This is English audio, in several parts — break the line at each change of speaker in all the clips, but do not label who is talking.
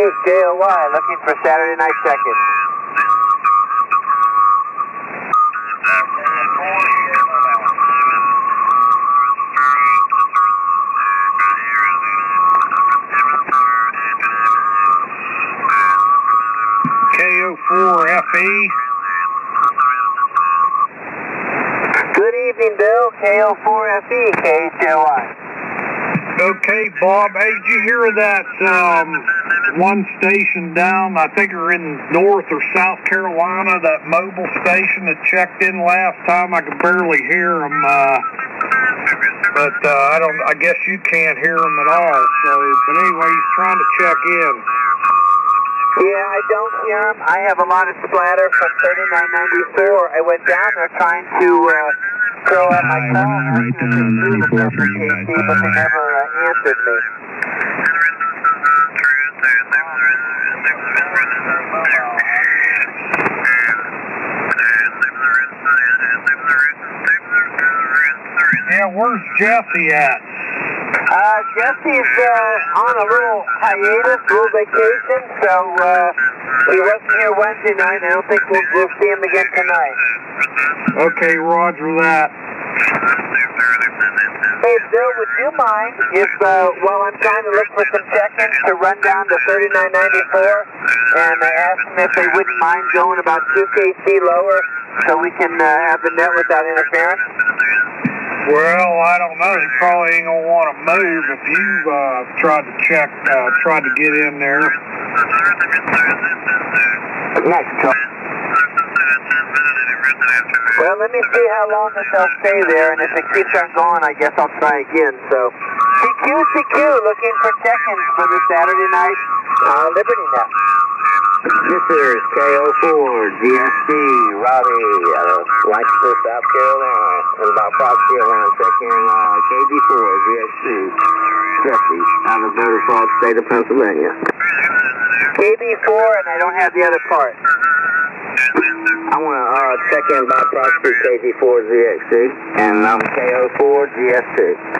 JOY, looking for Saturday night check-in.
KO4FE.
Good evening, Bill. KO4FE, KHLI.
Okay, Bob. Hey, did you hear that one station down, I think they're in North or South Carolina, that mobile station that checked in last time? I could barely hear them, but I guess you can't hear them at all. So, but anyway, he's trying to check in.
Yeah, I don't hear them. I have a lot of splatter from 3994. I went down there trying to throw out my call.
Right down on 94 for you guys.
But they never answered me.
Yeah, where's Jesse at?
Jesse's on a little hiatus, little vacation, so he wasn't here Wednesday night, and I don't think we'll see him again tonight.
Okay, roger that.
Hey, Bill, would you mind if, while I'm trying to look for some check-ins, to run down to 3994, and I asked them if they wouldn't mind going about 2 kc lower so we can have the net without interference?
Well, I don't know. They probably ain't gonna want to move if you've tried to get in there.
Next. Well, let me see how long they'll stay there, and if it keeps on going, I guess I'll try again. So, CQ, looking for check-ins for the Saturday night Liberty Net.
This is KO4 GSC Robbie out of Lancaster, South Carolina. And about proxy, I want to check in KG4 GSC Jesse out of Boulder Falls, state of Pennsylvania.
KB4, and I don't have the other part.
I want to check in by proxy KG4 GXC, and I'm KO4 GSC.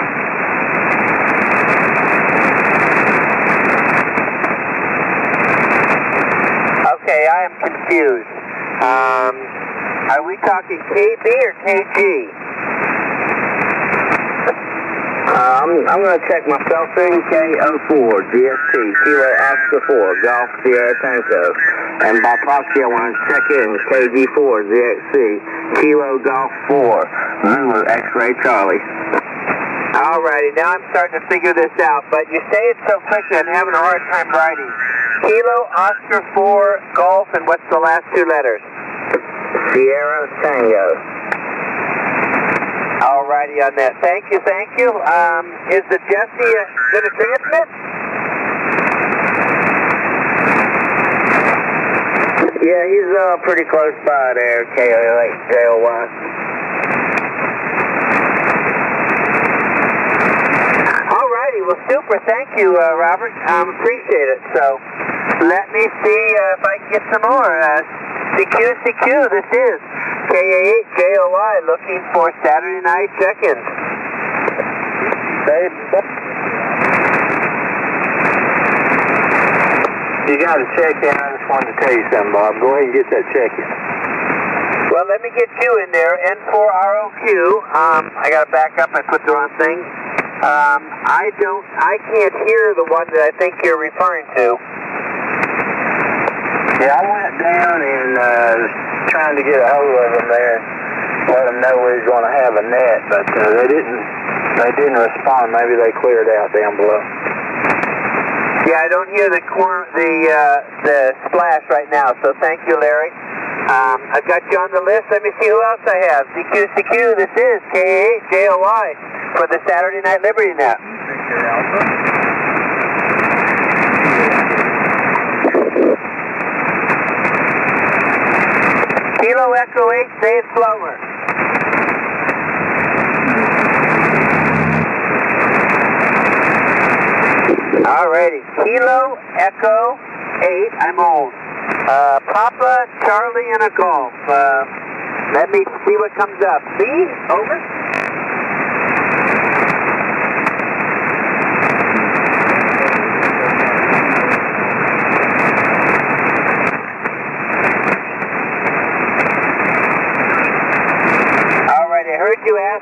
Okay, I am confused. Are we talking KB or KG?
I'm going to check myself in KO4 GST Kilo Oscar 4 Golf Sierra Tango, and by proxy I want to check in KG4 ZXC Kilo Golf 4 Zulu X-Ray Charlie.
Alrighty, now I'm starting to figure this out, but you say it so quickly I'm having a hard time writing. Kilo Oscar 4 Golf, and what's the last two letters?
Sierra Tango.
Alrighty on that. Thank you. Is the Jesse going to transmit?
Yeah, he's pretty close by there, KO8 JOY.
Alrighty, well super, thank you Robert, appreciate it. So, let me see if I can get some more. CQ, this is KA8 JOY looking for Saturday night check-ins.
You got to check in. I just wanted to tell you something, Bob. Go ahead and get that check-in.
Well, let me get you in there. N4ROQ. I got to back up. I put the wrong thing. I can't hear the one that I think you're referring to.
Yeah, I went down and trying to get a hold of them there, let them know we was going to have a net, but they didn't respond. Maybe they cleared out down below.
Yeah, I don't hear the splash right now, so thank you, Larry. I've got you on the list. Let me see who else I have. CQ, this is KA8 JOY for the Saturday Night Liberty Net. Kilo Echo 8, say it slower. Alrighty, Kilo Echo 8, I'm old. Papa, Charlie, and a Golf. Let me see what comes up. B, over.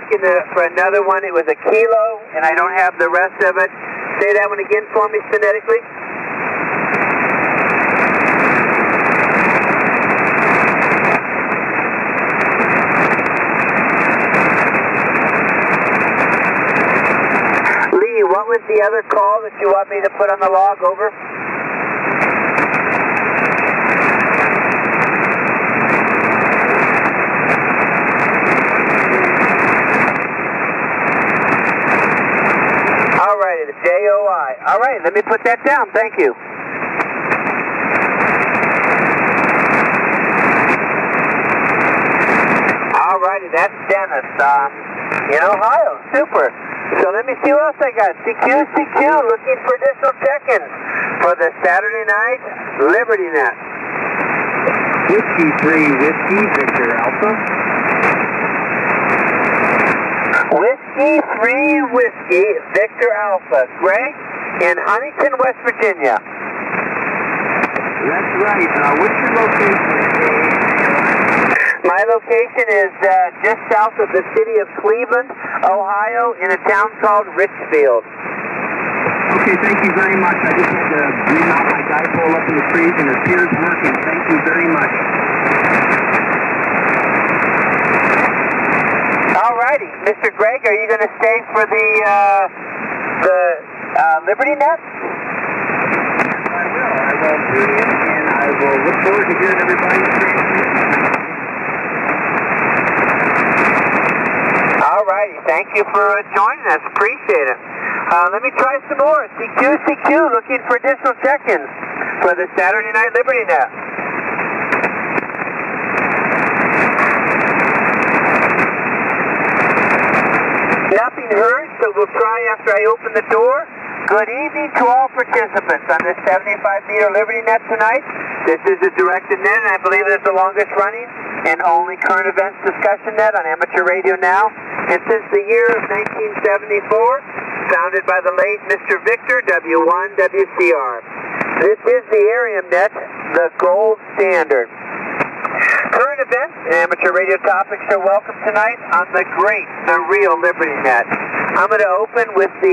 looking for another one. It was a kilo, and I don't have the rest of it. Say that one again for me phonetically. Lee, what was the other call that you want me to put on the log? Over. The JOI. All right, let me put that down. Thank you. All righty, that's Dennis in Ohio. Super. So let me see what else I got. CQ, looking for additional check-ins for the Saturday night Liberty Net.
Whiskey 3 Whiskey, Victor Alpha.
Whiskey 3 Whiskey, Victor Alpha. Greg in Huntington, West Virginia.
That's right. What's your location?
My location is just south of the city of Cleveland, Ohio, in a town called Richfield.
Okay, thank you very much. I just had to remount my dipole up in the trees and it appears working. Thank you very much.
Alrighty, Mr. Greg, are you going to stay for the Liberty Net?
I will. I will tune in and I will look forward to hearing everybody's transmission.
Alrighty, thank you for joining us. Appreciate it. Let me try some more. CQ, looking for additional check-ins for the Saturday Night Liberty Net. Nothing heard, so we'll try after I open the door. Good evening to all participants on this 75-meter Liberty Net tonight. This is a directed net, and I believe it is the longest running and only current events discussion net on amateur radio now. And since the year of 1974, founded by the late Mr. Victor W1 WCR. This is the Arium Net, the gold standard. Current events and amateur radio topics are welcome tonight on the great, the real Liberty Net. I'm going to open with the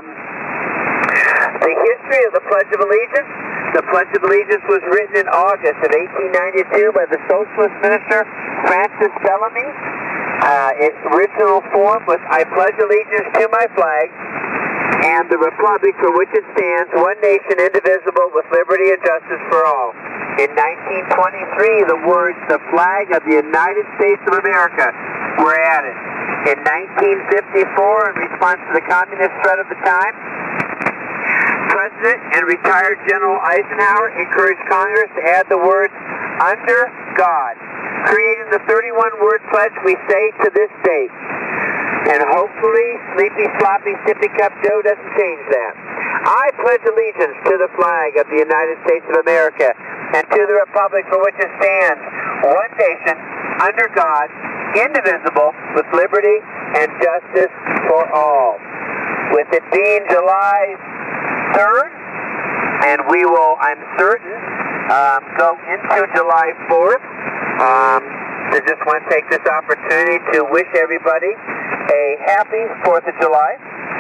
history of the Pledge of Allegiance. The Pledge of Allegiance was written in August of 1892 by the Socialist minister Francis Bellamy. Its original form was, I pledge allegiance to my flag and the republic for which it stands, one nation indivisible with liberty and justice for all. In 1923, the words, the flag of the United States of America, were added. In 1954, in response to the communist threat of the time, President and retired General Eisenhower encouraged Congress to add the words, under God, creating the 31-word pledge we say to this date. And hopefully, Sleepy Sloppy Sippy Cup Joe doesn't change that. I pledge allegiance to the flag of the United States of America and to the republic for which it stands, one nation, under God, indivisible, with liberty and justice for all. With it being July 3rd, and we will, I'm certain, go into July 4th. I just want to take this opportunity to wish everybody a happy 4th of July.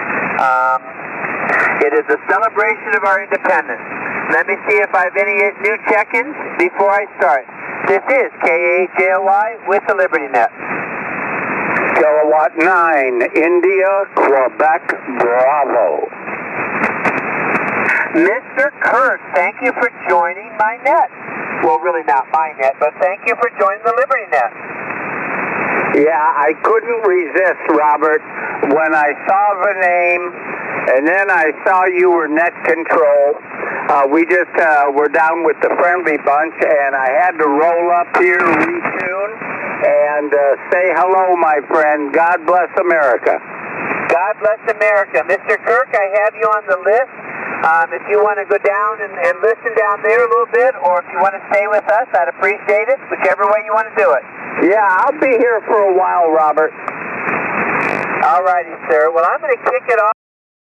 It is a celebration of our independence. Let me see if I have any new check-ins before I start. This is KAJOY with the Liberty Net.
Kilowatt 9, India, Quebec, Bravo.
Mr. Kirk, thank you for joining my net. Well, really not my net, but thank you for joining the Liberty Net.
Yeah, I couldn't resist, Robert. When I saw the name, and then I saw you were net control, we just were down with the friendly bunch, and I had to roll up here, retune, and say hello, my friend. God bless America.
God bless America. Mr. Kirk, I have you on the list. If you want to go down and listen down there a little bit, or if you want to stay with us, I'd appreciate it, whichever way you want to do it.
Yeah, I'll be here for a while, Robert.
All righty, sir. Well, I'm going to kick it off.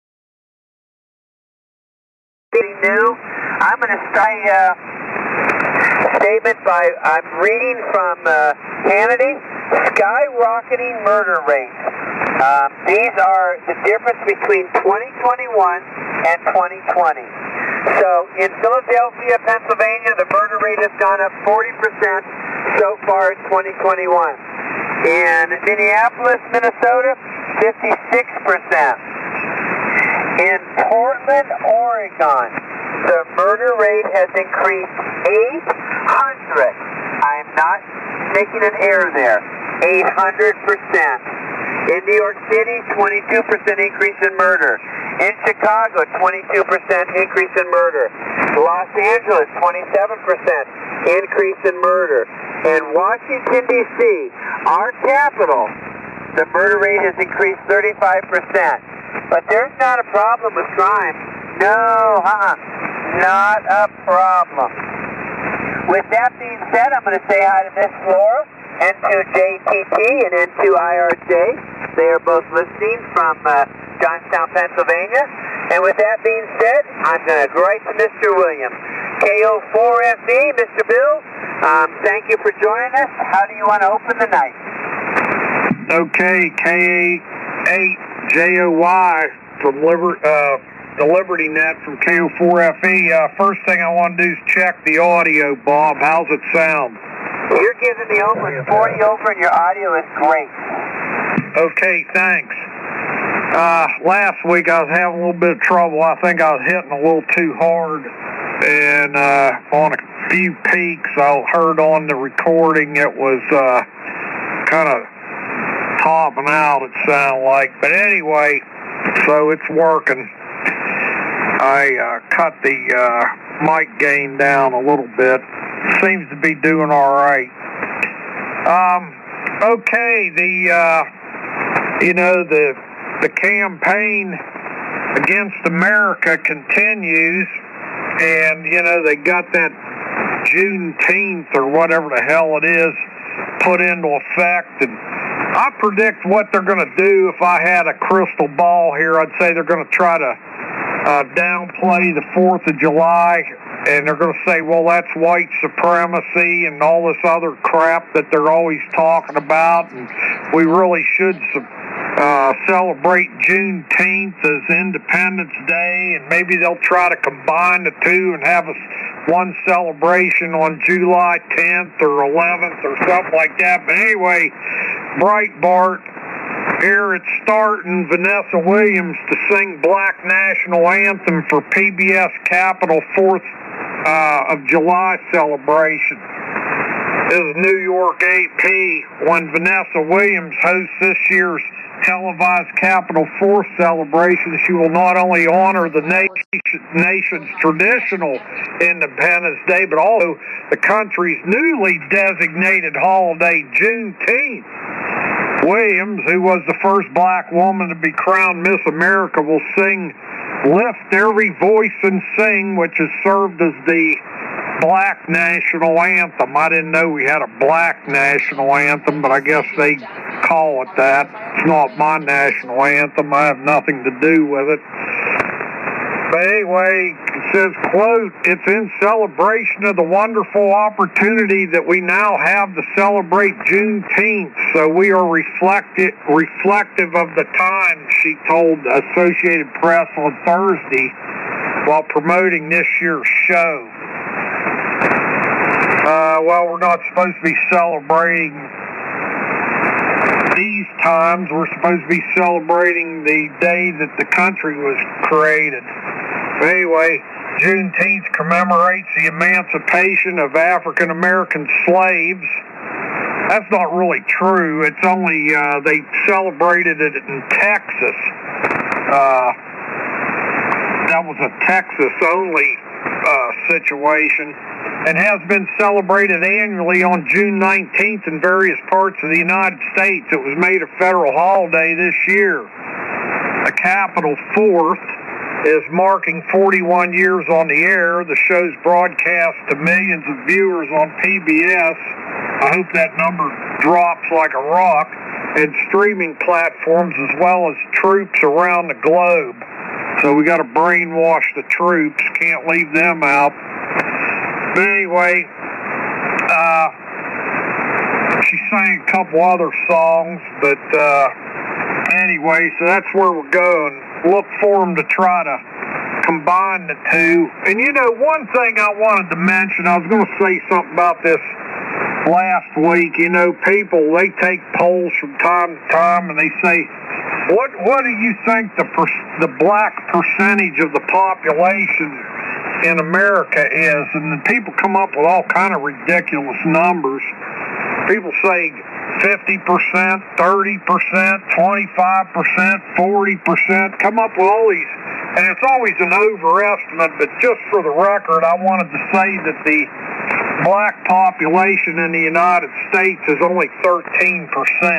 New. I'm going to start a statement by, I'm reading from Hannity, skyrocketing murder rate. These are the difference between 2021 and 2020. So in Philadelphia, Pennsylvania, the murder rate has gone up 40% so far in 2021. In Minneapolis, Minnesota, 56%. In Portland, Oregon, the murder rate has increased 800. I'm not making an error there. 800%. In New York City, 22% increase in murder. In Chicago, 22% increase in murder. Los Angeles, 27% increase in murder. In Washington, D.C., our capital, the murder rate has increased 35%. But there's not a problem with crime. No, not a problem. With that being said, I'm going to say hi to Miss Laura, N2JTT and N2IRJ. They are both listening from Johnstown, Pennsylvania. And with that being said, I'm going to go right to Mr. Williams. KO4FE, Mr. Bill, thank you for joining us. How do you want to open the night?
Okay, KA8JOY from the Liberty Net from KO4FE. First thing I want to do is check the audio, Bob. How's it sound?
You're giving me almost 40 over and your audio is great.
Okay, thanks. Last week I was having a little bit of trouble. I think I was hitting a little too hard, and on a few peaks I heard on the recording it was kind of topping out, it sounded like. But anyway, so it's working. I cut the mic gain down a little bit. Seems to be doing all right. Okay, the campaign against America continues, and they got that Juneteenth or whatever the hell it is put into effect, and I predict what they're going to do. If I had a crystal ball here, I'd say they're going to try to downplay the 4th of July, and they're going to say, well, that's white supremacy and all this other crap that they're always talking about, and we really should celebrate Juneteenth as Independence Day, and maybe they'll try to combine the two and have one celebration on July 10th or 11th or something like that. But anyway, Breitbart, here it's starting Vanessa Williams to sing Black National Anthem for PBS Capitol 4th of July celebration. This is New York AP. When Vanessa Williams hosts this year's televised Capitol 4th celebration, she will not only honor the nation's traditional Independence Day, but also the country's newly designated holiday, Juneteenth. Williams, who was the first black woman to be crowned Miss America, will sing Lift Every Voice and Sing, which has served as the Black National Anthem. I didn't know we had a Black National Anthem, but I guess they call it that. It's not my national anthem. I have nothing to do with it. But anyway, it says, quote, it's in celebration of the wonderful opportunity that we now have to celebrate Juneteenth, so we are reflective of the time, she told Associated Press on Thursday while promoting this year's show. Well, we're not supposed to be celebrating these times. We're supposed to be celebrating the day that the country was created. But anyway, Juneteenth commemorates the emancipation of African American slaves. That's not really true. It's only, they celebrated it in Texas. That was a Texas-only situation, and has been celebrated annually on June 19th in various parts of the United States. It was made a federal holiday this year. The Capitol 4th is marking 41 years on the air. The show's broadcast to millions of viewers on PBS. I hope that number drops like a rock. And streaming platforms as well as troops around the globe. So we got to brainwash the troops. Can't leave them out. But anyway, she sang a couple other songs, but Anyway, so that's where we're going. Look for them to try to combine the two. And you know, one thing I wanted to mention, I was going to say something about this last week. You know, people, they take polls from time to time and they say, what do you think the black percentage of the population in America is? And then people come up with all kind of ridiculous numbers. People say 50%, 30%, 25%, 40%, come up with all these, and it's always an overestimate, but just for the record, I wanted to say that the black population in the United States is only 13%.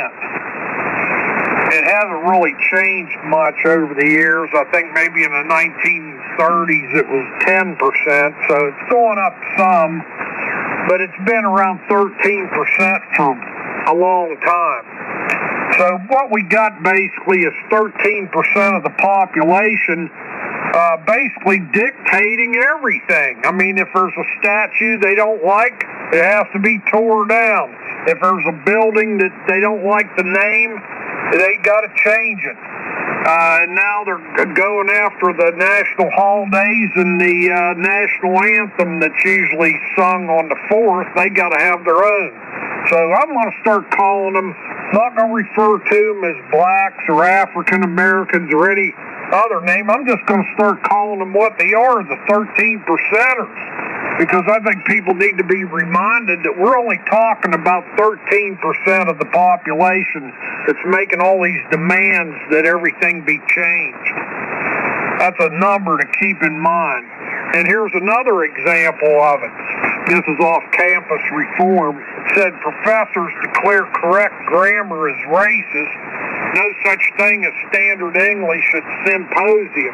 It hasn't really changed much over the years. I think maybe in the 1930s it was 10%, so it's going up some, but it's been around 13% for a long time. So what we got basically is 13% of the population basically dictating everything. I mean, if there's a statue they don't like, it has to be tore down. If there's a building that they don't like the name, they got to change it. And now they're going after the national holidays and the national anthem that's usually sung on the 4th. They got to have their own. So I'm going to start calling them, not going to refer to them as blacks or African Americans or any other name. I'm just going to start calling them what they are, the 13%ers. Because I think people need to be reminded that we're only talking about 13% of the population that's making all these demands that everything be changed. That's a number to keep in mind. And here's another example of it. This is off campus reform. It said professors declare correct grammar as racist. No such thing as standard English at symposium.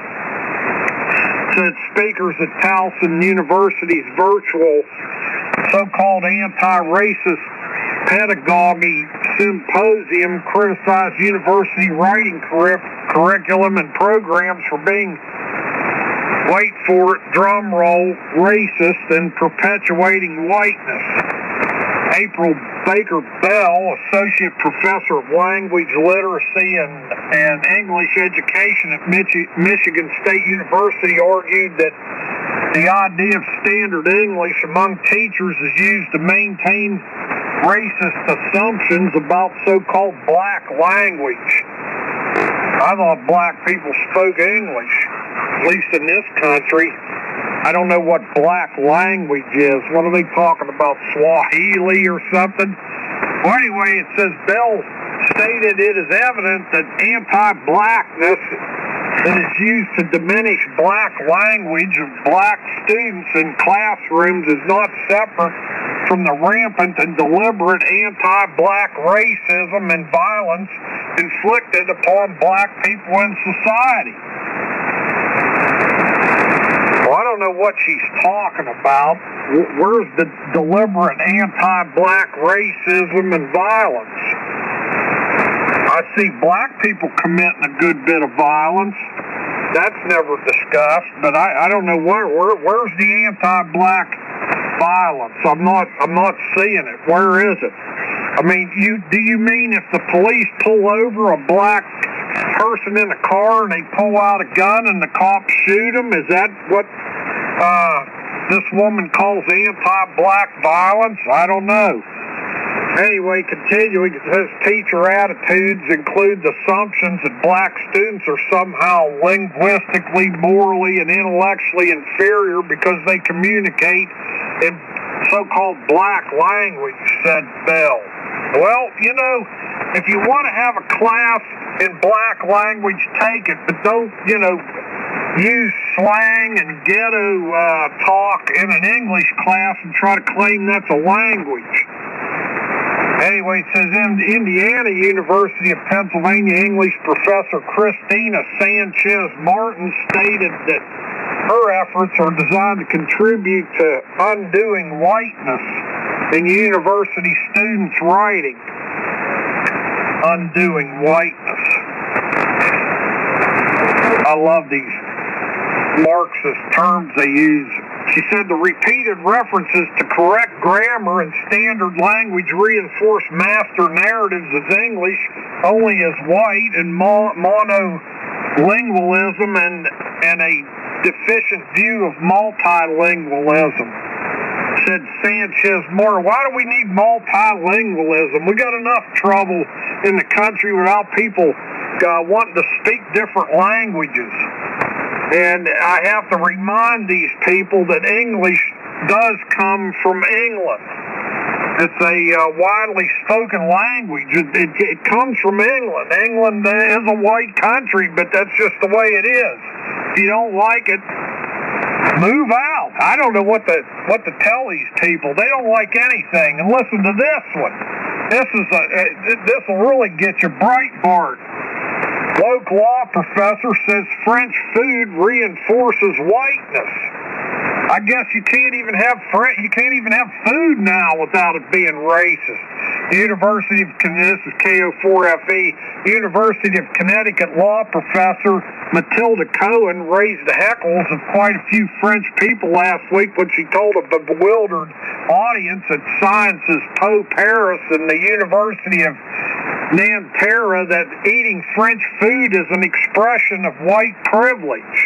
Said speakers at Towson University's virtual so-called anti-racist pedagogy symposium criticized university writing curriculum and programs for being, wait for it, drum roll, racist and perpetuating whiteness. April Baker Bell, Associate Professor of Language Literacy and English Education at Michigan State University, argued that the idea of standard English among teachers is used to maintain racist assumptions about so-called black language. I thought black people spoke English, at least in this country. I don't know what black language is. What are they talking about, Swahili or something? Well, anyway, it says Bell stated it is evident that anti-blackness that is used to diminish black language of black students in classrooms is not separate from the rampant and deliberate anti-black racism and violence inflicted upon black people in society. Well, I don't know what she's talking about. Where's the deliberate anti-black racism and violence? I see black people committing a good bit of violence. That's never discussed, but I don't know where's the anti-black violence? I'm not seeing it. Where is it? I mean, do you mean if the police pull over a black person in a car and they pull out a gun and the cops shoot them? Is that what this woman calls anti-black violence? I don't know. Anyway, continuing, it says teacher attitudes include the assumptions that black students are somehow linguistically, morally, and intellectually inferior because they communicate in so-called black language, said Bell. Well, you know, if you want to have a class in black language, take it, but don't, use slang and ghetto talk in an English class and try to claim that's a language. Anyway, it says Indiana University of Pennsylvania English professor Christina Sanchez Martin stated that her efforts are designed to contribute to undoing whiteness in university students' writing. Undoing whiteness. I love these Marxist terms they use. She said the repeated references to correct grammar and standard language reinforce master narratives as English only as white and monolingualism and a deficient view of multilingualism. Said Sanchez Moore, why do we need multilingualism? We got enough trouble in the country without people wanting to speak different languages. And I have to remind these people that English does come from England. It's a widely spoken language. It comes from England. England is a white country, but that's just the way it is. If you don't like it, move out. I don't know what to tell these people. They don't like anything. And listen to this one. This will really get you. Breitbart. Woke law professor says French food reinforces whiteness. I guess you can't even have food now without it being racist. This is KO4FE. University of Connecticut law professor Matilda Cohen raised the heckles of quite a few French people last week when she told a bewildered audience at Sciences Po Paris and the University of Nanterre that eating French food is an expression of white privilege.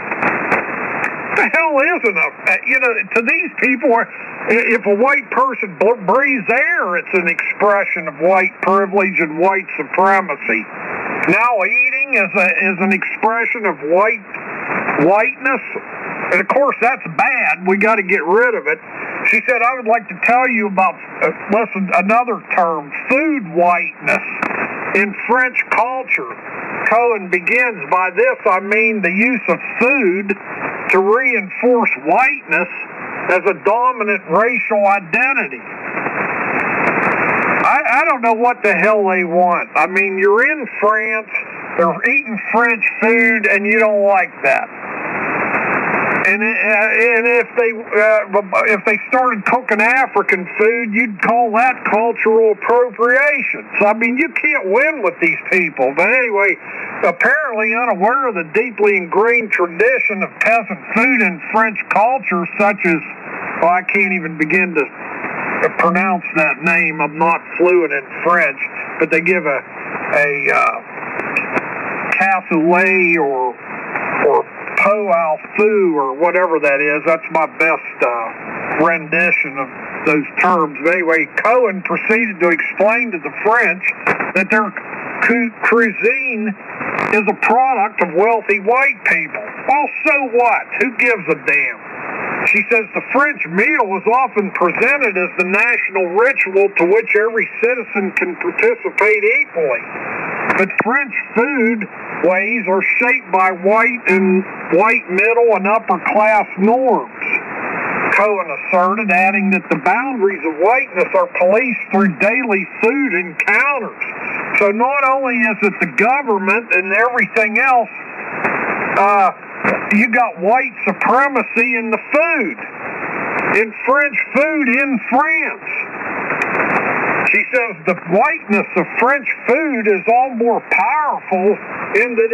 What the hell isn't to these people, if a white person breathes air, it's an expression of white privilege and white supremacy. Now eating is an expression of whiteness, and of course that's bad. We got to get rid of it. She said, I would like to tell you about, another term, food whiteness in French culture. Cohen begins, by this I mean the use of food to reinforce whiteness as a dominant racial identity. I don't know what the hell they want. I mean, you're in France, they're eating French food, and you don't like that. And if they started cooking African food, you'd call that cultural appropriation. So, I mean, you can't win with these people. But anyway, apparently unaware of the deeply ingrained tradition of peasant food in French culture, such as, I can't even begin to pronounce that name. I'm not fluent in French, but they give a cassoulet or pot au feu or whatever that is. That's my best rendition of those terms. But anyway, Cohen proceeded to explain to the French that their cuisine is a product of wealthy white people. Well, so what? Who gives a damn? She says the French meal is often presented as the national ritual to which every citizen can participate equally. But French food ways are shaped by white middle and upper class norms, Cohen asserted, adding that the boundaries of whiteness are policed through daily food encounters. So not only is it the government and everything else, you got white supremacy in the food, in French food in France. She says the whiteness of French food is all more powerful in that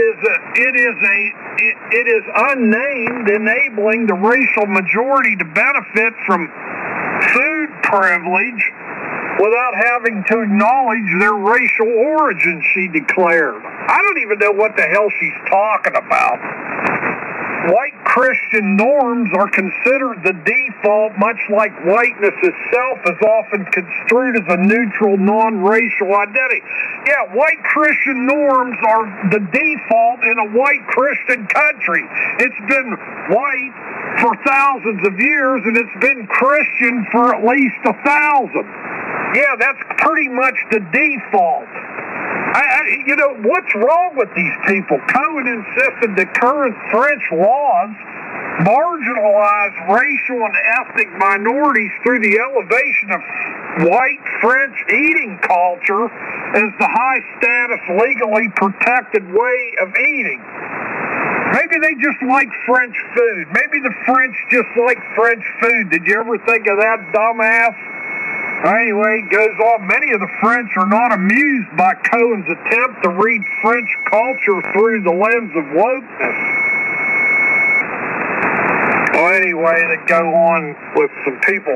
it is unnamed, enabling the racial majority to benefit from food privilege without having to acknowledge their racial origin, she declared. I don't even know what the hell she's talking about. White Christian norms are considered the default, much like whiteness itself is often construed as a neutral, non-racial identity. Yeah, white Christian norms are the default in a white Christian country. It's been white for thousands of years, and it's been Christian for at least 1,000. Yeah, that's pretty much the default. What's wrong with these people? Cohen insisted that current French laws marginalize racial and ethnic minorities through the elevation of white French eating culture as the high-status, legally protected way of eating. Maybe they just like French food. Maybe the French just like French food. Did you ever think of that, dumbass? Anyway, it goes on. Many of the French are not amused by Cohen's attempt to read French culture through the lens of wokeness. So anyway, that go on with some people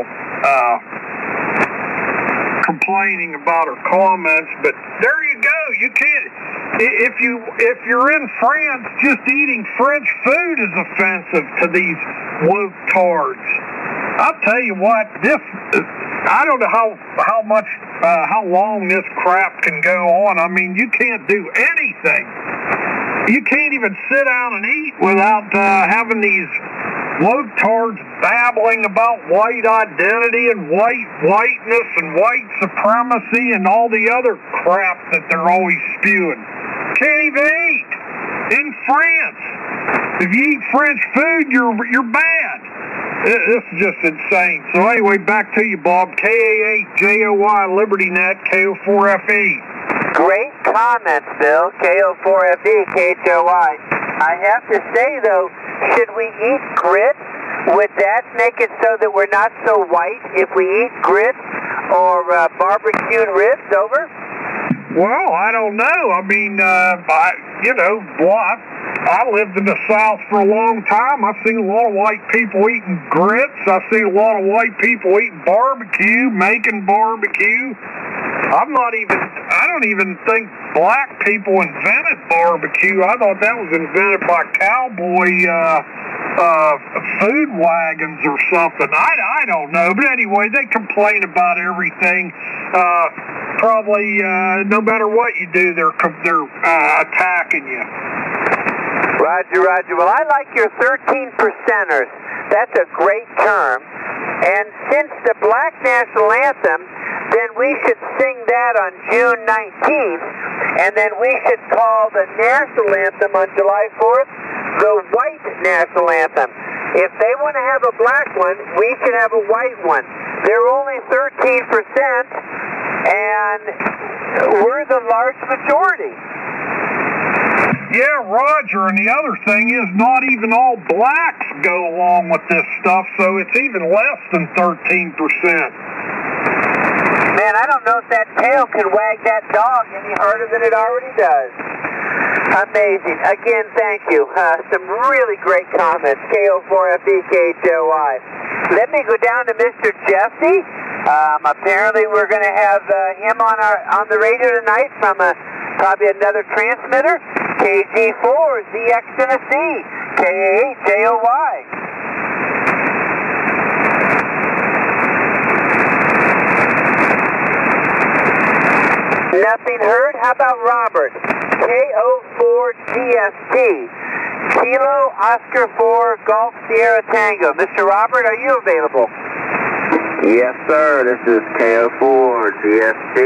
complaining about her comments, but there you go. You can't. If you're in France, just eating French food is offensive to these woke tards. I'll tell you what, I don't know how long this crap can go on. I mean, you can't do anything. You can't even sit down and eat without having these woke tards babbling about white identity and whiteness and white supremacy and all the other crap that they're always spewing. Can't even eat in France. If you eat French food, you're bad. This is just insane. So anyway, back to you, Bob. KA8JOY LibertyNet KO4FE.
Great comments, Bill. KO4FE KHOI. I have to say though, should we eat grits? Would that make it so that we're not so white if we eat grits or barbecued ribs? Over?
Well, I don't know. I mean, I lived in the South for a long time. I've seen a lot of white people eating grits. I've seen a lot of white people eating barbecue, making barbecue. I don't even think black people invented barbecue. I thought that was invented by cowboy food wagons or something. I don't know. But anyway, they complain about everything. Probably no matter what you do, they're attacking you.
Roger. Well, I like your 13%ers. That's a great term. And since the Black National Anthem, then we should sing that on June 19th, and then we should call the National Anthem on July 4th the White National Anthem. If they want to have a black one, we can have a white one. They're only 13%, and we're the large majority.
Yeah, Roger, and the other thing is not even all blacks go along with this stuff, so it's even less than 13%.
Man, I don't know if that tail can wag that dog any harder than it already does. Amazing. Again, thank you. Some really great comments. KO4FE-KHOI. Let me go down to Mr. Jesse. Apparently we're going to have him on the radio tonight from probably another transmitter. KG4, ZX Tennessee, KA8JOY. Nothing heard? How about Robert? KO4GST, Kilo Oscar 4 Golf Sierra Tango. Mr. Robert, are you available?
Yes, sir. This is KO4GST.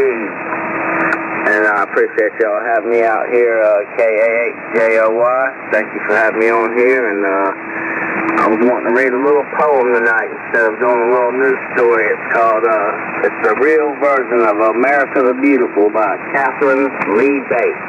And I appreciate y'all having me out here, KA8JOY. Thank you for having me on here. And I was wanting to read a little poem tonight instead of doing a little news story. It's called, it's the real version of America the Beautiful by Catherine Lee Bates.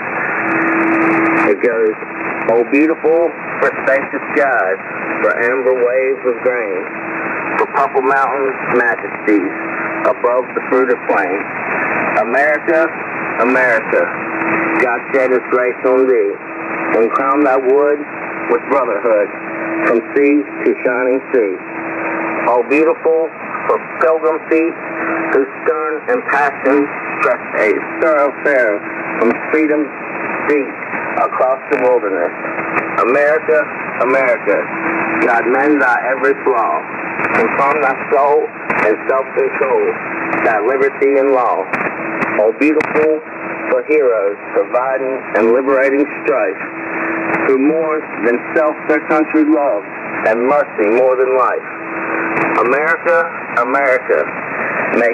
It goes, oh, beautiful for spacious skies, for amber waves of grain, for purple mountains' majesties above the fruited plain. America, America, God shed his grace on thee, and crown thy wood with brotherhood, from sea to shining sea. Oh, beautiful for pilgrim feet, whose stern and passion stretch a thoroughfare from freedom's beat across the wilderness. America, America, God mend thy every flaw, confirm thy soul and self-control, thy liberty and law. Oh, beautiful for heroes providing and liberating strife, who more than self their country love, and mercy more than life. America, America, may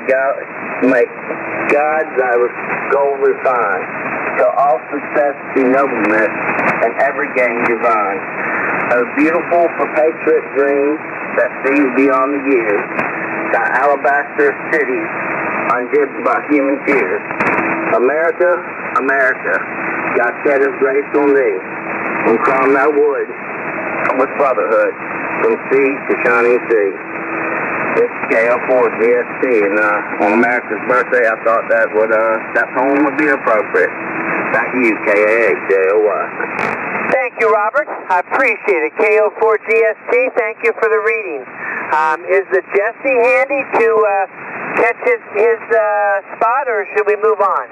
God thy goal refine, till all success be nobleness, and every gain divine. Oh, beautiful for patriot dreams that sees beyond the years, thy alabaster cities undimmed by human tears. America, America, God shed his grace on thee, and crown thy wood with brotherhood, from sea to shining sea. This is KO4GST, and on America's birthday, I thought that poem would be appropriate. Back to you, KA8JOY.
Thank Thank you, Robert. I appreciate it. KO4GST, thank you for the reading. Is the Jesse handy to catch his spot, or should we move on?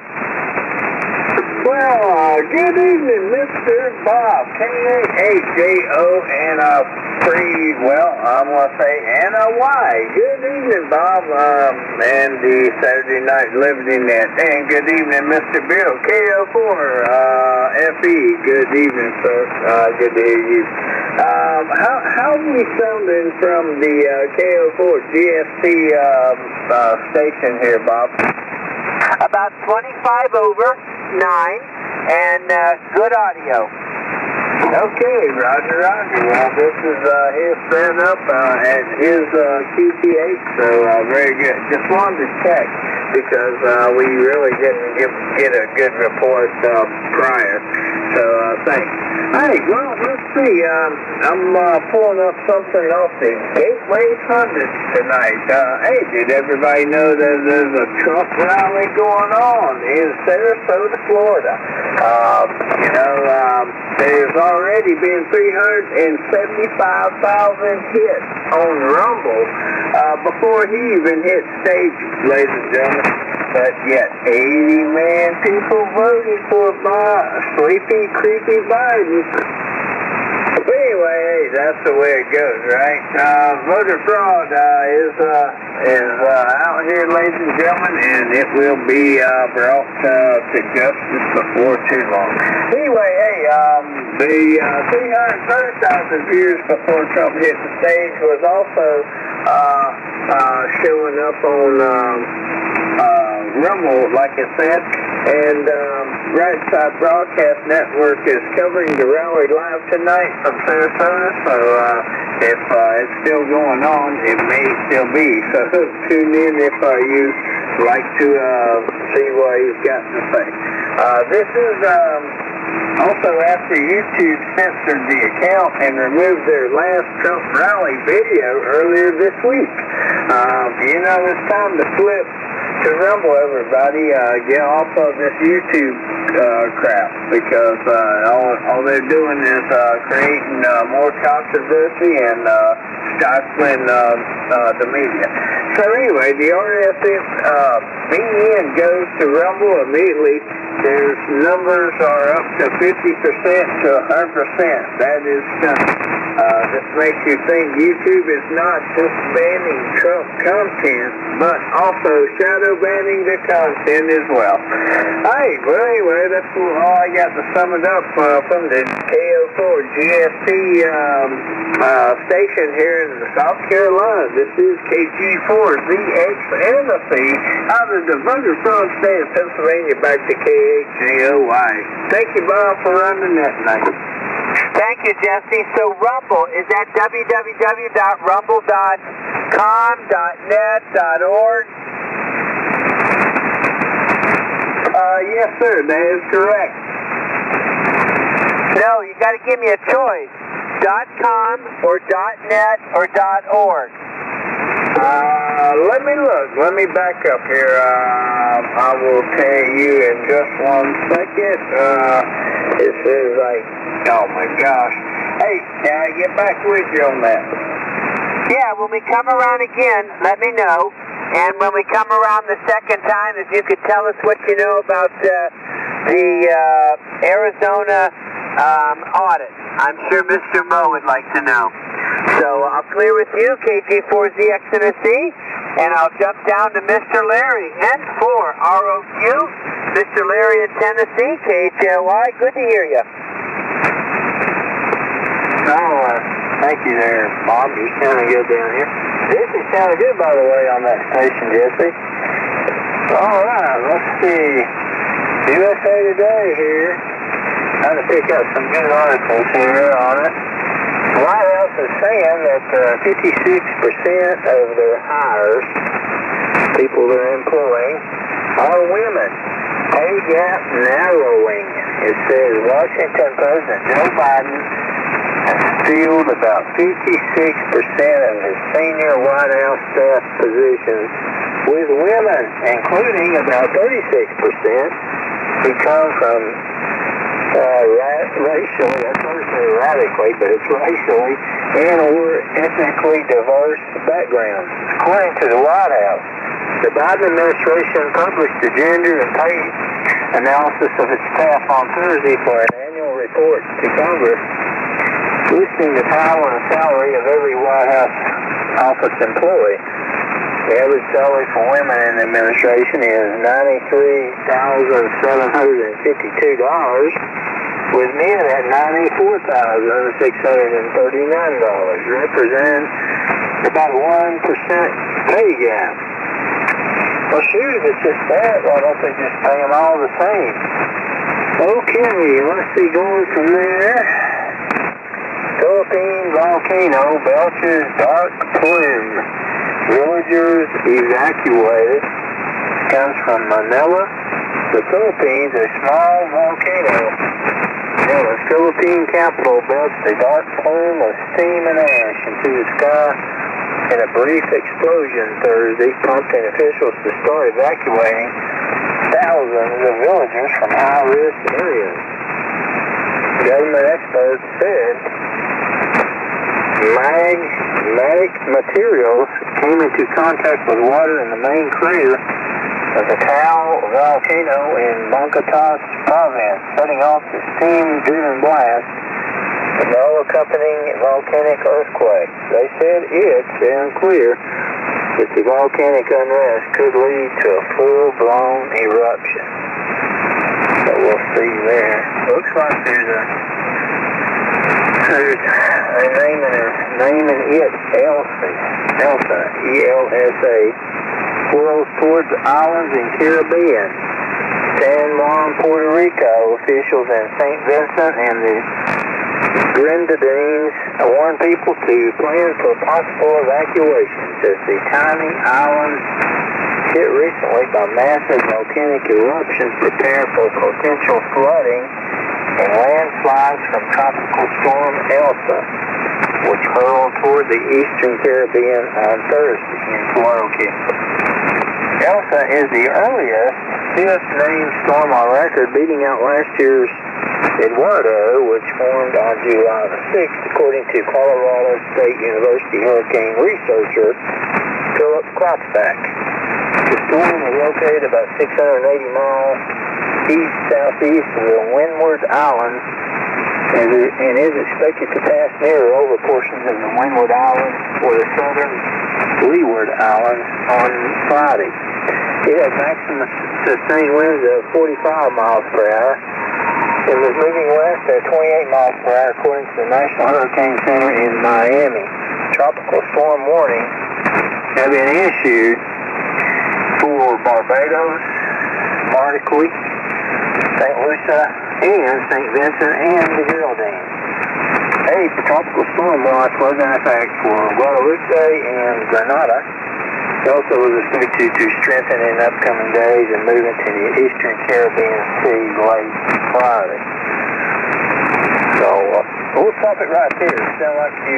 Well, good evening, Mr. Bob, K-A-H-J-O, and I'm going to say N-O-Y. Good evening, Bob, and the Saturday Night Liberty Net. And good evening, Mr. Bill, KO4-FE. Good evening, sir. Good to hear you. How are we sounding from the KO4-GST station here, Bob?
About 25 over 9, and good audio.
Okay, Roger. Well, this is his setup at his QTH, so very good. Just wanted to check because we really didn't get a good report prior, so thanks. Hey, well, let's see. I'm pulling up something off the Gateway Honda tonight. Hey, did everybody know that there's a truck rally going on in Sarasota, Florida? There's already been 375,000 hits on Rumble before he even hit stages, ladies and gentlemen. But yet, 80 people voted for sleepy, creepy Biden. But anyway, hey, that's the way it goes, right? Voter fraud is out here, ladies and gentlemen, and it will be brought to justice before too long. Anyway, hey, the 330,000 views before Trump hit the stage was also showing up on Rumble, like I said, and Right Side Broadcast Network is covering the rally live tonight from Sarasota, so if it's still going on, it may still be, so tune in if you like to see what he's got to say. This is also after YouTube censored the account and removed their last Trump rally video earlier this week. It's time to flip to Rumble, everybody. Get off of this YouTube crap, because all they're doing is creating more controversy and stifling the media. So anyway, the RSS BN goes to Rumble immediately. Their numbers are up to 50% to 100%. That is stunning. This makes you think YouTube is not just banning Trump content, but also shadow banning the content as well. Alright, well anyway, that's all I got to sum it up from the KO4-GST station here in South Carolina. This is KG4ZX and the feed out of the voter fraud state of Pennsylvania, back to KHJOY. Thank you, Bob, for running that night.
Thank you, Jesse. So Rumble, is that www.rumble.com.net.org?
Yes, sir, that is correct.
No, you got to give me a choice. .com or .net or .org?
Let me look. Let me back up here. I will tell you in just 1 second. It says oh my gosh. Hey, can I get back with you on that?
Yeah, when we come around again, let me know. And when we come around the second time, if you could tell us what you know about the Arizona audit. I'm sure Mr. Moe would like to know. So I'll clear with you, KG4ZX Tennessee, and I'll jump down to Mr. Larry, N4 ROQ, Mr. Larry in Tennessee, KHLY. Good to hear you.
Thank you there, Bob. You sounding good down here. This is sounding good, by the way, on that station, Jesse. All right, let's see. USA Today here. Trying to pick up some good articles here on it. The White House is saying that 56% of their hires, people they're employing, are women. Pay gap narrowing. It says Washington President Joe Biden has filled about 56% of his senior White House staff positions with women, including about 36% who come from racially, that's mostly radically, but it's racially and or ethnically diverse backgrounds. According to the White House, the Biden administration published the gender and pay analysis of its staff on Thursday for an annual report to Congress, listing the title and salary of every White House office employee. The average salary for women in the administration is $93,752, with men at $94,639, representing about a 1% pay gap. Well, shoot, if it's just that, why don't they just pay them all the same? Okay, let's see, going from there. Philippine volcano belches dark plume. Villagers evacuated. Comes from Manila, the Philippines. A small volcano in the Philippine capital belched a dark plume of steam and ash into the sky in a brief explosion Thursday, prompting officials to start evacuating thousands of villagers from high-risk areas. Government experts said magmatic materials came into contact with water in the main crater of the Taal volcano in Bangkatas province, setting off the steam-driven blast and no accompanying volcanic earthquake. They said it's unclear that the volcanic unrest could lead to a full-blown eruption. So we'll see there. Looks like there's naming it Elsa, E-L-S-A, whirls towards the islands in Caribbean. San Juan, Puerto Rico officials in St. Vincent and the Grenadines warn people to plan for possible evacuations as the tiny islands hit recently by massive volcanic eruptions prepare for potential flooding and landslides from Tropical Storm Elsa, which hurled toward the eastern Caribbean on Thursday in Florida. Elsa is the earliest fifth named storm on record, beating out last year's Eduardo, which formed on July the 6th, according to Colorado State University hurricane researcher Philip Klotzbach. The storm is located about 680 miles east-southeast of the Windward Islands and is expected to pass near or over portions of the Windward Islands or the southern Leeward Islands on Friday. It has maximum sustained winds of 45 miles per hour. It was moving west at 28 miles per hour according to the National Hurricane Center in Miami. Tropical storm warnings have been issued for Barbados, Martinique, St. Lucia, and St. Vincent and the Grenadines. A tropical storm watch was in effect for Guadalupe and Grenada. It also was expected to strengthen in upcoming days and move into the eastern Caribbean Sea late Friday. So we'll stop it right there. It sounds like you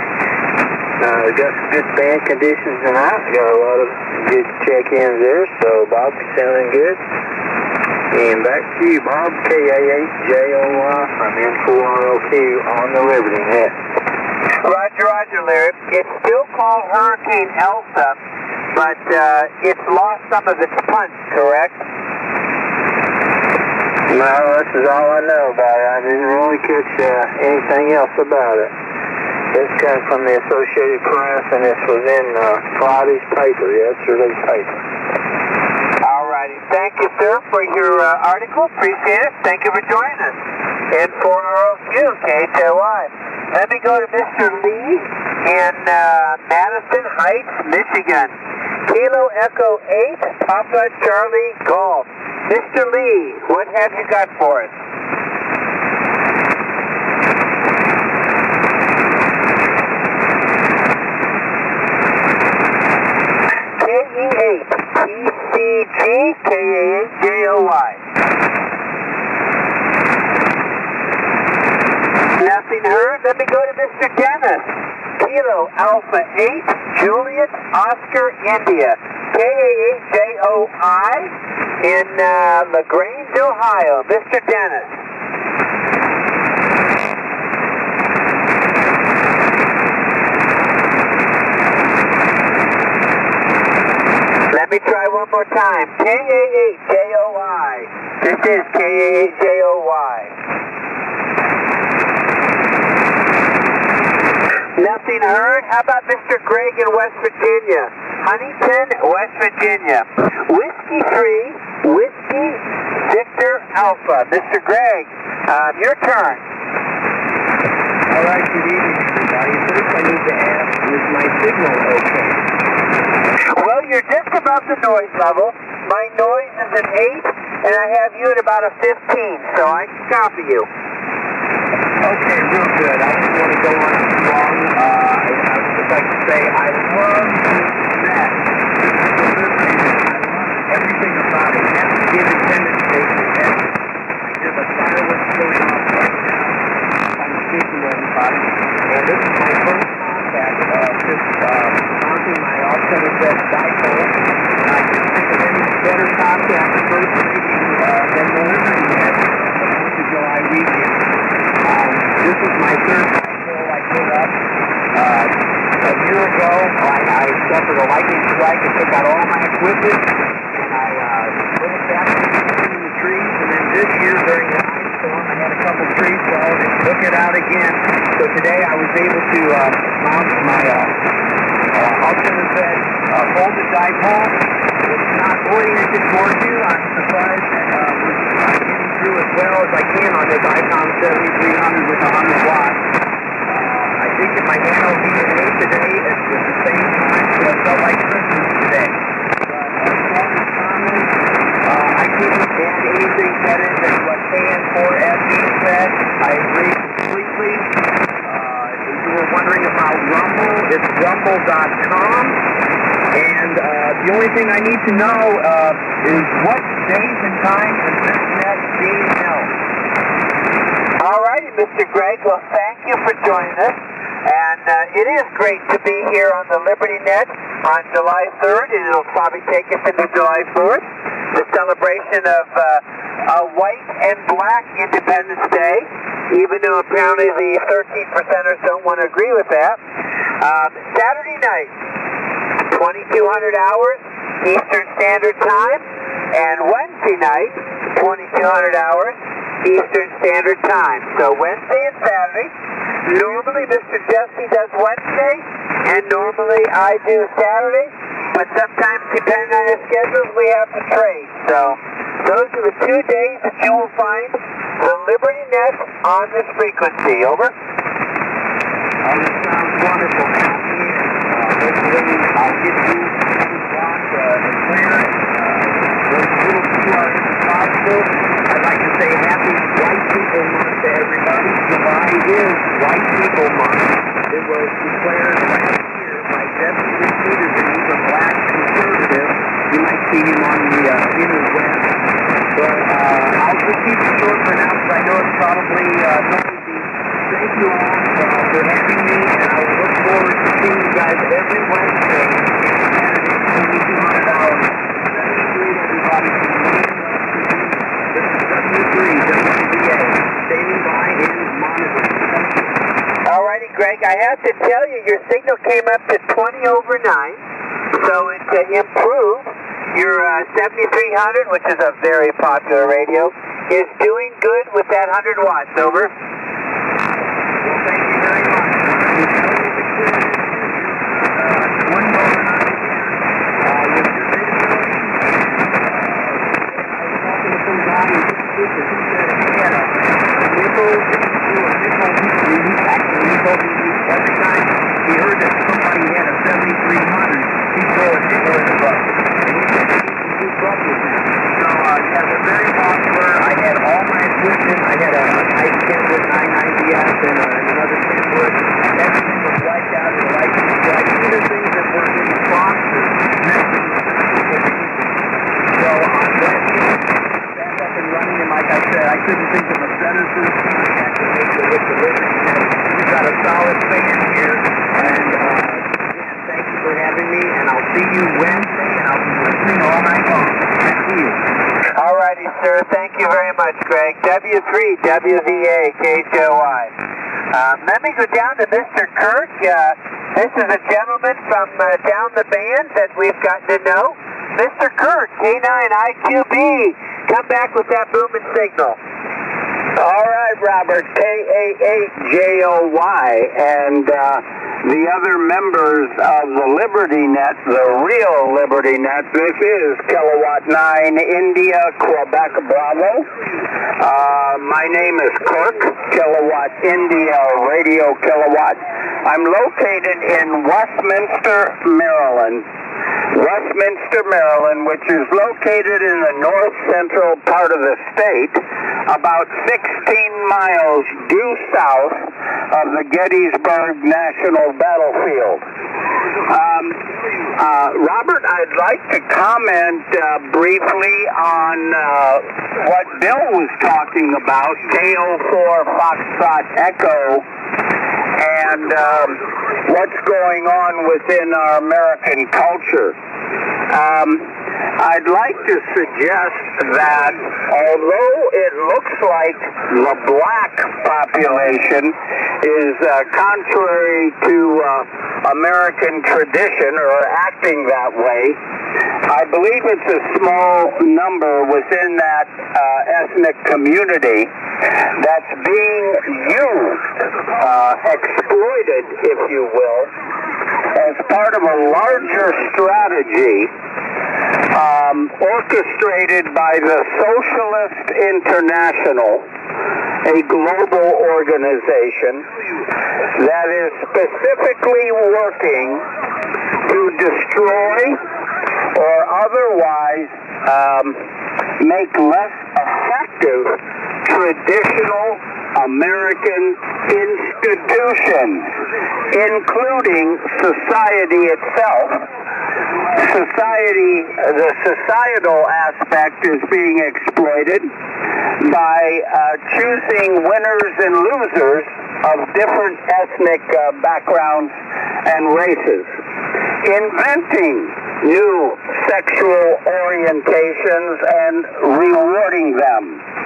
got some good band conditions tonight. Got a lot of good check-ins there, so Bob, sounding good. And back to you, Bob, K-A-H-J-O-Y from N4ROQ on the Liberty Net.
Roger, Larry. It's still called Hurricane Elsa, but it's lost some of its punch, correct?
No, this is all I know about it. I didn't really catch anything else about it. This comes from the Associated Press, and this was in Friday's paper, yesterday's paper.
Thank you, sir, for your article. Appreciate it. Thank you for joining us. N4ROQ, KHOI. Let me go to Mr. Lee in Madison Heights, Michigan. Kilo Echo 8, Papa Charlie Golf. Mr. Lee, what have you got for us? KE8, PCG, KAHJOY. Nothing heard. Let me go to Mr. Dennis. Kilo Alpha 8, Juliet Oscar India. KAHJOI in LaGrange, Ohio. Mr. Dennis. Let me try one more time. KA8JOY. This is KA8JOY. Nothing heard? How about Mr. Greg in West Virginia? Huntington, West Virginia. Whiskey 3, Whiskey Victor Alpha. Mr. Greg, your turn.
All right, good evening, everybody. First, I need to ask, is my signal okay?
Well, you're just above the noise level. My noise is an 8, and I have you at about a 15, so I can copy you.
Okay, real good. I don't want to go on too long. I would just like to say I love this net. I love everything about it. That's the Independence Station. I hear the fireworks going off right now. I'm speaking to everybody. And this is my first contact since mounting my all-center bed dipole. And I couldn't think of any better contact for first station than the Liberty Net for the 4th of July weekend. This is my third dipole I put up. A year ago, I suffered a lightning strike and took out all my equipment, and I put it back in the trees. And then this year, during the ice storm, I had a couple trees fall and took it out again. So today, I was able to mount my all-center bed folded dipole. It's not oriented towards you. I'm surprised that we're getting through as well as I can on this Icom 7300 with 100 watts. I think that my Nano DNA today is at the same time, so it felt like Christmas today. As far as comments, I couldn't add anything better than what KN4SE said. I agree completely. If you were wondering about Rumble, it's rumble.com. And the only thing I need to know is what days and times is this net being held.
All righty, Mr. Greg. Well, thank you for joining us. And it is great to be here on the Liberty Net on July 3rd, and it'll probably take us into July 4th, the celebration of white and black Independence Day, even though apparently the 13%ers don't want to agree with that. Saturday night, 2200 hours Eastern Standard Time, and Wednesday night, 2200 hours Eastern Standard Time. So Wednesday and Saturday. Normally Mr. Jesse does Wednesday, and normally I do Saturday, but sometimes depending on your schedules we have to trade. So those are the 2 days that you will find the Liberty Net on this frequency. Over.
This sounds wonderful. Hopefully I'll get you block and clear those little few are possible. I'd like to say happy White People Month to everybody. July is White People Month. It was declared last year by Jesse Peters, and he's a black conservative. You might see him on the interweb. But I'll just keep it short for now because I know it's probably noisy. Thank you all for having me, and I will look forward to seeing you guys every Wednesday and Saturday, 2200 hours. Great, everybody. This is W3, WVA, standing by and monitoring.
All righty, Greg, I have to tell you, your signal came up to 20 over 9, so it improved. Your 7300, which is a very popular radio, is doing good with that 100 watts. Over.
Well, thank you very much. One more with your video. I was talking to some guy in Texas, and he said he had a nickel, actually, he told me every time he heard that somebody had a 7300, he'd throw a nickel in the bucket. And he said he used to do buckets now. So, yeah, they're very popular. I had all my equipment. I had a nice Kenwood 990S and another Kenwood. Everything was wiped out in the lightning strike. Even the things that were in the boxes next to the surface. So I'm glad to get back up and running. And like I said, I couldn't think of a better system to activate it with the Liberty Net. We've got a solid fan here. And again, thank you for having me. And I'll see you Wednesday, and I'll be listening all night long. Thank you.
All right. righty, sir. Thank you very much, Greg. W3 WVA KJOY. Let me go down to Mr. Kirk. This is a gentleman from down the band that we've gotten to know. Mr. Kirk, K9IQB. Come back with that booming signal.
All right, Robert, K88JOY, and the other members of the Liberty Net, the real Liberty Net, this is Kilowatt 9 India, Quebec Bravo. My name is Kirk, Kilowatt India, Radio Kilowatt. I'm located in Westminster, Maryland. Westminster, Maryland, which is located in the north central part of the state, about 16 miles due south of the Gettysburg National Battlefield. Robert, I'd like to comment briefly on what Bill was talking about, KO4 Foxtrot Echo, and what's going on within our American culture. I'd like to suggest that although it looks like the black population is contrary to American tradition or acting that way, I believe it's a small number within that ethnic community that's being used, exploited, if you will, as part of a larger strategy orchestrated by the Socialist International, a global organization that is specifically working to destroy or otherwise make less effective traditional American institutions, including society itself. The societal aspect is being exploited by choosing winners and losers of different ethnic backgrounds and races, inventing new sexual orientations and rewarding them,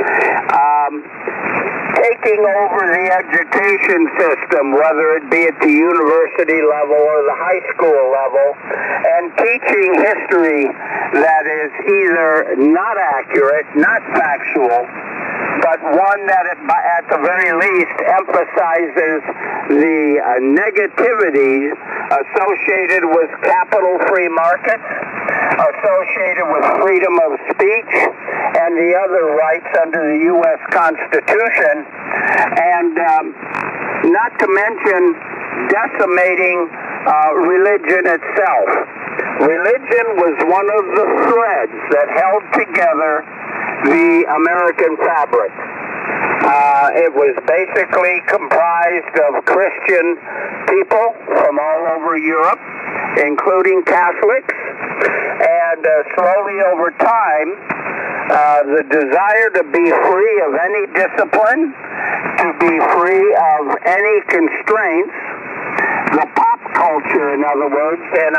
taking over the education system, whether it be at the university level or the high school level, and teaching history that is either not accurate, not factual, but one that at the very least emphasizes the negativity associated with capital-free markets, associated with freedom of speech, and the other rights under the U.S. Constitution, and not to mention decimating religion itself. Religion was one of the threads that held together the American fabric. It was basically comprised of Christian people from all over Europe, including Catholics, and slowly over time, the desire to be free of any discipline, to be free of any constraints, the pop culture, in other words, and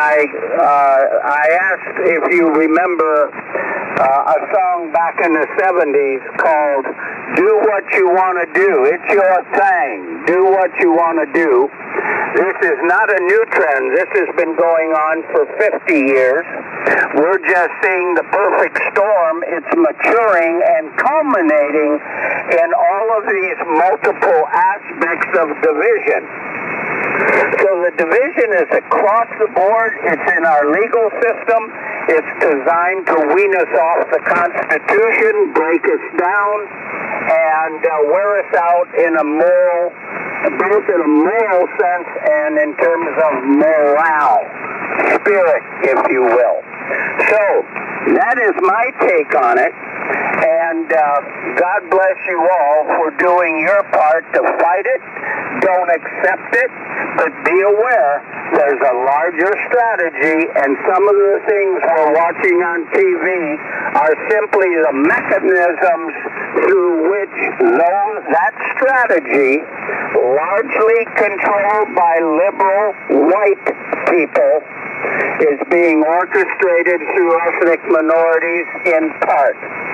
I asked if you remember a song back in the 70s called Do What You Want to Do. It's your thing. Do what you want to do. This is not a new trend. This has been going on for 50 years. We're just seeing the perfect storm. It's maturing and culminating in all of these multiple aspects of division. So the division is across the board. It's in our legal system. It's designed to wean us off the Constitution, break us down, and wear us out in a moral, both in a moral sense and in terms of morale, spirit, if you will. So that is my take on it. And God bless you all for doing your part to fight it. Don't accept it, but be aware there's a larger strategy, and some of the things we're watching on TV are simply the mechanisms through which that strategy, largely controlled by liberal white people, is being orchestrated through ethnic minorities in part.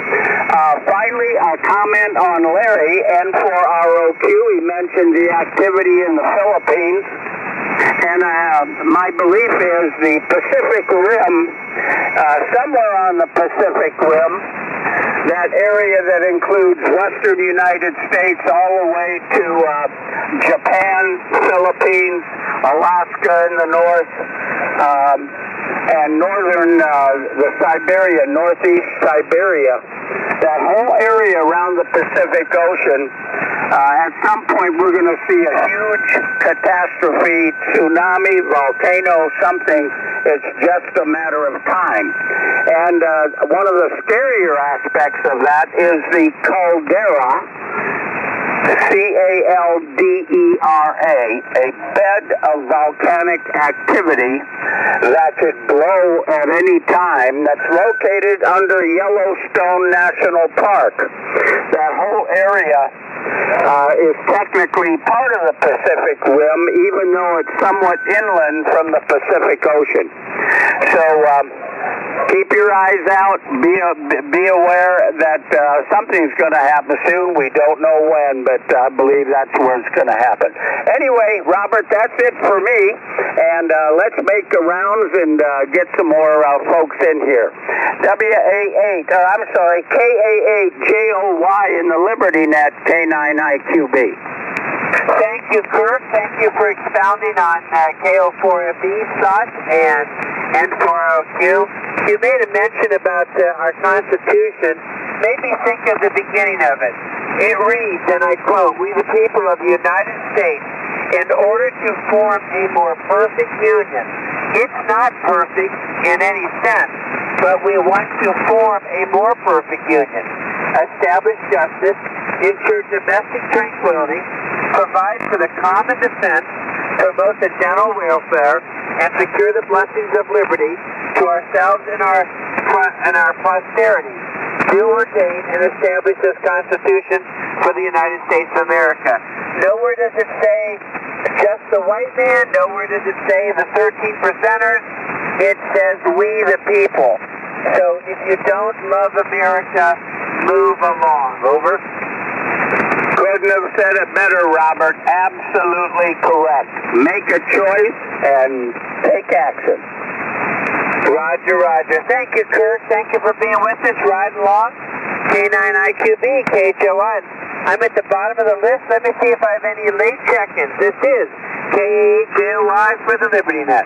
Finally, a comment on Larry, N4ROQ. He mentioned the activity in the Philippines. And my belief is the Pacific Rim, somewhere on the Pacific Rim, that area that includes western United States all the way to Japan, Philippines, Alaska in the north, and northern the Siberia, northeast Siberia, that whole area around the Pacific Ocean, at some point we're going to see a huge catastrophe, tsunami, volcano, something. It's just a matter of time. And one of the scarier aspects of that is the caldera, C-A-L-D-E-R-A, a bed of volcanic activity that could blow at any time, that's located under Yellowstone National Park. That whole area is technically part of the Pacific Rim, even though it's somewhat inland from the Pacific Ocean. So keep your eyes out. Be aware that something's going to happen soon. We don't know when, but I believe that's where it's going to happen. Anyway, Robert, that's it for me. And let's make the rounds and get some more folks in here. KA8JOY in the Liberty Net, K9IQB.
Thank you, Kirk. Thank you for expounding on KO4FE, SOT, and N4ROQ. You made a mention about our Constitution. Made me think of the beginning of it. It reads, and I quote, "We the people of the United States, in order to form a more perfect union," it's not perfect in any sense, but we want to form a more perfect union, establish justice, ensure domestic tranquility, provide for the common defense, promote the general welfare, and secure the blessings of liberty to ourselves and our posterity. Do ordain and establish this Constitution for the United States of America. Nowhere does it say just the white man. Nowhere does it say the 13%ers. It says we the people. So if you don't love America, move along. Over.
Couldn't have said it better, Robert. Absolutely correct. Make a choice and take action.
Roger, Roger. Thank you, Kirk. Thank you for being with us. Ride along. K9IQB, KHOI. I'm at the bottom of the list. Let me see if I have any late check-ins. This is KHOI for the Liberty Net.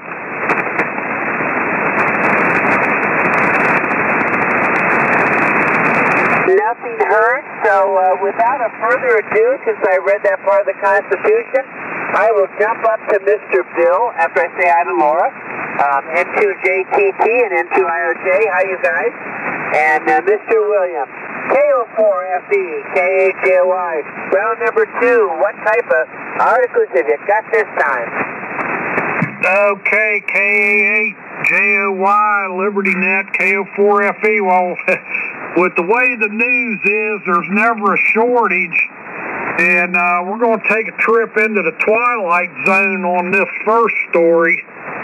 Nothing heard, so without a further ado, since I read that part of the Constitution, I will jump up to Mr. Bill after I say hi to Laura. N2JTT and N2IOJ, hi you guys. And Mr. Williams, KO4FE, KHOI, round number 2, what type of articles have you got this time?
Okay, KA8JOY, Liberty Net, KO4FE. Well, with the way the news is, there's never a shortage. And we're going to take a trip into the Twilight Zone on this first story.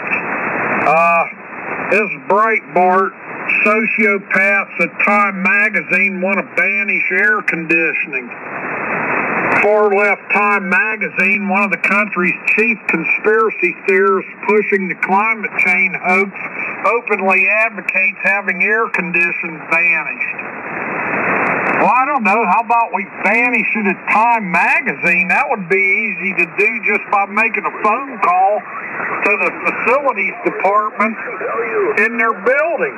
This Breitbart, sociopaths at Time Magazine want to banish air conditioning. Far-left Time Magazine, one of the country's chief conspiracy theorists pushing the climate change hoax, openly advocates having air conditioning banished. Well, I don't know. How about we banish it at Time Magazine? That would be easy to do just by making a phone call to the facilities department in their building.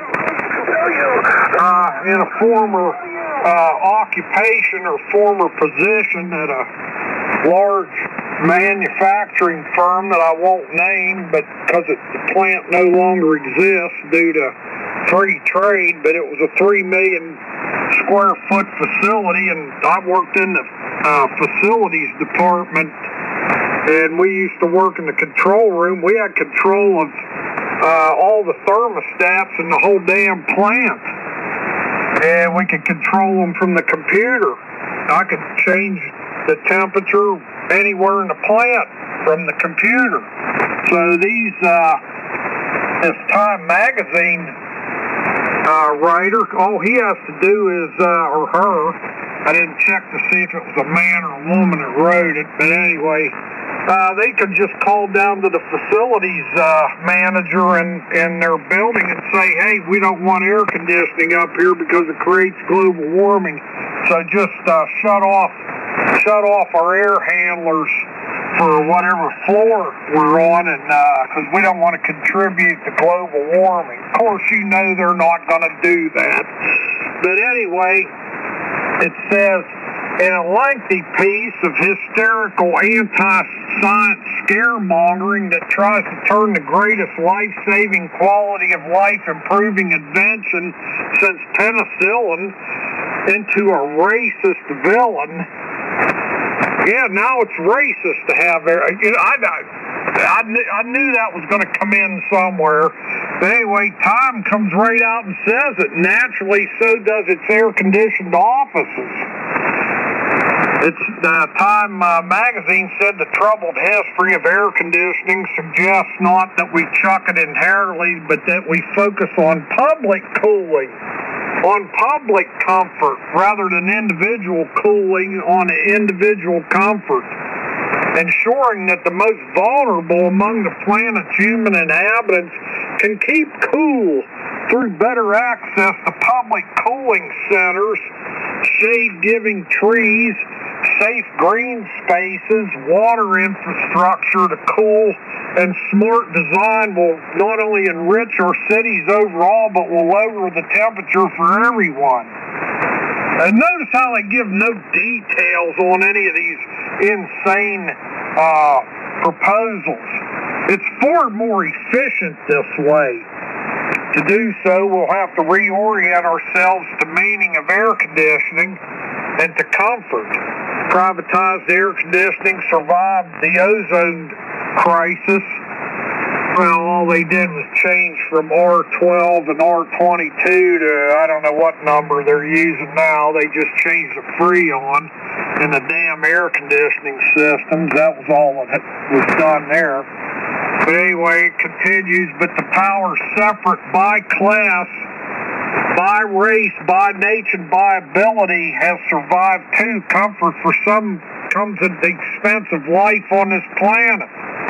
In a former occupation or former position at a large manufacturing firm that I won't name, but because the plant no longer exists due to free trade, but it was a 3 million square foot facility, and I worked in the facilities department, and we used to work in the control room. We had control of all the thermostats in the whole damn plant, and we could control them from the computer. I could change the temperature anywhere in the plant from the computer. So this Time Magazine rider. All he has to do is, or her, I didn't check to see if it was a man or a woman that rode it, but anyway, they could just call down to the facilities manager in their building and say, hey, we don't want air conditioning up here because it creates global warming. So just shut off our air handlers for whatever floor we're on, and because we don't want to contribute to global warming. Of course, you know they're not going to do that. But anyway, it says, in a lengthy piece of hysterical anti-science scaremongering that tries to turn the greatest life-saving quality of life-improving invention since penicillin into a racist villain. Yeah, now it's racist to have air. I knew that was going to come in somewhere. But anyway, Time comes right out and says it. Naturally, so does its air-conditioned offices. It's Time magazine said the troubled history of air conditioning suggests not that we chuck it entirely, but that we focus on public cooling, on public comfort, rather than individual cooling on individual comfort, ensuring that the most vulnerable among the planet's human inhabitants can keep cool through better access to public cooling centers, shade-giving trees, safe green spaces, water infrastructure to cool, and smart design will not only enrich our cities overall, but will lower the temperature for everyone. And notice how they give no details on any of these insane proposals. It's far more efficient this way. To do so, we'll have to reorient ourselves to meaning of air conditioning and to comfort. Privatized air conditioning survived the ozone crisis. Well, all they did was change from R12 and R22 to I don't know what number they're using now. They just changed the Freon in the damn air conditioning systems. That was all that was done there. But anyway, it continues, but the power separate by class, by race, by nature, by ability has survived too. Comfort for some comes at the expense of life on this planet.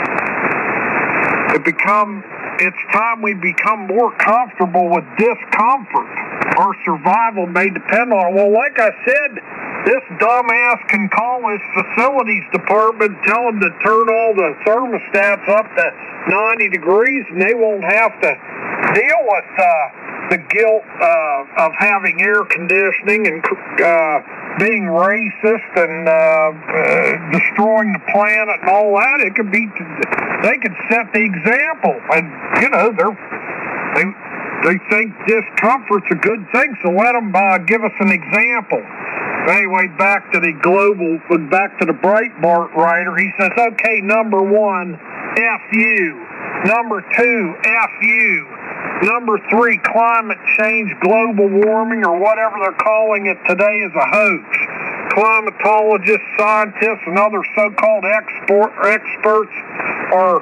It's time we become more comfortable with discomfort. Our survival may depend on it. Well, like I said, this dumbass can call his facilities department, tell them to turn all the thermostats up to 90 degrees, and they won't have to deal with the guilt of having air conditioning and being racist and destroying the planet and all that. It could be, they could set the example, and you know they think discomfort's a good thing, so let them give us an example. Anyway, back to the Breitbart writer. He says, okay, number one, F you. Number two, F you. Number three, climate change, global warming, or whatever they're calling it today is a hoax. Climatologists, scientists, and other so-called experts are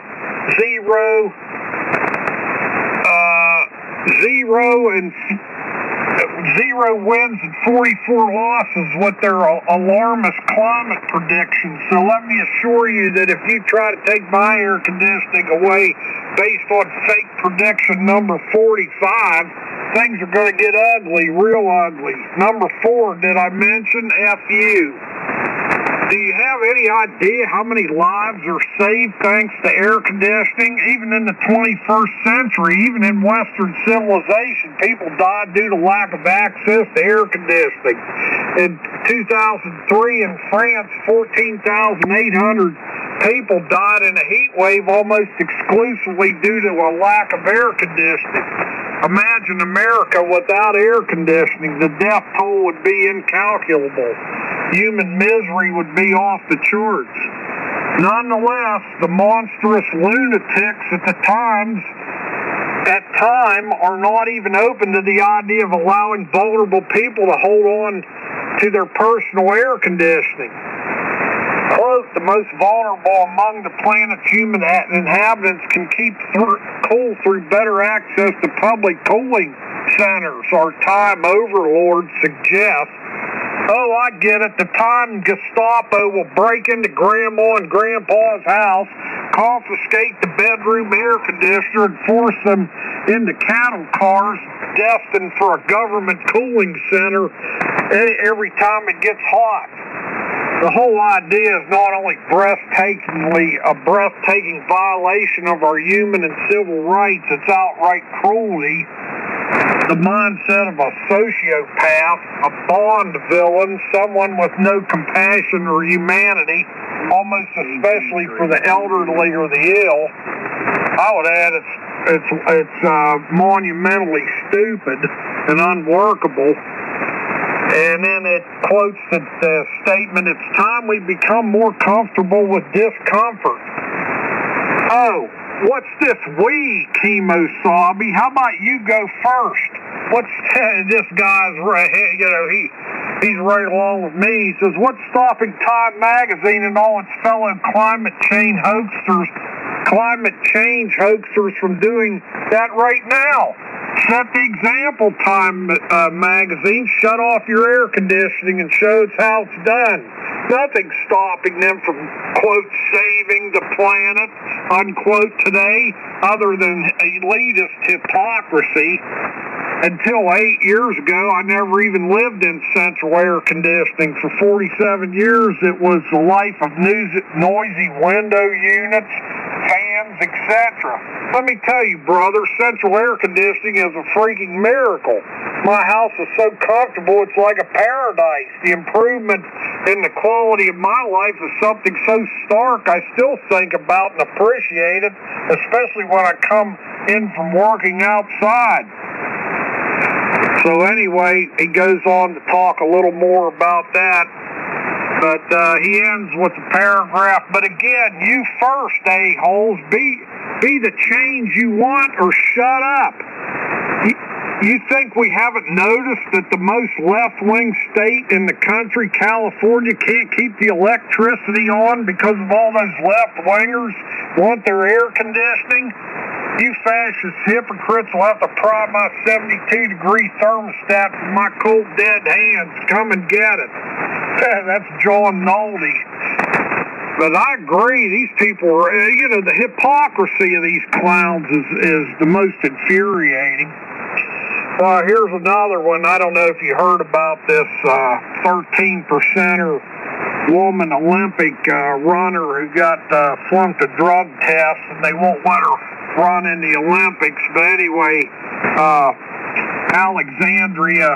zero wins and 44 losses with their alarmist climate predictions. So let me assure you that if you try to take my air conditioning away based on fake prediction number 45, things are going to get ugly, real ugly. Number 4, did I mention FU? Do you have any idea how many lives are saved thanks to air conditioning? Even in the 21st century, even in Western civilization, people died due to lack of access to air conditioning. In 2003 in France, 14,800 people died in a heat wave almost exclusively due to a lack of air conditioning. Imagine America without air conditioning. The death toll would be incalculable. Human misery would be off the charts. Nonetheless, the monstrous lunatics at time are not even open to the idea of allowing vulnerable people to hold on to their personal air conditioning. Quote, the most vulnerable among the planet's human inhabitants can keep cool through better access to public cooling centers. Our time overlords suggest, oh, I get it, the time Gestapo will break into Grandma and Grandpa's house, confiscate the bedroom air conditioner, and force them into cattle cars destined for a government cooling center every time it gets hot. The whole idea is not only a breathtaking violation of our human and civil rights, it's outright cruelty. The mindset of a sociopath, a Bond villain, someone with no compassion or humanity, almost especially for the elderly or the ill. I would add it's monumentally stupid and unworkable. And then it quotes the statement, it's time we become more comfortable with discomfort. Oh, what's this we, Kemosabe? How about you go first? This guy's right, he's right along with me. He says, what's stopping Time Magazine and all its fellow climate change hoaxers from doing that right now? Set the example, Time Magazine. Shut off your air conditioning and show us how it's done. Nothing's stopping them from, quote, saving the planet, unquote, today, other than elitist hypocrisy. Until 8 years ago, I never even lived in central air conditioning. For 47 years, it was the life of noisy window units, fans, etc. Let me tell you, brother, central air conditioning is a freaking miracle. My house is so comfortable, it's like a paradise. The improvement in the quality of my life is something so stark I still think about and appreciate it, especially when I come in from working outside. So anyway, he goes on to talk a little more about that, but he ends with a paragraph, but again, you first, a-holes, be the change you want or shut up. You think we haven't noticed that the most left-wing state in the country, California, can't keep the electricity on because of all those left-wingers want their air conditioning? You fascist hypocrites will have to pry my 72-degree thermostat from my cold, dead hands. Come and get it. That's John Nolde. But I agree, these people are, the hypocrisy of these clowns is the most infuriating. Here's another one. I don't know if you heard about this 13%er woman Olympic runner who got flunked a drug test, and they won't let her run in the Olympics. But anyway, Alexandria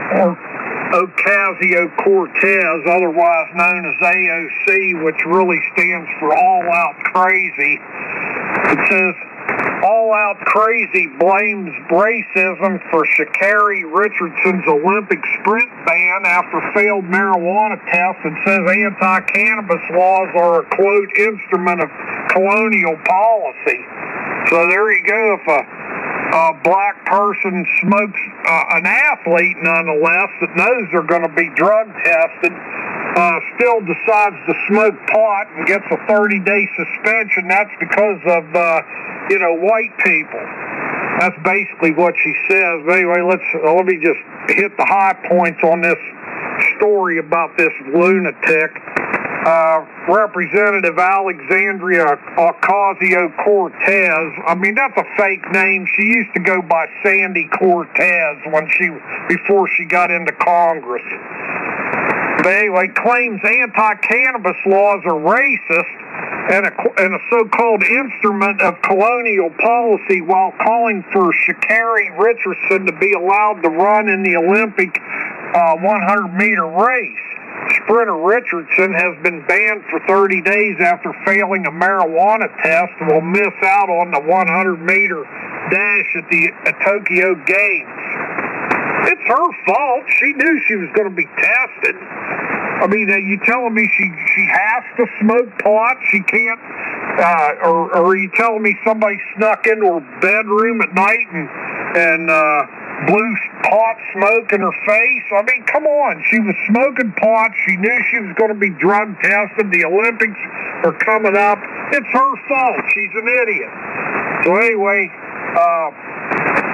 Ocasio-Cortez, otherwise known as AOC, which really stands for All Out Crazy. It says, All Out Crazy blames racism for Sha'Carri Richardson's Olympic sprint ban after failed marijuana tests and says anti-cannabis laws are a, quote, instrument of colonial policy. So there you go. If a black person smokes, an athlete nonetheless, that knows they're going to be drug tested, still decides to smoke pot and gets a 30-day suspension, that's because of, white people. That's basically what she says. But anyway, let me just hit the high points on this story about this lunatic. Representative Alexandria Ocasio-Cortez. I mean, that's a fake name. She used to go by Sandy Cortez before she got into Congress. But anyway, claims anti-cannabis laws are racist and a so-called instrument of colonial policy, while calling for Sha'Carri Richardson to be allowed to run in the Olympic 100-meter race. Sprinter Richardson has been banned for 30 days after failing a marijuana test and will miss out on the 100-meter dash at the Tokyo Games. It's her fault. She knew she was going to be tested. I mean, you telling me she has to smoke pot? She can't? Or are you telling me somebody snuck into her bedroom at night and blew pot smoke in her face? I mean, come on. She was smoking pot. She knew she was going to be drug tested. The Olympics are coming up. It's her fault. She's an idiot. So anyway,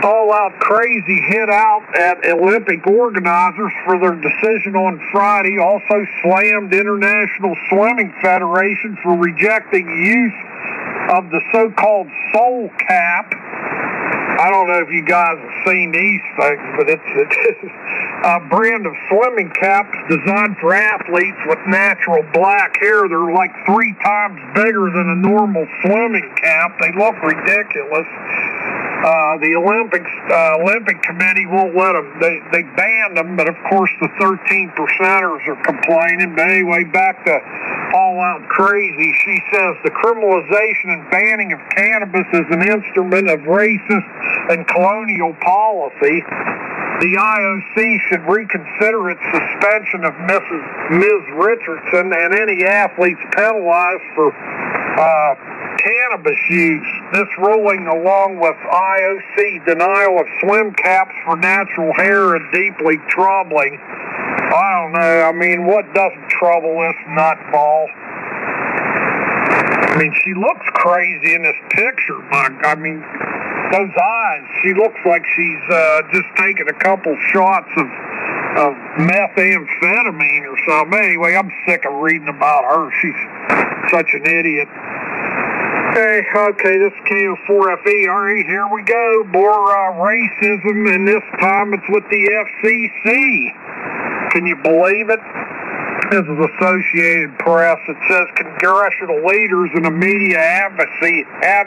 All Out Crazy hit out at Olympic organizers for their decision on Friday, also slammed International Swimming Federation for rejecting use of the so-called soul cap. I don't know if you guys have seen these things, but it's a brand of swimming caps designed for athletes with natural black hair. They're like 3 times bigger than a normal swimming cap. They look ridiculous. The Olympic Committee won't let them. They banned them, but of course the 13%ers are complaining. But anyway, back to All Out Crazy. She says the criminalization and banning of cannabis is an instrument of racist and colonial policy. The IOC should reconsider its suspension of Ms. Richardson and any athletes penalized for cannabis use. This ruling, along with IOC denial of swim caps for natural hair, is deeply troubling. I don't know. I mean, what doesn't trouble this nutball? I mean, she looks crazy in this picture. I mean, those eyes. She looks like she's just taken a couple shots of methamphetamine or something. Anyway, I'm sick of reading about her. She's such an idiot. Okay, this is KO4FE. All right, here we go. More racism, and this time it's with the FCC. Can you believe it? This is Associated Press. It says congressional leaders and a media advocacy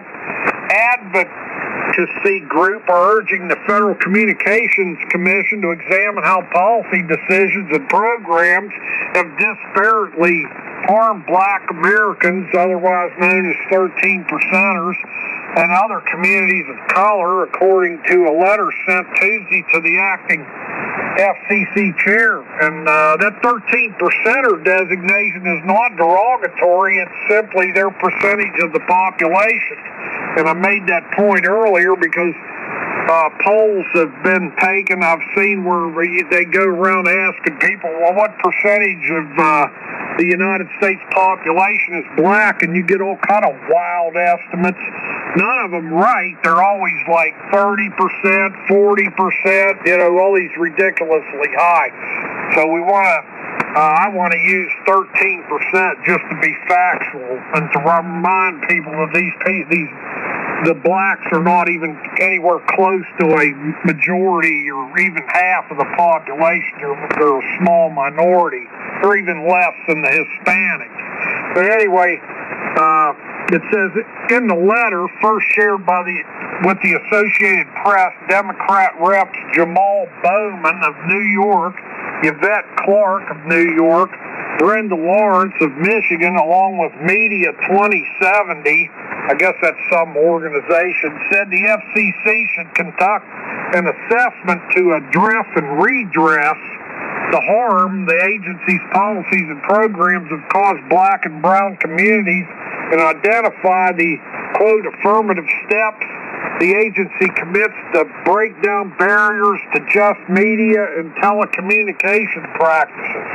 group are urging the Federal Communications Commission to examine how policy decisions and programs have disparately harmed black Americans, otherwise known as 13%ers, and other communities of color, according to a letter sent Tuesday to the acting FCC chair. And that 13%er designation is not derogatory. It's simply their percentage of the population. And I made that point earlier because polls have been taken. I've seen where they go around asking people, well, what percentage of the United States population is black? And you get all kind of wild estimates. None of them right. They're always like 30%, 40%, all these ridiculously high. So I want to use 13% just to be factual and to remind people that the blacks are not even anywhere close to a majority or even half of the population. They're a small minority. They're even less than the Hispanics. But anyway, it says in the letter, first shared with the Associated Press, Democrat reps Jamal Bowman of New York, Yvette Clark of New York, Brenda Lawrence of Michigan, along with Media 2070, I guess that's some organization, said the FCC should conduct an assessment to address and redress the harm the agency's policies and programs have caused black and brown communities and identify the, quote, affirmative steps the agency commits to break down barriers to just media and telecommunication practices.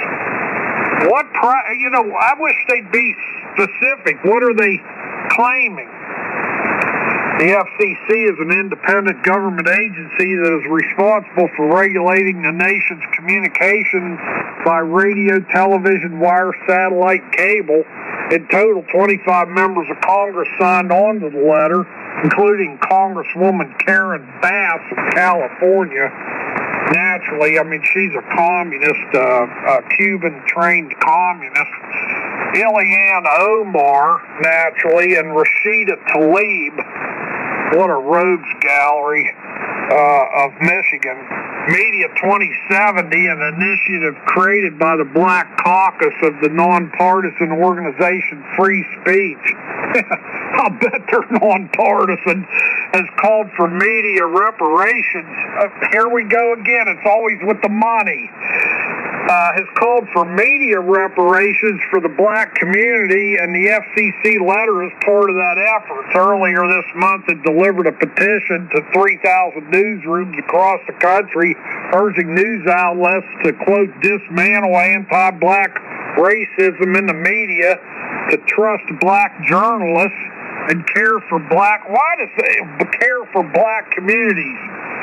I wish they'd be specific. What are they claiming? The FCC is an independent government agency that is responsible for regulating the nation's communications by radio, television, wire, satellite, cable. In total, 25 members of Congress signed on to the letter, including Congresswoman Karen Bass of California. Naturally, I mean, she's a communist, a Cuban-trained communist. Ileana Omar, naturally, and Rashida Tlaib, what a rogues gallery, of Michigan. Media 2070, an initiative created by the Black Caucus of the nonpartisan organization Free Speech. I'll bet they're nonpartisan, has called for media reparations. Here we go again. It's always with the money. Has called for media reparations for the black community, and the FCC letter is part of that effort. Earlier this month, it delivered a petition to 3,000 newsrooms across the country, urging news outlets to, quote, dismantle anti-black racism in the media, to trust black journalists, and care for black communities.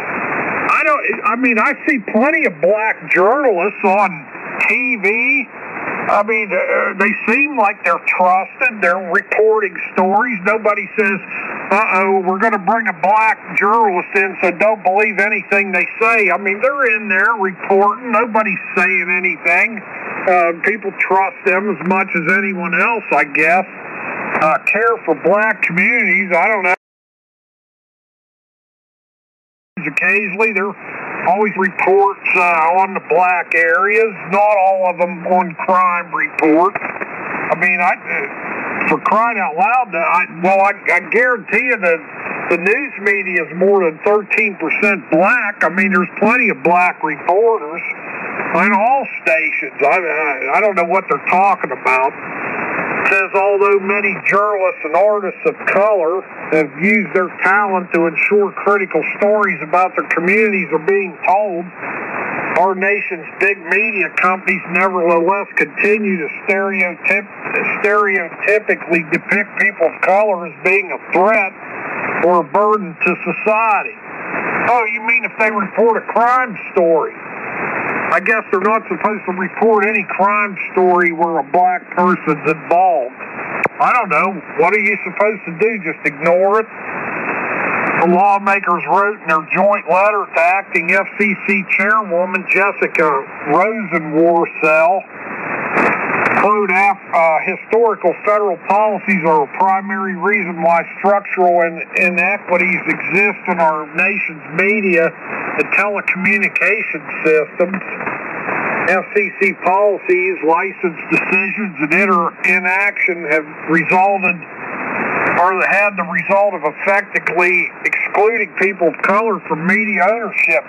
I see plenty of black journalists on TV. I mean, they seem like they're trusted. They're reporting stories. Nobody says, we're going to bring a black journalist in, so don't believe anything they say. I mean, they're in there reporting. Nobody's saying anything. People trust them as much as anyone else, I guess. Care for black communities, I don't know. Occasionally, there always reports on the black areas, not all of them on crime reports. I mean, for crying out loud, I guarantee you that the news media is more than 13% black. I mean, there's plenty of black reporters on all stations. I don't know what they're talking about. It says, although many journalists and artists of color have used their talent to ensure critical stories about their communities are being told, our nation's big media companies nevertheless continue to stereotypically depict people of color as being a threat or a burden to society. Oh, you mean if they report a crime story? I guess they're not supposed to report any crime story where a black person's involved. I don't know. What are you supposed to do? Just ignore it? The lawmakers wrote in their joint letter to acting FCC chairwoman Jessica Rosenworcel, quote, historical federal policies are a primary reason why structural inequities exist in our nation's media and telecommunication systems. FCC policies, license decisions, and inaction have had the result of effectively excluding people of color from media ownership.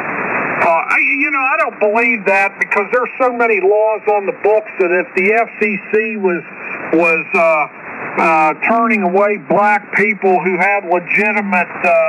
I don't believe that, because there's so many laws on the books that if the FCC was turning away black people who had legitimate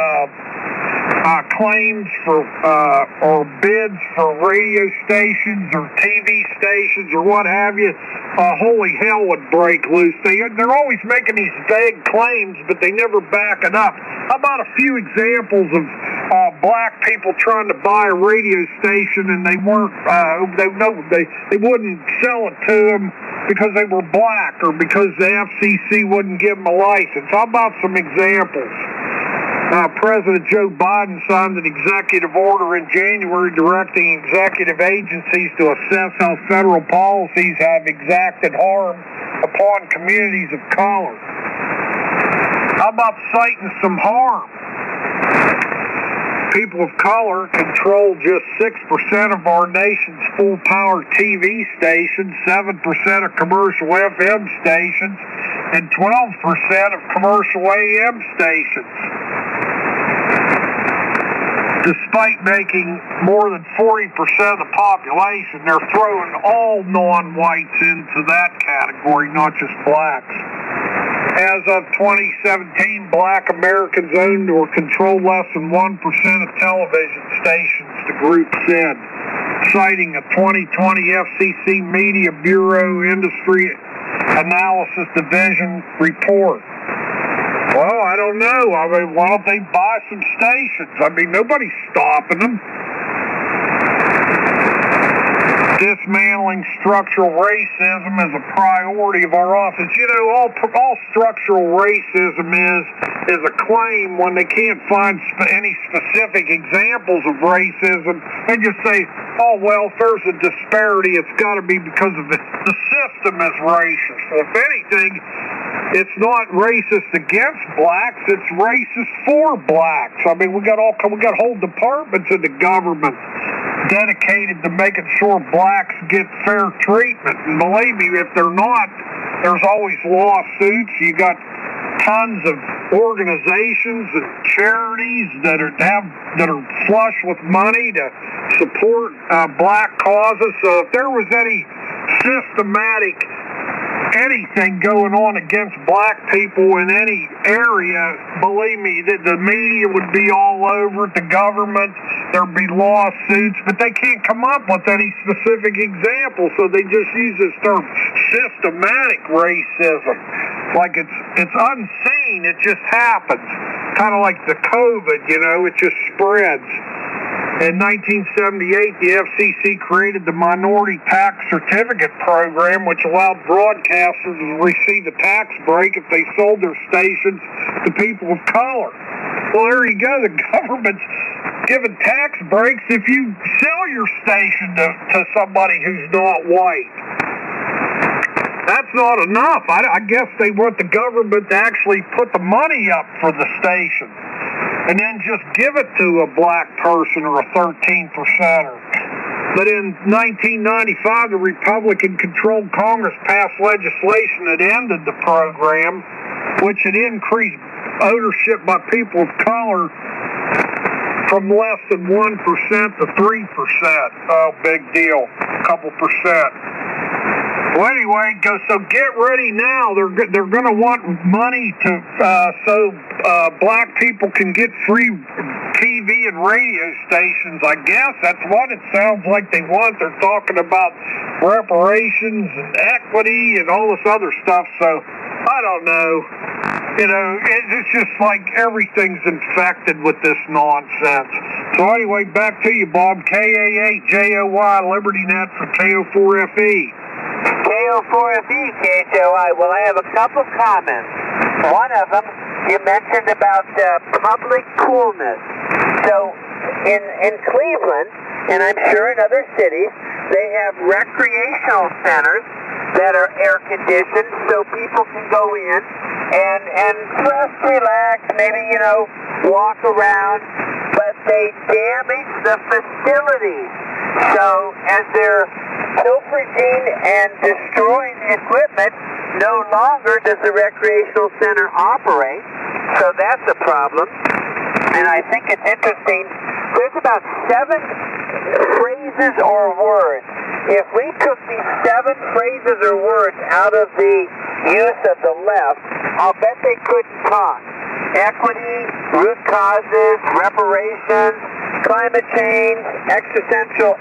claims for or bids for radio stations or TV stations or what have you, holy hell would break loose. They're always making these vague claims, but they never back it up. How about a few examples of black people trying to buy a radio station and they weren't, they wouldn't sell it to them because they were black or because the FCC wouldn't give them a license? How about some examples? President Joe Biden signed an executive order in January directing executive agencies to assess how federal policies have exacted harm upon communities of color. How about citing some harm? People of color control just 6% of our nation's full-power TV stations, 7% of commercial FM stations, and 12% of commercial AM stations. Despite making more than 40% of the population, they're throwing all non-whites into that category, not just blacks. As of 2017, black Americans owned or controlled less than 1% of television stations, the group said, citing a 2020 FCC Media Bureau Industry Analysis Division report. Well, I don't know. I mean, why don't they buy some stations? I mean, nobody's stopping them. Dismantling structural racism is a priority of our office. You know, all structural racism is a claim when they can't find any specific examples of racism. They just say, oh, well, if there's a disparity, it's got to be because of the system is racist. If anything, it's not racist against blacks, it's racist for blacks. I mean, we got whole departments in the government dedicated to making sure blacks get fair treatment. And believe me, if they're not, there's always lawsuits. You got tons of organizations and charities that are flush with money to support black causes. So if there was any systematic anything going on against black people in any area, believe me, the media would be all over it, the government, there'd be lawsuits, but they can't come up with any specific examples, so they just use this term systematic racism. Like it's unseen, it just happens. Kind of like the COVID, it just spreads. In 1978, the FCC created the Minority Tax Certificate Program, which allowed broadcasters to receive a tax break if they sold their stations to people of color. Well, there you go. The government's giving tax breaks if you sell your station to somebody who's not white. That's not enough. I guess they want the government to actually put the money up for the station and then just give it to a black person or a 13%er. But in 1995, the Republican-controlled Congress passed legislation that ended the program, which had increased ownership by people of color from less than 1% to 3%. Oh, big deal. A couple percent. Well, anyway, so get ready now. They're going to want money so black people can get free TV and radio stations. I guess that's what it sounds like they want. They're talking about reparations and equity and all this other stuff. So I don't know. You know, it's just like everything's infected with this nonsense. So anyway, back to you, Bob. KA8JOY, LibertyNet for KO4FE.
KO4FE, KHOI. Well, I have a couple comments. One of them, you mentioned about public coolness. So in Cleveland, and I'm sure in other cities, they have recreational centers that are air conditioned so people can go in and just relax, maybe, walk around, but they damage the facilities. So as they're pilfering and destroying the equipment, no longer does the recreational center operate. So that's a problem. And I think it's interesting. There's about 7 phrases or words. If we took these 7 phrases or words out of the use of the left, I'll bet they couldn't talk. Equity, root causes, reparations, climate change, existential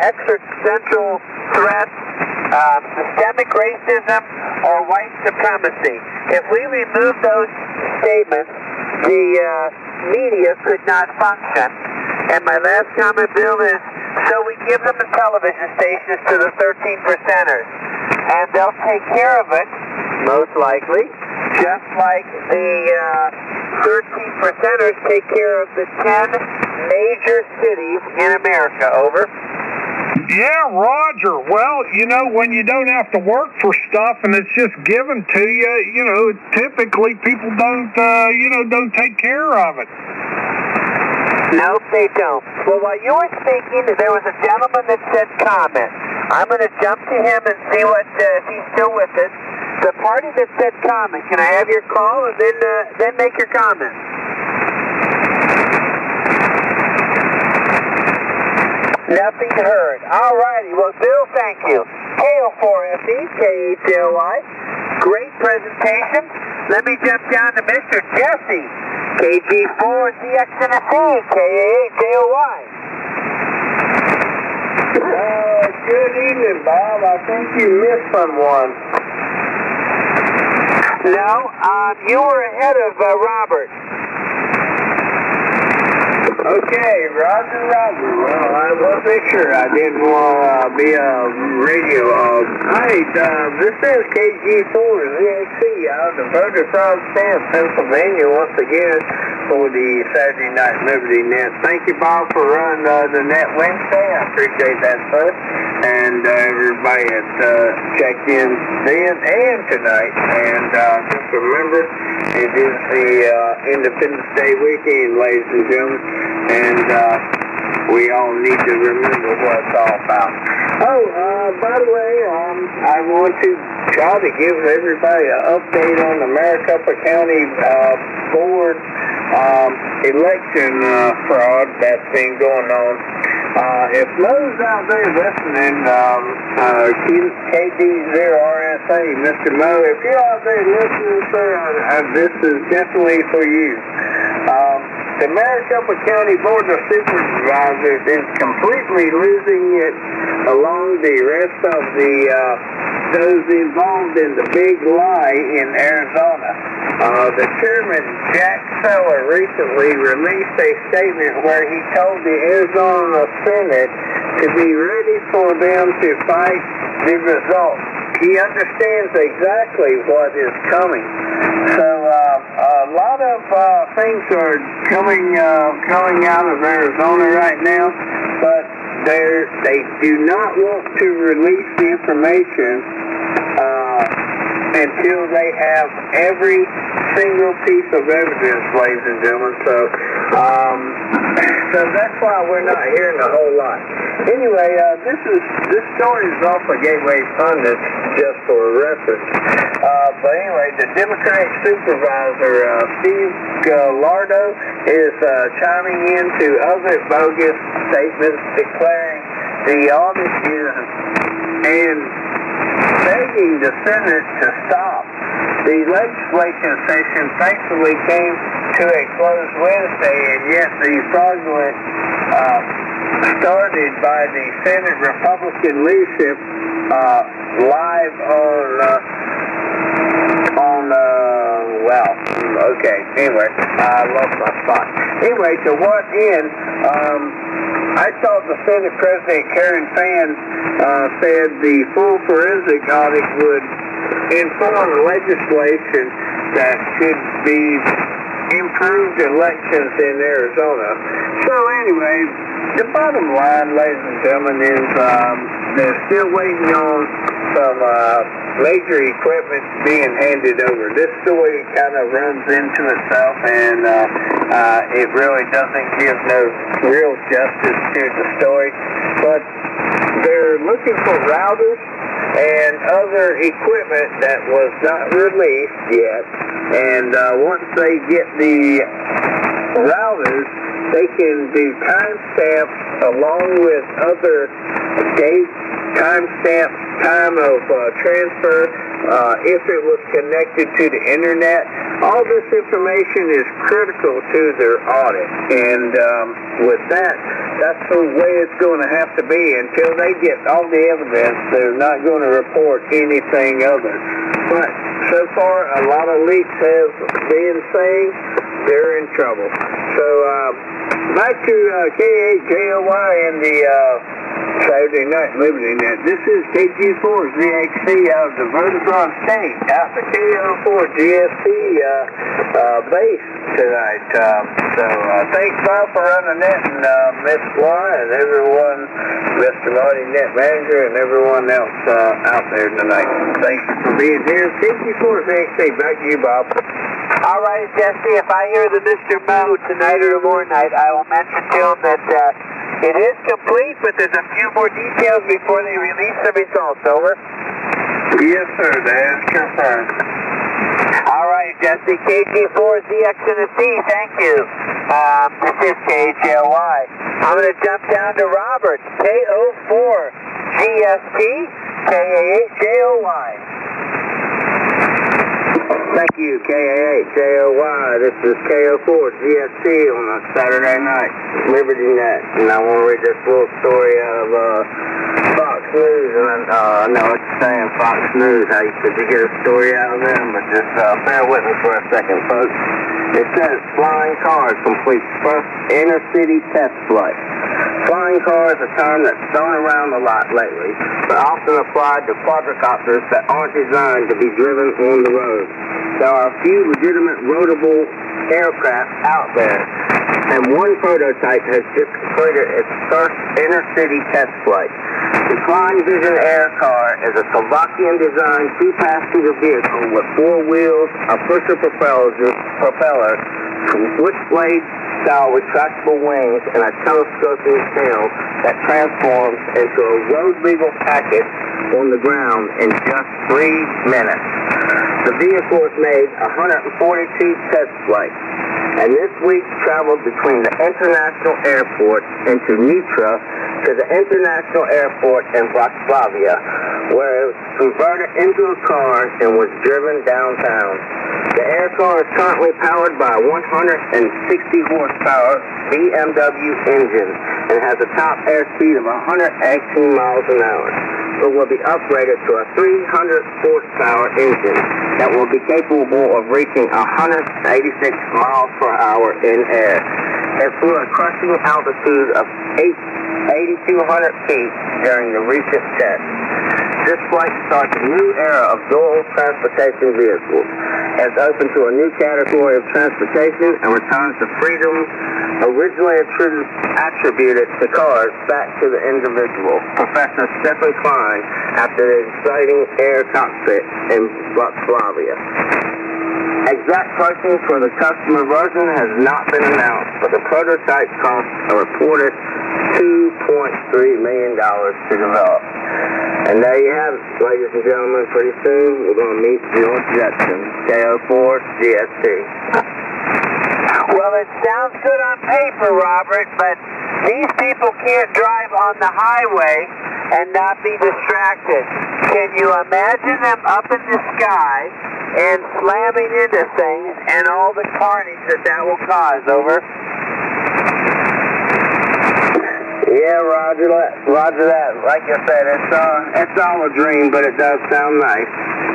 threats, systemic racism, or white supremacy. If we remove those statements, the media could not function. And my last comment, Bill, is so we give them the television stations to the 13%ers. And they'll take care of it, most likely, just like the 13%ers take care of the 10 major cities in America. Over.
Yeah, Roger. Well, when you don't have to work for stuff and it's just given to you, typically people don't take care of it.
Nope, they don't. Well, while you were speaking, there was a gentleman that said comment. I'm going to jump to him and see if he's still with us. The party that said comment, can I have your call and then make your comment? Nothing heard. All righty. Well, Bill, thank you. KO4FE, KHLI. Great presentation. Let me jump down to Mr. Jesse. KG4ZX Tennessee, KA8JOY.
Good evening, Bob. I think you missed someone.
No, you were ahead of Robert.
Okay, Roger. Well, I wasn't sure. I didn't want to be a radio hog. Hi, this is KG4ZXC out of the Burger Frog Stand, Pennsylvania, once again for the Saturday Night Liberty Net. Thank you, Bob, for running the net Wednesday. I appreciate that, sir. And everybody that checked in then and tonight. And just remember, it is the Independence Day weekend, ladies and gentlemen. And we all need to remember what it's all about. By the way, I want to try to give everybody an update on the Maricopa County Board election fraud that's been going on. If those out there listening, KD0RSA, Mr. Mo, if you're out there listening, sir, this is definitely for you. the Maricopa County Board of Supervisors is completely losing it along the rest of those involved in the big lie in Arizona. The chairman, Jack Seller, recently released a statement where he told the Arizona Senate to be ready for them to fight the results. He understands exactly what is coming. So a lot of things are coming out of Arizona right now, but they do not want to release the information until they have every single piece of evidence, ladies and gentlemen. So that's why we're not hearing a whole lot. Anyway, this story is off of Gateway Pundit, just for reference. But anyway, the Democratic supervisor, Steve Lardo, is chiming into other bogus statements declaring the audit is and begging the Senate to stop. The legislation session thankfully came to a close Wednesday, and yet the fraudulent started by the Senate Republican leadership live anyway, I lost my spot. Anyway, to what end, I thought the Senate President Karen Fann said the full forensic audit would inform legislation that should be improved elections in Arizona. So anyway, the bottom line, ladies and gentlemen, is they're still waiting on some major equipment being handed over. This story kind of runs into itself, and it really doesn't give no real justice to the story. But they're looking for routers and other equipment that was not released yet. And once they get the routers, they can do timestamps along with other dates, timestamp, time of transfer, if it was connected to the internet. All this information is critical to their audit. And with that, that's the way it's going to have to be. Until they get all the evidence, they're not going to report anything other. But so far, a lot of leaks have been saying they're in trouble. So back to K8JOY and the Saturday Night Liberty Net. This is KG4ZXC out of the Vertibron State, out the KO4GSC base tonight. Thanks, Bob, for running it, and Miss Laura, and everyone, Mr. Marty, Net Manager, and everyone else out there tonight. Thanks for being here. KG4ZXC, back to you, Bob.
All right, Jesse, if I hear the Mr. Mo tonight or tomorrow night, I will mention to him that it is complete, but there's a few more details before they release the results. Over.
Yes, sir. That is confirmed.
All right, Jesse. KG4ZX in the C. Thank you. This is KJOY. I'm going to jump down to Robert. KO4GST, KA8JOY.
Thank you, KA8JOY. This is KO4GST on a Saturday night, Liberty Net. And I want to read this little story out of Fox News. And I know it's saying Fox News, how you could get a story out of them, but just bear with me for a second, folks. It says flying cars complete first inner-city test flight. Flying car is a term that's thrown around a lot lately, but often applied to quadricopters that aren't designed to be driven on the road. There are a few legitimate roadable aircraft out there, and one prototype has just completed its first inner-city test flight. The Klein Vision Air Car is a Slovakian-designed two-passenger vehicle with four wheels, a pusher propeller, switchblade-style retractable wings, and a telescoping tail that transforms into a road legal package on the ground in just 3 minutes. The vehicle has made 142 test flights, and this week traveled between the international airport into Nitra to the international airport in Bratislava, where it was converted into a car and was driven downtown. The air car is currently powered by a 160 horsepower BMW engine and has a top airspeed of 118 miles an hour. It will be upgraded to a 300 horsepower engine that will be capable of reaching 186 miles per hour in air. It flew a crushing altitude of 8,200 feet during the recent test. This flight starts a new era of dual transportation vehicles, as open to a new category of transportation and returns the freedom originally attributed to cars back to the individual. Professor Stephen Klein after the exciting air cockpit in Yugoslavia. Exact pricing for the customer version has not been announced, but the prototype cost a reported $2.3 million to develop. And there you have it, ladies and gentlemen. Pretty soon we're going to meet George Jetson, KO4 GST.
Well, it sounds good on paper, Robert, but these people can't drive on the highway and not be distracted. Can you imagine them up in the sky and slamming into things and all the carnage that will cause? Over.
Yeah, roger that. Like I said, it's all a dream, but it does sound nice.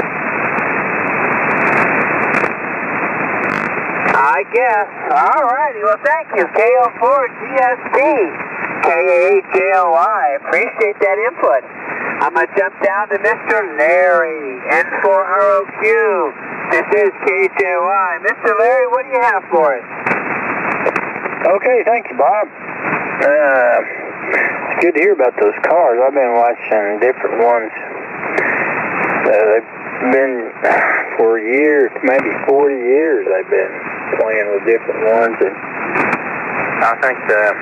I guess. All righty. Well, thank you, KO4 GST, KA8JLI. Appreciate that input. I'm going to jump down to Mr. Larry, N4ROQ. This is KJY. Mr. Larry, what do you have for us?
Okay, thank you, Bob. It's good to hear about those cars. I've been watching different ones. They've been for years, maybe 40 years, they've been playing with different ones. And I think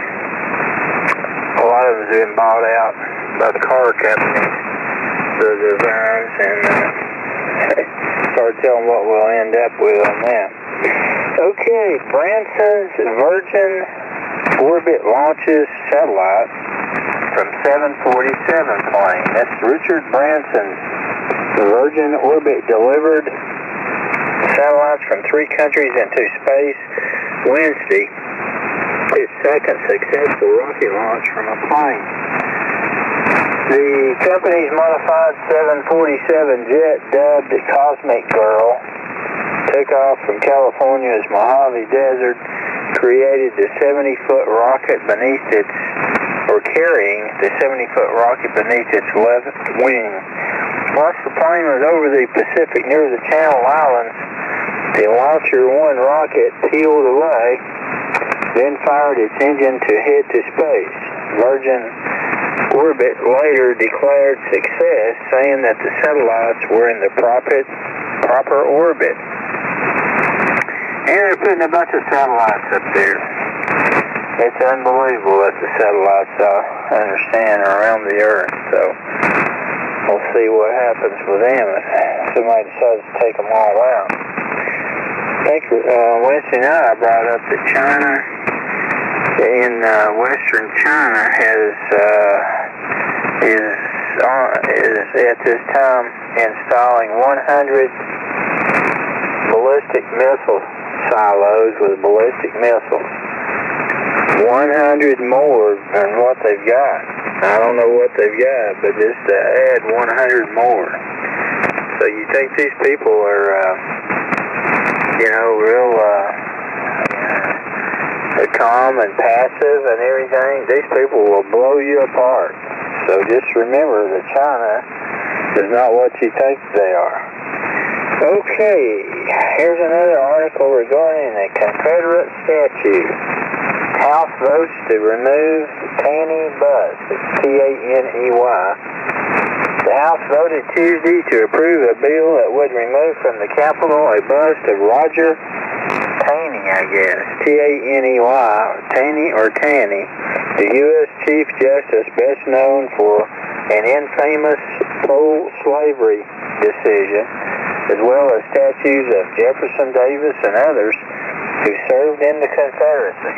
a lot of them have been bought out by the car companies, the designs, and start telling what we'll end up with on that. Okay, Branson's Virgin Orbit launches satellite from 747 plane. That's Richard Branson's Virgin Orbit delivered satellites from 3 countries into space Wednesday. His second successful rocket launch from a plane. The company's modified 747 jet, dubbed Cosmic Girl, took off from California's Mojave Desert, created the 70-foot rocket beneath its, or carrying the 70-foot rocket beneath its left wing. Once the plane was over the Pacific near the Channel Islands, the Launcher 1 rocket peeled away, then fired its engine to head to space. Virgin Orbit later declared success, saying that the satellites were in the proper orbit. And they're putting a bunch of satellites up there. It's unbelievable that the satellites, I understand, are around the Earth. So we'll see what happens with them if somebody decides to take them all out. I think Wednesday night I brought up that China, in western China, is at this time installing 100 ballistic missile silos with ballistic missiles. 100 more than what they've got. I don't know what they've got, but just to add 100 more. So you think these people are, real calm and passive and everything? These people will blow you apart. So just remember that China is not what you think they are. Okay, here's another article regarding a Confederate statue. House votes to remove Taney bust. It's T-A-N-E-Y. The House voted Tuesday to approve a bill that would remove from the Capitol a bust of Roger Taney, I guess. T-A-N-E-Y, Taney or Taney, the U.S. Chief Justice best known for an infamous pro-slavery decision, as well as statues of Jefferson Davis and others who served in the Confederacy.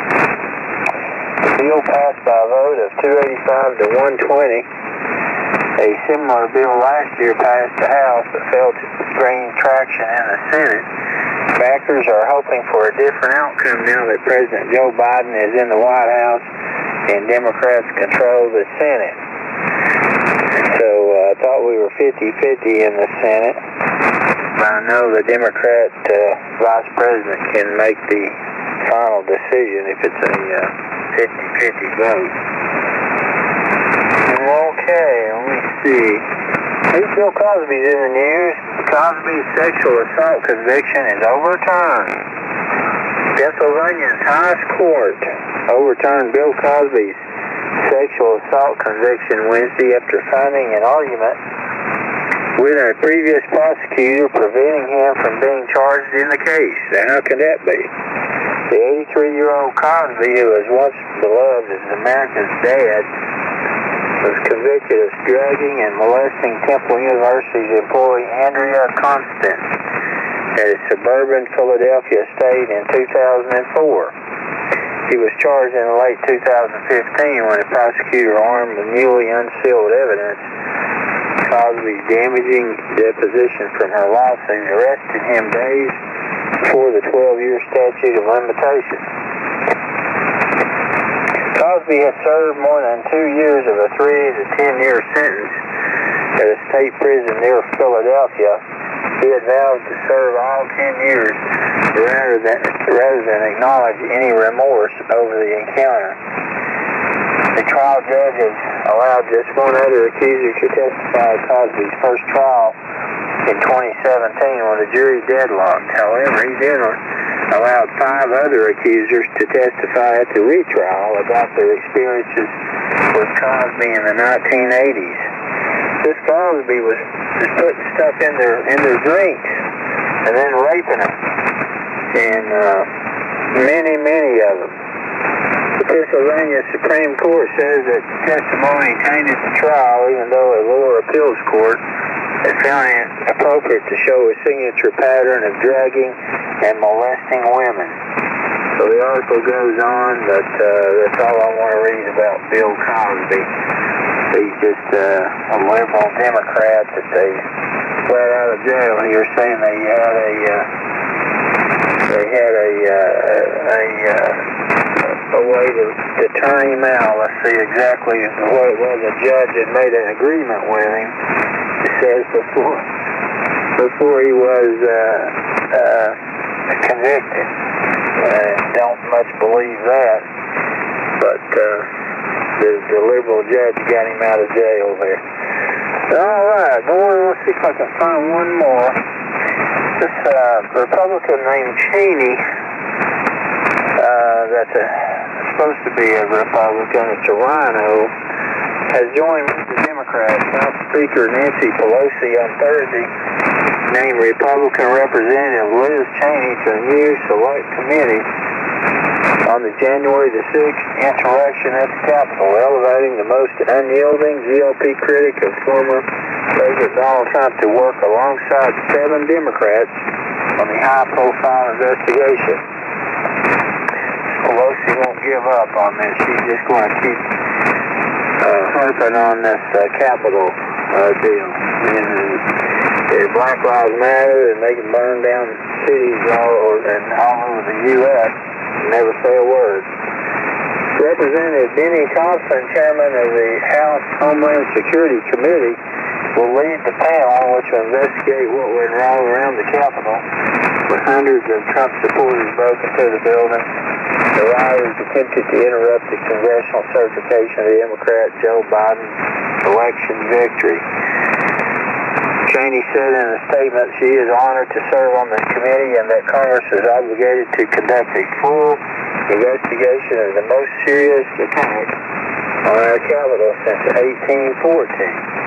The bill passed by a vote of 285 to 120. A similar bill last year passed the House but failed to gain traction in the Senate. Backers are hoping for a different outcome now that President Joe Biden is in the White House and Democrats control the Senate. So I thought we were 50-50 in the Senate. But I know the Democrat Vice President can make the final decision if it's a 50-50 vote. Okay, let me see. Hey, Bill Cosby's in the news. Cosby's sexual assault conviction is overturned. Pennsylvania's highest court overturned Bill Cosby's sexual assault conviction Wednesday after finding an argument with a previous prosecutor preventing him from being charged in the case. Now, how can that be? The 83-year-old Cosby, who was once beloved as America's dad, was convicted of drugging and molesting Temple University's employee Andrea Constance at a suburban Philadelphia estate in 2004. He was charged in late 2015 when a prosecutor armed with newly unsealed evidence, Cosby's damaging deposition from her lawsuit, arrested him days before the 12-year statute of limitations. Cosby had served more than 2 years of a 3 to 10-year sentence at a state prison near Philadelphia. He had vowed to serve all 10 years rather than acknowledge any remorse over the encounter. The trial judge has allowed just one other accuser to testify at Cosby's first trial in 2017 when the jury deadlocked. However, he then allowed 5 other accusers to testify at the retrial about their experiences with Cosby in the 1980s. This Cosby was putting stuff in their drinks and then raping them, and many of them. The Pennsylvania Supreme Court says that testimony tainted the trial, even though a lower appeals court had found it appropriate to show a signature pattern of drugging and molesting women. So the article goes on, but that's all I want to read about Bill Cosby. He's just a liberal Democrat that they let out of jail here, saying they had a way to turn him out. Let's see exactly what it was. A judge had made an agreement with him. It says before he was convicted. Don't much believe that, but the liberal judge got him out of jail there. All right, let's see if I can find one more. This Republican named Cheney, that's supposed to be a Republican, it's a rhino, has joined the Democrats. House Speaker Nancy Pelosi on Thursday named Republican Representative Liz Cheney to a new select committee on the January the 6th insurrection at the Capitol, elevating the most unyielding GOP critic of former President Donald Trump to work alongside 7 Democrats on the high-profile investigation. Pelosi won't give up on this. She's just going to keep harping on this Capitol deal. And Black Lives Matter, and they can burn down cities all over the U.S. and never say a word. Representative Benny Thompson, chairman of the House Homeland Security Committee, will lead the panel which will investigate what went wrong around the Capitol, with hundreds of Trump supporters broke into the building. The rioters attempted to interrupt the congressional certification of the Democrat Joe Biden's election victory. Cheney said in a statement she is honored to serve on the committee and that Congress is obligated to conduct a full investigation of the most serious attack on our Capitol since 1814.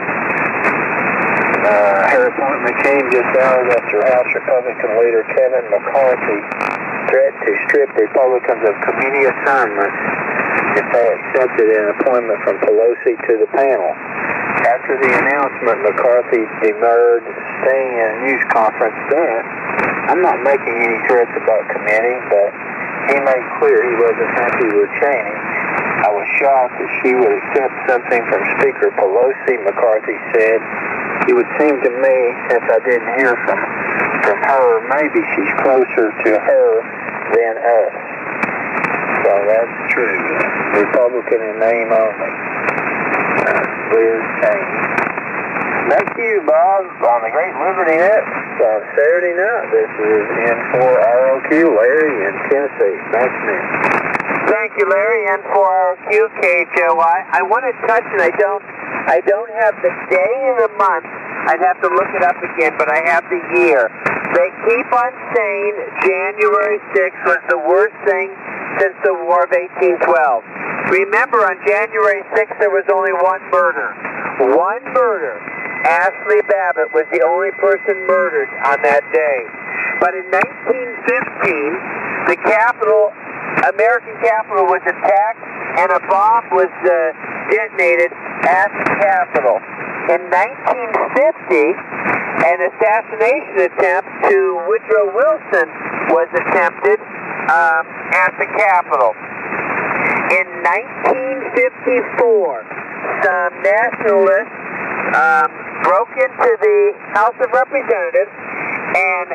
Her appointment came just hours after House Republican leader Kevin McCarthy threatened to strip Republicans of committee assignments if they accepted an appointment from Pelosi to the panel. After the announcement, McCarthy demurred, saying in a news conference that, "I'm not making any threats about committee," but he made clear he wasn't happy with Cheney I was shocked that she would accept something from Speaker Pelosi, McCarthy said. It would seem to me, since I didn't hear from her, maybe she's closer to her than us. So that's true. Republican in name only. Liz Cheney. Thank you, Bob, on the Great Liberty Net on Saturday night. This is N4ROQ, Larry in Tennessee. Thanks, man.
Thank you, Larry. N4ROQ, KHOI. I want to touch, and I don't have the day and the month. I'd have to look it up again, but I have the year. They keep on saying January 6th was the worst thing since the War of 1812. Remember, on January 6th, there was only one murder. One murder. Ashley Babbitt was the only person murdered on that day. But in 1915, the Capitol, American Capitol, was attacked and a bomb was detonated at the Capitol. In 1950, an assassination attempt to Woodrow Wilson was attempted at the Capitol. In 1954, some nationalists broke into the House of Representatives and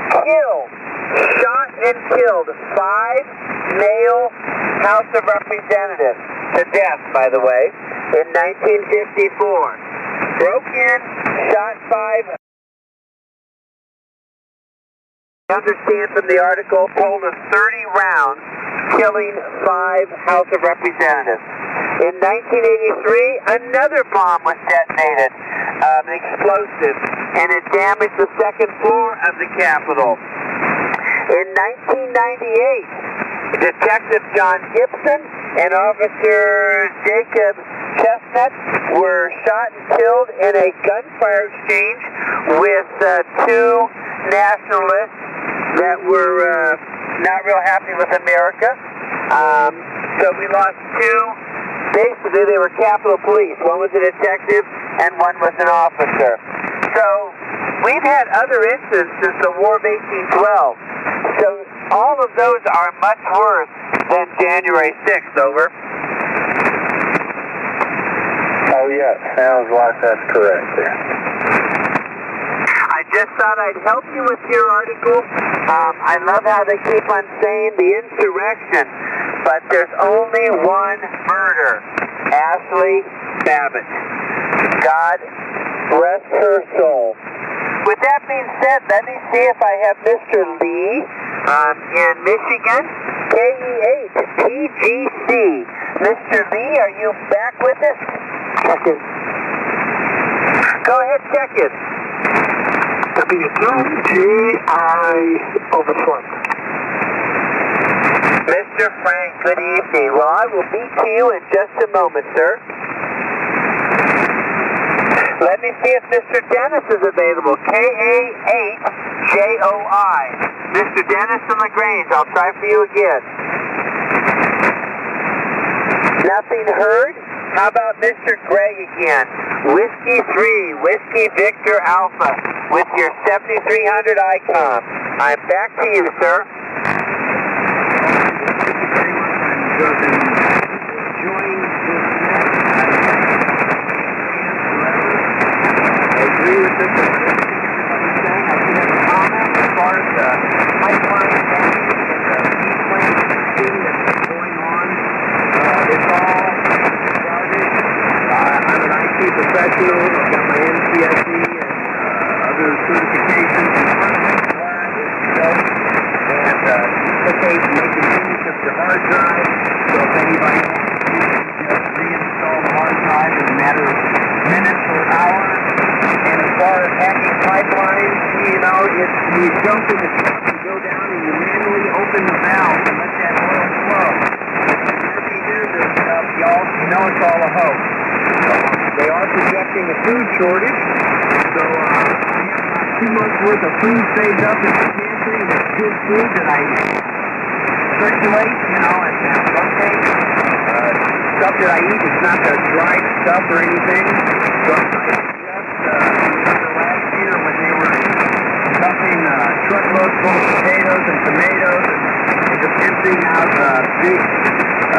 shot and killed 5 male House of Representatives to death, by the way, in 1954. Broke in, shot 5. I understand from the article, told of 30 rounds, killing 5 House of Representatives. In 1983, another bomb was detonated, an explosive, and it damaged the 2nd floor of the Capitol. In 1998, Detective John Gibson and Officer Jacob Chestnut were shot and killed in a gunfire exchange with 2 nationalists that were not real happy with America. So we lost 2. Basically, they were Capitol Police. One was a detective and one was an officer. So we've had other incidents since the War of 1812. So all of those are much worse than January 6th, over.
Oh, yeah, sounds like that's correct there.
I just thought I'd help you with your article. I love how they keep on saying the insurrection, but there's only one murder, Ashley Babbitt. God rest her soul. With that being said, let me see if I have Mr. Lee in Michigan, KE8PGC. Mr. Lee, are you back with us? Check it. Go ahead, check it.
W2GI overflight.
Mr. Frank, good evening. Well, I will be to you in just a moment, sir. Let me see if Mr. Dennis is available. KA8JOI. Mr. Dennis from LaGrange, I'll try for you again. Nothing heard? How about Mr. Gray again? Whiskey 3, Whiskey Victor Alpha, with your 7300 ICOM. I'm back to you, sir.
I agree with this. I do have a comment as far as the pipeline damage and the heat plant thing that's been going on. It's all garbage. I'm an IT professional. I've got my NCSE and other certifications. The first thing to learn is to go and duplicate and make an image of your hard drive. So if anybody wants to just reinstall the hard drive in a matter of minutes or hours. And as far as hacking pipelines, you know, you jump in the truck and go down and you manually open the valve and let that oil flow. If you hear this stuff, y'all, you know it's all a hoax. They are projecting a food shortage, so I have about 2 months worth of food saved up in the pantry, and it's good food that I circulate, you know, and rotate. Stuff that I eat is not the dried stuff or anything. So remember last year when they were dumping truckloads full of potatoes and tomatoes and just emptying out big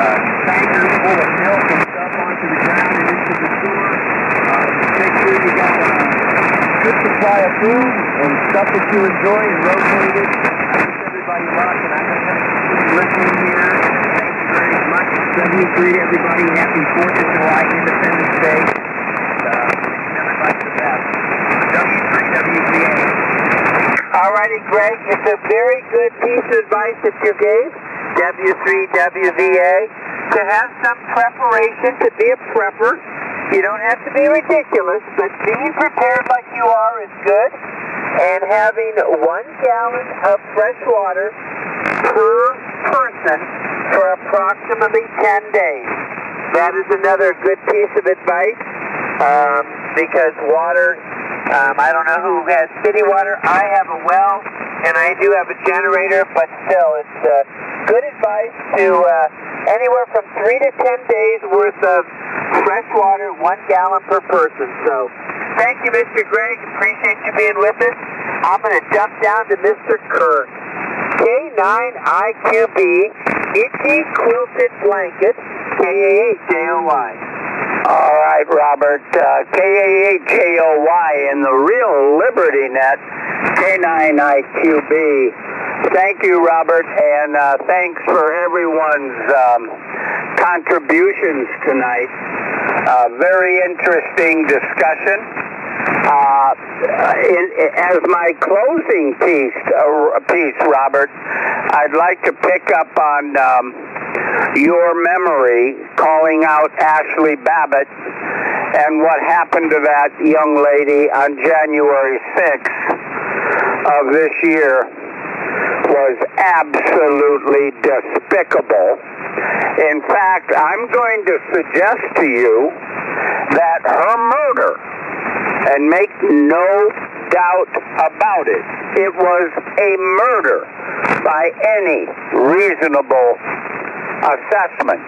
tankers full of milk and stuff onto the ground and into the sewer. Make sure you got a good supply of food and stuff that you enjoy and rotate it. I wish everybody luck, and I'm just going to continue listening here. Thank you very much. W3 to everybody. Happy 4th of July, Independence Day. Wishing everybody the best. W3WVA.
All righty, Greg. It's a very good piece of advice that you gave, W3WVA, to have some preparation, to be a prepper. You don't have to be ridiculous, but being prepared like you are is good. And having 1 gallon of fresh water per person for approximately 10 days. That is another good piece of advice, because water, I don't know who has city water. I have a well, and I do have a generator, but still, it's good advice to anywhere from 3 to 10 days worth of fresh water, 1 gallon per person. So, thank you, Mr. Greg. Appreciate you being with us. I'm going to jump down to Mr. Kirk. K9IQB, Itchy Quilted Blanket, K-A-H-J-O-Y.
All right, Robert. K-A-H-J-O-Y in the real Liberty Net, K9IQB. Thank you, Robert, and thanks for everyone's contributions tonight. Very interesting discussion. As my closing piece, Robert, I'd like to pick up on your memory calling out Ashley Babbitt and what happened to that young lady on January 6th of this year was absolutely despicable. In fact, I'm going to suggest to you that her murder, and make no doubt about it, it was a murder by any reasonable assessment.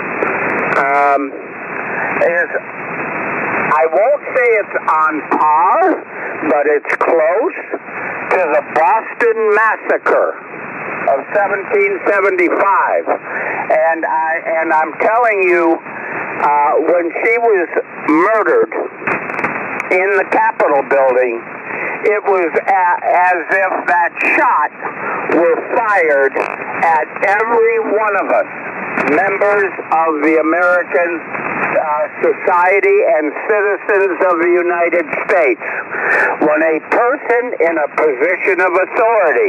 I won't say it's on par, but it's close to the Boston Massacre of 1775. And I'm telling you, when she was murdered in the Capitol building, it was as if that shot were fired at every one of us, members of the American society and citizens of the United States. When a person in a position of authority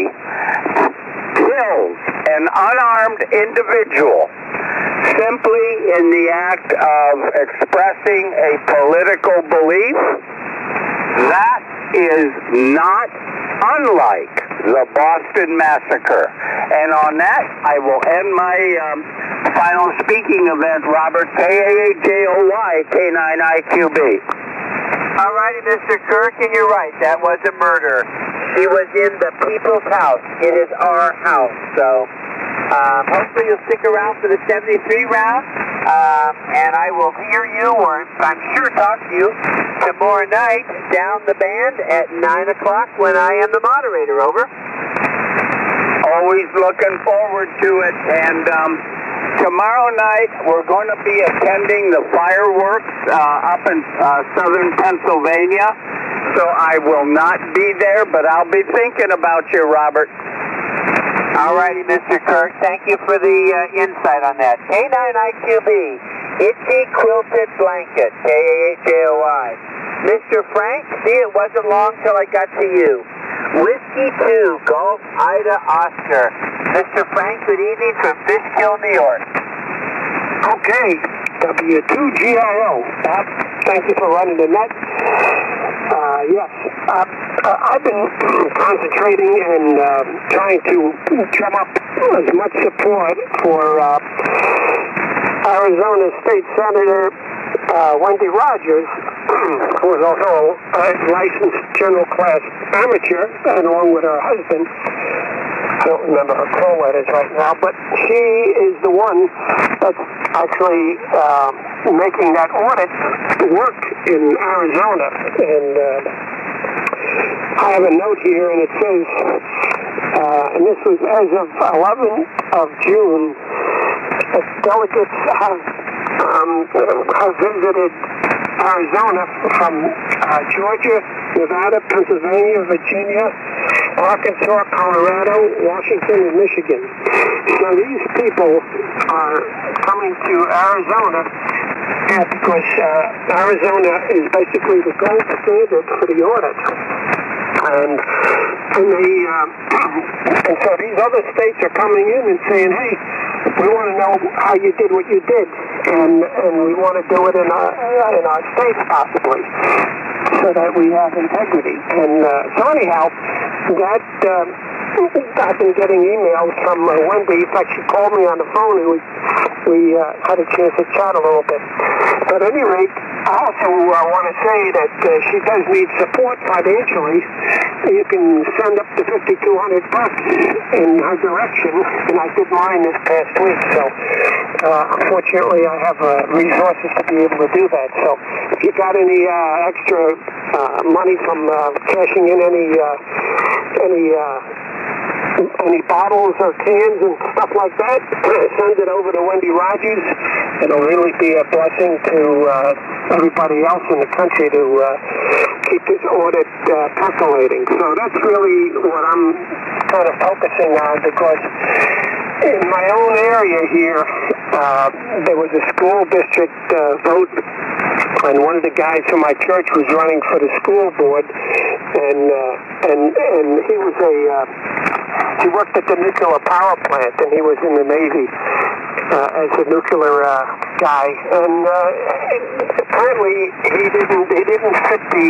kills an unarmed individual simply in the act of expressing a political belief, that is not unlike the Boston Massacre. And on that, I will end my final speaking event, Robert. K-A-H-J-O-Y, K9IQB.
All righty, Mr. Kirk, and you're right. That was a murder. She was in the people's house. It is our house. So hopefully you'll stick around for the 73 round, and I will hear you, or I'm sure talk to you, tomorrow night down the band at 9 o'clock when I am the moderator. Over.
Always looking forward to it. And tomorrow night we're going to be attending the fireworks up in southern Pennsylvania. So I will not be there, but I'll be thinking about you, Robert.
All righty, Mr. Kirk. Thank you for the insight on that. K9IQB, Itchy Quilted Blanket, K-A-H-J-O-Y. Mr. Frank, see, it wasn't long till I got to you. Whiskey 2, Golf Ida Oscar. Mr. Frank, good evening from Fishkill, New York.
Okay, W2GRO. Bob, thank you for running the net. Yes, I've been concentrating and trying to drum up as much support for Arizona State Senator Wendy Rogers, who is also a licensed general class amateur, and along with her husband. I don't remember her call letters right now, but she is the one that's actually making that audit work in Arizona. And I have a note here, and it says, and this was as of 11th of June, delegates have visited Arizona from Georgia, Nevada, Pennsylvania, Virginia, Arkansas, Colorado, Washington, and Michigan. So these people are coming to Arizona because Arizona is basically the gold standard for the audit. And so these other states are coming in and saying, hey, we want to know how you did what you did, and we want to do it in our states possibly, so that we have integrity. And so anyhow, that I've been getting emails from Wendy. In fact, she called me on the phone, and we had a chance to chat a little bit. But at any rate, I also want to say that she does need support financially. You can send up to $5,200 in her direction, and I did mine this past week. So unfortunately, I have resources to be able to do that. So if you got any extra money from cashing in any bottles or cans and stuff like that, send it over to Wendy Rogers. It'll really be a blessing to everybody else in the country to keep this audit percolating. So that's really what I'm kind of focusing on, because in my own area here, there was a school district vote, and one of the guys from my church was running for the school board, and he was he worked at the nuclear power plant, and he was in the Navy as a nuclear guy, and apparently he didn't fit the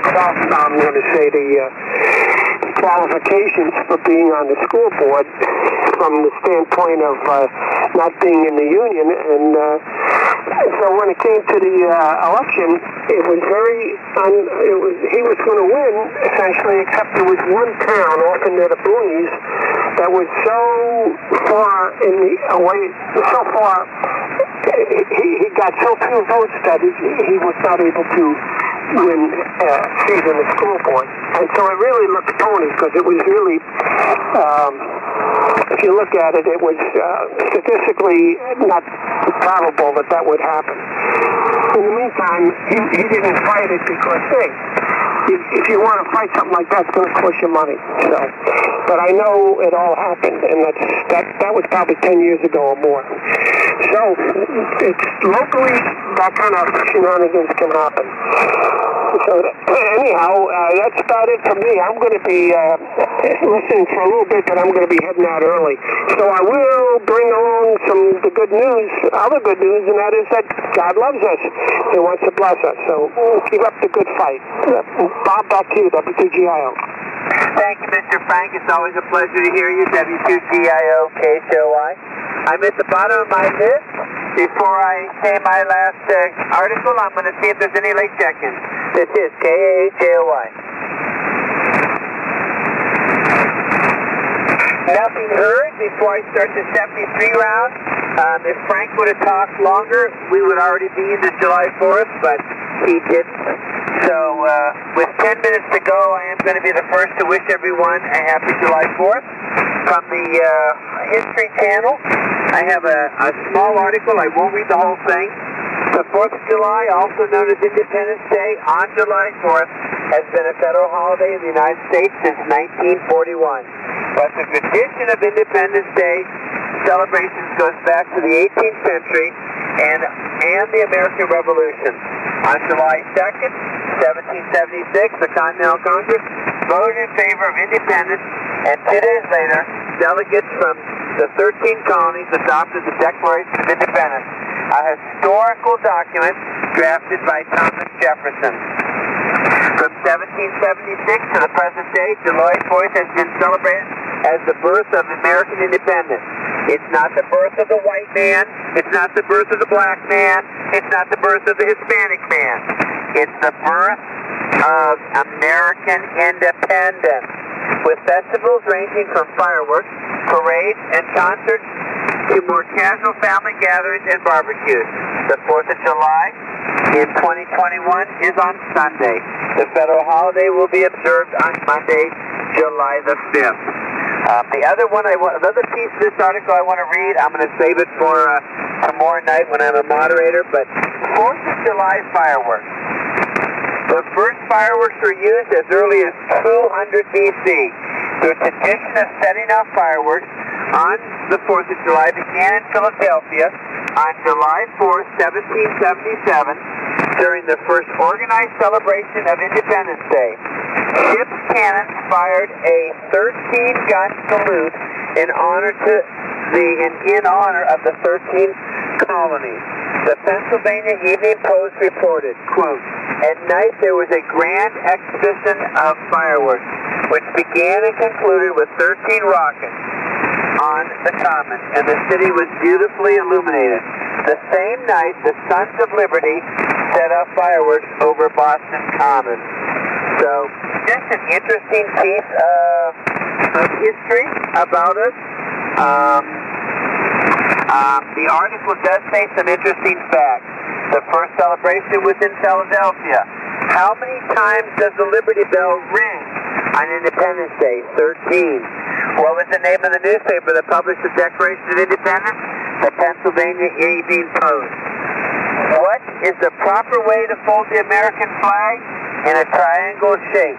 qualifications for being on the school board from the standpoint of not being in the union, and so when it came to the election, it was he was going to win essentially, except there was one town off in the boonies that was so far he got so few votes that he was not able to win seat in the school board. And so it really looked phony, because it was really, if you look at it, it was statistically not probable that would happen. In the meantime, he didn't fight it because, hey, if you want to fight something like that, it's going to cost you money. So, but I know it all happened, and that was probably 10 years ago or more. So, it's locally, that kind of shenanigans can happen. So, anyhow, that's about it for me. I'm going to be listening for a little bit, but I'm going to be heading out early. So I will bring along the good news, other good news, and that is that God loves us and wants to bless us. So keep up the good fight. Bob, back to you, WTGIO.
Thank you, Mr. Frank. It's always a pleasure to hear you, W2GIO KHOI. I'm at the bottom of my list. Before I say my last article, I'm going to see if there's any late check-ins. This is KAHJOY. Nothing heard before I start the 73 round. If Frank would have talked longer, we would already be into July 4th, but he didn't. So with 10 minutes to go, I am going to be the first to wish everyone a happy July 4th. From the History Channel, I have a small article. I won't read the whole thing. The 4th of July, also known as Independence Day, on July 4th, has been a federal holiday in the United States since 1941. But the tradition of Independence Day celebrations goes back to the 18th century and the American Revolution. On July 2nd, 1776, the Continental Congress voted in favor of independence, and 2 days later, delegates from the 13 colonies adopted the Declaration of Independence, a historical document drafted by Thomas Jefferson. From 1776 to the present day, July 4th has been celebrated as the birth of American independence. It's not the birth of the white man. It's not the birth of the black man. It's not the birth of the Hispanic man. It's the birth of American independence, with festivals ranging from fireworks, parades, and concerts to more casual family gatherings and barbecues. The 4th of July in 2021 is on Sunday. The federal holiday will be observed on Monday, July the 5th. The other piece of this article I want to read, I'm going to save it for tomorrow night when I'm a moderator, but 4th of July fireworks. The first fireworks were used as early as 200 BC. The tradition of setting off fireworks on the 4th of July began in Philadelphia on July 4th, 1777, during the first organized celebration of Independence Day. Ship's cannons fired a 13-gun salute in honor of the 13 colonies. The Pennsylvania Evening Post reported, quote, "At night there was a grand exhibition of fireworks, which began and concluded with 13 rockets on the Common, and the city was beautifully illuminated. The same night, the Sons of Liberty set off fireworks over Boston Common." So, just an interesting piece of history about us. The article does say some interesting facts. The first celebration was in Philadelphia. How many times does the Liberty Bell ring on Independence Day? 13. What was the name of the newspaper that published the Declaration of Independence? The Pennsylvania Evening Post. What is the proper way to fold the American flag? In a triangle shape.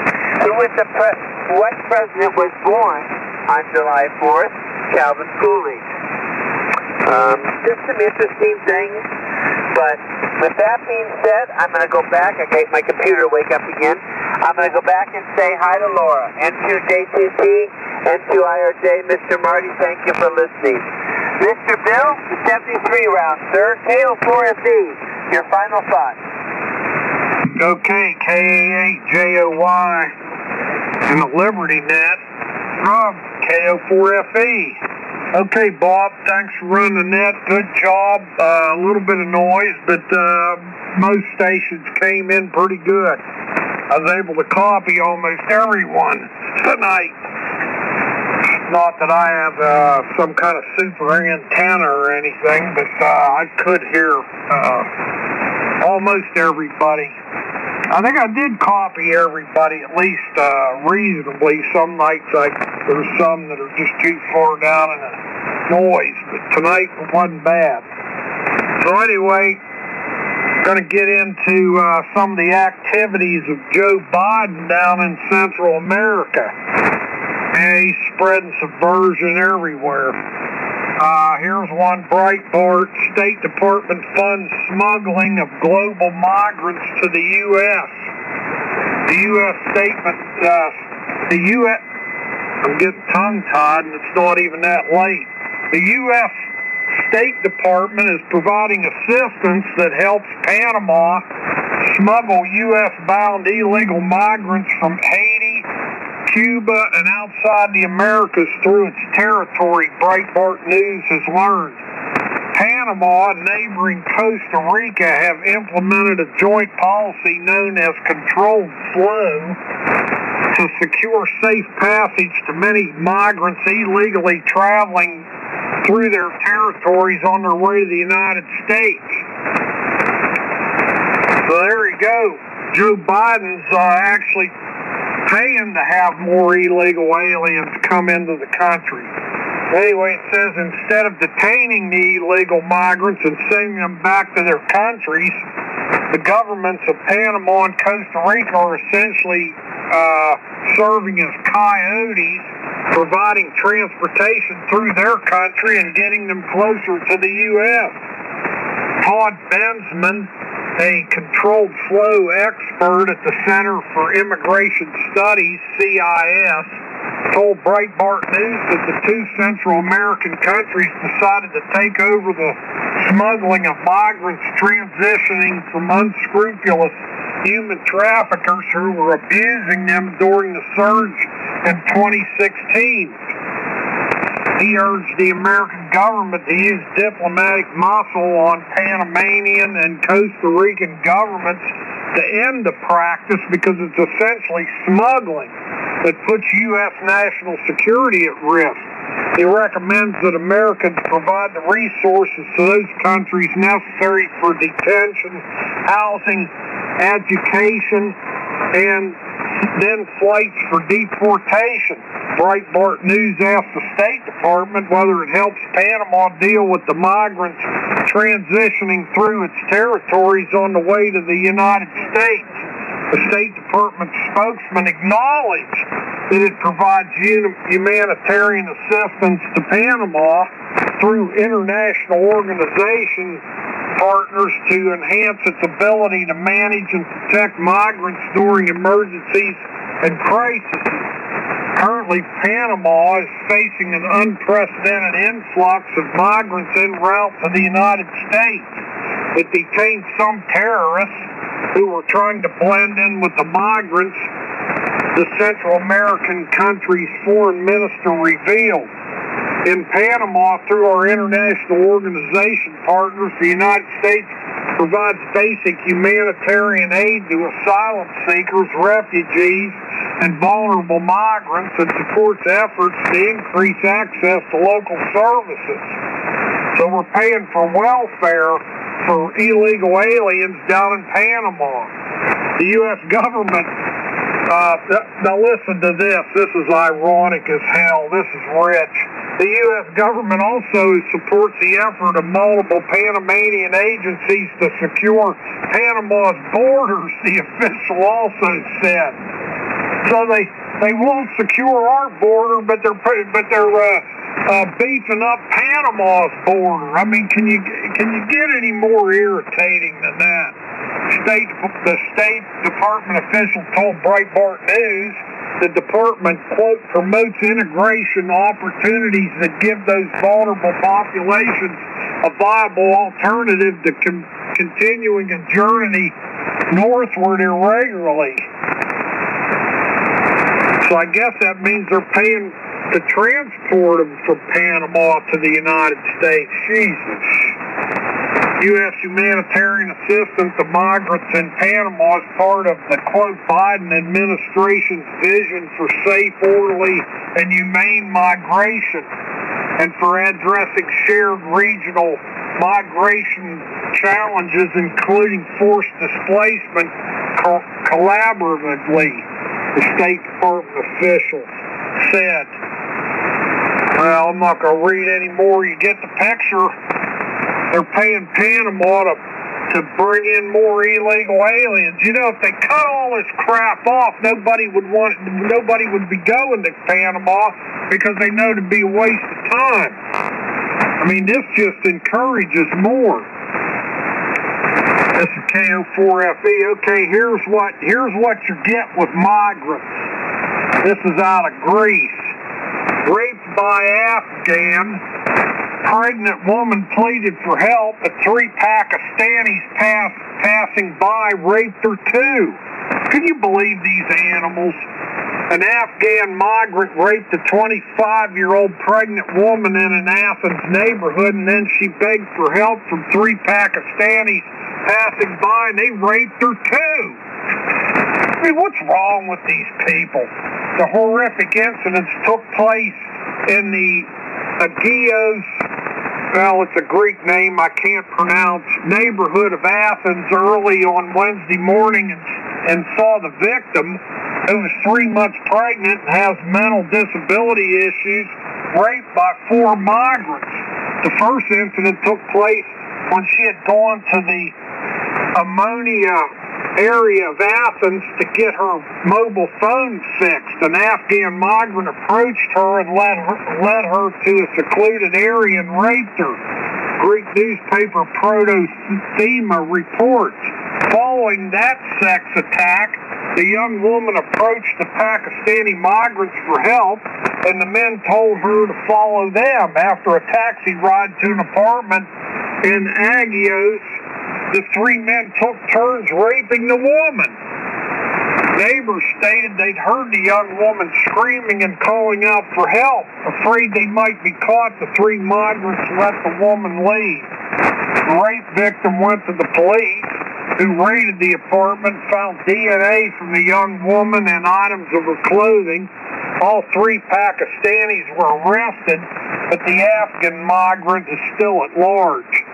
What president was born on July 4th? Calvin Coolidge. Just some interesting things, but with that being said, I'm going to go back. I get my computer to wake up again. I'm going to go back and say hi to Laura, N2JTT, N2IRJ, Mr. Marty, thank you for listening. Mr. Bill, the 73 round, sir, KO4FE, your final thoughts.
Okay, KA8JOY and the Liberty Net from KO4FE. Okay, Bob, thanks for running the net. Good job. A little bit of noise, but most stations came in pretty good. I was able to copy almost everyone tonight. Not that I have some kind of super antenna or anything, but I could hear almost everybody. I think I did copy everybody at least reasonably. Some nights there's some that are just too far down in the noise, but tonight it wasn't bad. So anyway, going to get into some of the activities of Joe Biden down in Central America. And he's spreading subversion everywhere. Here's one, Breitbart. State Department funds smuggling of global migrants to the U.S. The U.S. statement, I'm getting tongue-tied and it's not even that late. The U.S. State Department is providing assistance that helps Panama smuggle U.S.-bound illegal migrants from Haiti, Cuba, and outside the Americas through its territory, Breitbart News has learned. Panama and neighboring Costa Rica have implemented a joint policy known as controlled flow to secure safe passage to many migrants illegally traveling through their territories on their way to the United States. So there you go. Joe Biden's actually paying to have more illegal aliens come into the country. Anyway, it says instead of detaining the illegal migrants and sending them back to their countries, the governments of Panama and Costa Rica are essentially serving as coyotes, providing transportation through their country and getting them closer to the U.S. Todd Bensman, a controlled flow expert at the Center for Immigration Studies, CIS, told Breitbart News that the two Central American countries decided to take over the smuggling of migrants transitioning from unscrupulous human traffickers who were abusing them during the surge in 2016. He urged the American government to use diplomatic muscle on Panamanian and Costa Rican governments to end the practice because it's essentially smuggling that puts U.S. national security at risk. He recommends that Americans provide the resources to those countries necessary for detention, housing, education, and then flights for deportation. Breitbart News asked the State Department whether it helps Panama deal with the migrants transitioning through its territories on the way to the United States. The State Department spokesman acknowledged that it provides humanitarian assistance to Panama through international organization partners to enhance its ability to manage and protect migrants during emergencies and crises. Currently, Panama is facing an unprecedented influx of migrants en route to the United States. It detained some terrorists who were trying to blend in with the migrants, the Central American country's foreign minister revealed. In Panama, through our international organization partners, the United States provides basic humanitarian aid to asylum seekers, refugees, and vulnerable migrants, and supports efforts to increase access to local services. So we're paying for welfare for illegal aliens down in Panama. The U.S. government, now listen to this. This is ironic as hell. This is rich. The U.S. government also supports the effort of multiple Panamanian agencies to secure Panama's borders, the official also said. So they won't secure our border, but they're beefing up Panama's border. I mean, can you get any more irritating than that? The State Department official told Breitbart News the department, quote, promotes integration opportunities that give those vulnerable populations a viable alternative to continuing a journey northward irregularly. So I guess that means they're paying to transport them from Panama to the United States. Jesus. U.S. humanitarian assistance to migrants in Panama is part of the, quote, Biden administration's vision for safe, orderly, and humane migration and for addressing shared regional migration challenges, including forced displacement, collaboratively, the State Department official said. Well, I'm not going to read any more. You get the picture. They're paying Panama to bring in more illegal aliens. You know, if they cut all this crap off, nobody would be going to Panama because they know it'd be a waste of time. I mean, this just encourages more. This is KO4FE. Okay, here's what you get with migrants. This is out of Greece. Raped by Afghan. Pregnant woman pleaded for help, but 3 Pakistanis passing by raped her too. Can you believe these animals? An Afghan migrant raped a 25-year-old pregnant woman in an Athens neighborhood, and then she begged for help from 3 Pakistanis passing by, and they raped her too. I mean, what's wrong with these people? The horrific incidents took place in the Agios, well, it's a Greek name I can't pronounce, neighborhood of Athens early on Wednesday morning, and saw the victim, who was 3 months pregnant and has mental disability issues, raped by 4 migrants. The first incident took place when she had gone to the Ammonia area of Athens to get her mobile phone fixed. An Afghan migrant approached her and led her to a secluded area and raped her. Greek newspaper Proto-Thema reports. Following that sex attack, the young woman approached the Pakistani migrants for help, and the men told her to follow them. After a taxi ride to an apartment in Agios, the 3 men took turns raping the woman. Neighbors stated they'd heard the young woman screaming and calling out for help. Afraid they might be caught, the 3 migrants let the woman leave. The rape victim went to the police, who raided the apartment, found DNA from the young woman and items of her clothing. All 3 Pakistanis were arrested, but the Afghan migrant is still at large.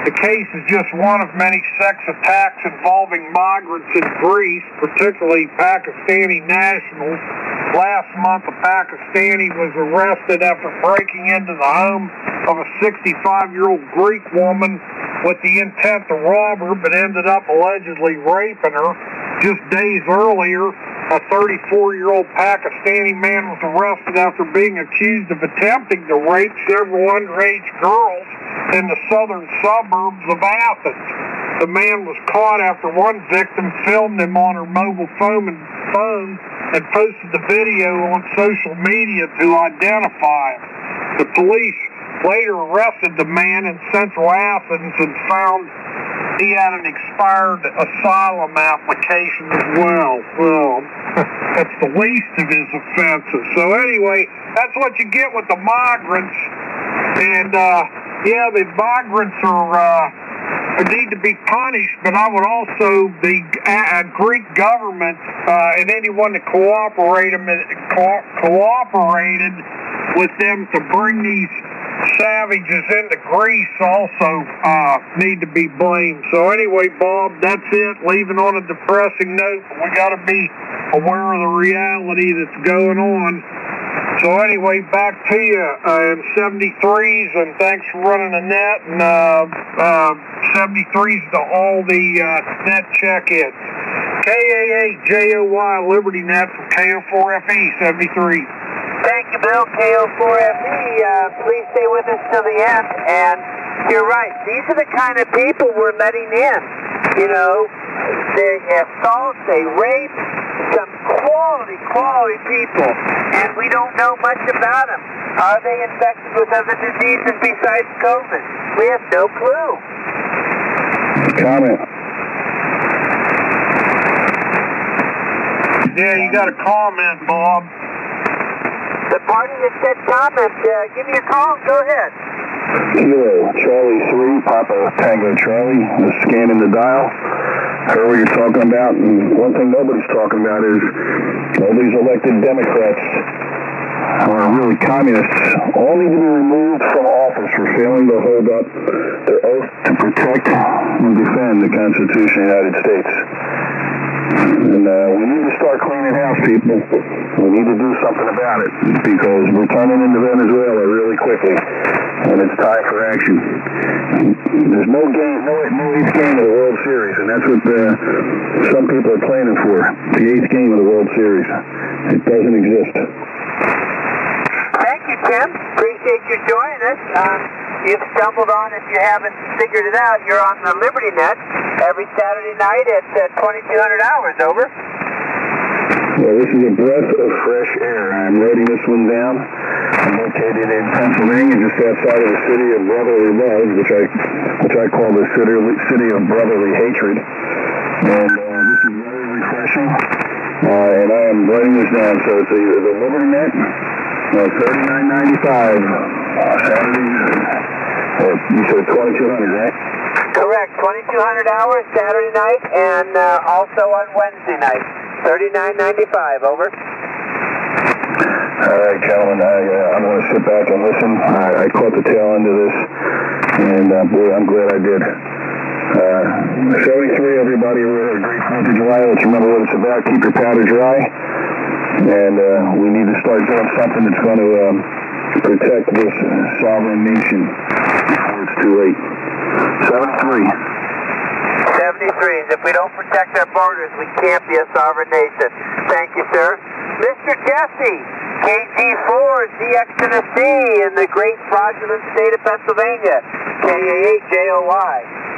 The case is just one of many sex attacks involving migrants in Greece, particularly Pakistani nationals. Last month, a Pakistani was arrested after breaking into the home of a 65-year-old Greek woman with the intent to rob her, but ended up allegedly raping her. Just days earlier, a 34-year-old Pakistani man was arrested after being accused of attempting to rape several underage girls in the southern suburbs of Athens. The man was caught after one victim filmed him on her mobile phone and posted the video on social media to identify him. The police later arrested the man in central Athens and found he had an expired asylum application as well. Well, that's the least of his offenses. So anyway, that's what you get with the migrants. And, yeah, the migrants need to be punished, but I would also, the Greek government and anyone that cooperated with them to bring these savages into Greece also need to be blamed. So anyway, Bob, that's it. Leaving on a depressing note, but we got to be aware of the reality that's going on. So anyway, back to you in 73s, and thanks for running the net, and 73s to all the net check-ins. KAA-JOY Liberty Net from KO4FE 73.
Thank you, Bill. KO4FE, please stay with us till the end. And you're right, these are the kind of people we're letting in. You know, they assault, they rape, some quality people. And we don't know much about them. Are they infected with other diseases besides COVID? We have no clue.
Comment.
Yeah, you got a comment, Bob.
The party that said comment, give me a call. Go ahead.
Kilo, Charlie 3, Papa Tango Charlie, scanning the dial. Heard what you're talking about, and one thing nobody's talking about is all these elected Democrats are really communists. All need to be removed from office for failing to hold up their oath to protect and defend the Constitution of the United States. And we need to start cleaning house, people. We need to do something about it because we're turning into Venezuela really quickly, and it's time for action. There's no eighth game of the World Series, and that's what some people are planning for, the eighth game of the World Series. It doesn't exist.
Thank you, Tim. Appreciate you joining us. You've stumbled on, if you haven't figured it out, you're on the Liberty Net every Saturday night at 2200 hours, over.
Well, this is a breath of fresh air. I'm writing this one down. I'm located in Pennsylvania, just outside of the city of brotherly love, which I call the city of brotherly hatred. And this is very refreshing. And I am writing this down. So it's the Liberty Net, $39.95 Saturday. You said 2200, right?
Correct. 2200 hours Saturday night, and also on Wednesday night. $39.95, over.
All right, gentlemen, I'm going to sit back and listen. I caught the tail end of this, and boy, I'm glad I did. 73, everybody, we're a great 4th of July. Let's remember what it's about. Keep your powder dry, and we need to start doing something that's going to protect this sovereign nation before it's too late. 73.
73s. If we don't protect our borders, we can't be a sovereign nation. Thank you, sir. Mr. Jesse, KG4, ZX to the C in the great fraudulent state of Pennsylvania. KAA-JOY.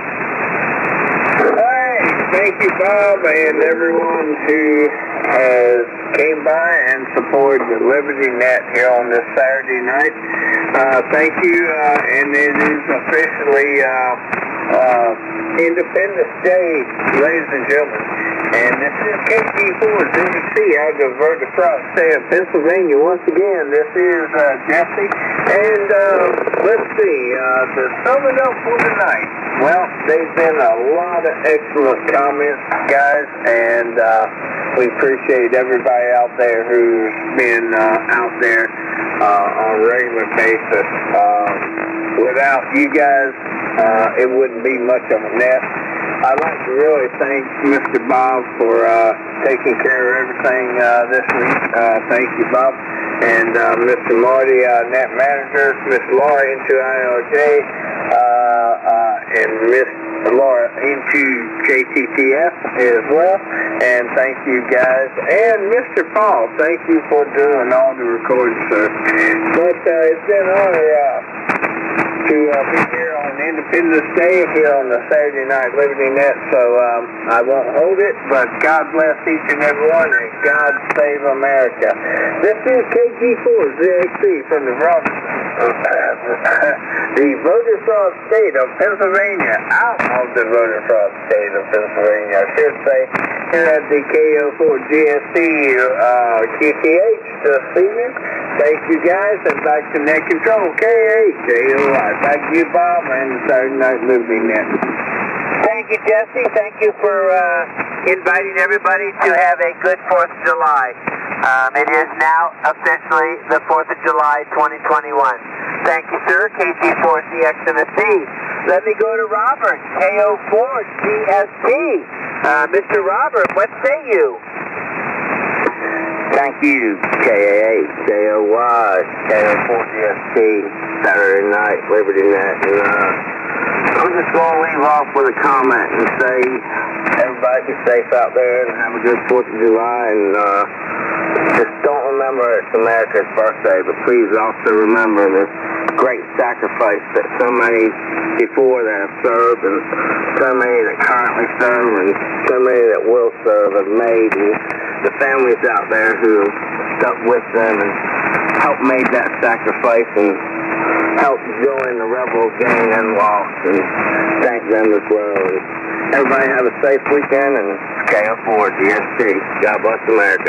Hey, thank you, Bob, and everyone who has came by and supported the Liberty Net here on this Saturday night. Thank you, and it is officially Independence Day, ladies and gentlemen. And this is KG4ZC out of Verda Cross, state of Pennsylvania. Once again, this is Jesse. And let's see, to sum it up for tonight, well, there's been a lot of excellent comments, guys, and we appreciate everybody out there who's been out there on a regular basis. Without you guys it wouldn't be much of a mess. I'd like to really thank Mr. Bob for taking care of everything this week. Thank you, Bob. And Mr. Marty, net manager, Miss Laura into ILJ, and Miss Laura into JTTF as well. And thank you guys. And Mr. Paul, thank you for doing all the recording, sir. But it's been an honor to be here on Independence Day here on the Saturday Night Liberty Net, so I won't hold it, but God bless each and every one, and God save America. This is KG4ZXC from the voter fraud state of Pennsylvania, out of the voter fraud state of Pennsylvania, I should say, here at the KO4GSC QTH this evening. Thank you guys, and back to Net Control, KHJOI. Back to you, Bob, and the Saturday Night Liberty Net.
Thank you, Jesse. Thank you for inviting everybody to have a good 4th of July. It is now officially the 4th of July, 2021. Thank you, sir. KG4CX in the C. Let me go to Robert, KO4GSP. Mr. Robert, what say you?
Thank you, KAHJOY, KO4GSP, Saturday Night Liberty Net. And I'm just going to leave off with a comment and say everybody be safe out there and have a good 4th of July. And just don't remember it's America's birthday, but please also remember the great sacrifice that so many before that have served, and so many that currently serve, and so many that will serve have made, and the families out there who have stuck with them and helped make that sacrifice and helped join the rebels gain and lost, and thank them as well. And everybody have a safe weekend, and KO4GSP. God bless America.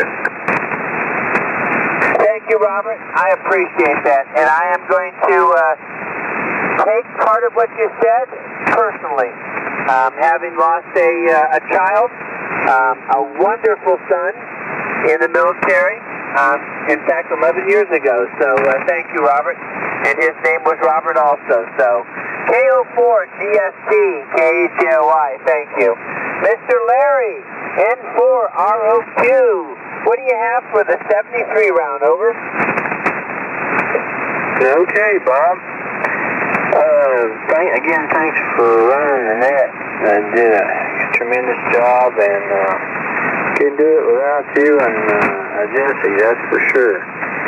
Thank you, Robert. I appreciate that. And I am going to take part of what you said personally. Having lost a child, a wonderful son in the military, in fact, 11 years ago. So thank you, Robert. And his name was Robert also. So KO4GSP, KHJOI, thank you. Mr. Larry, N4ROQ. What do you have for the 73 round? Over.
Okay, Bob. Thanks for running the net. And did a tremendous job, and couldn't do it without you and Jesse, that's for sure.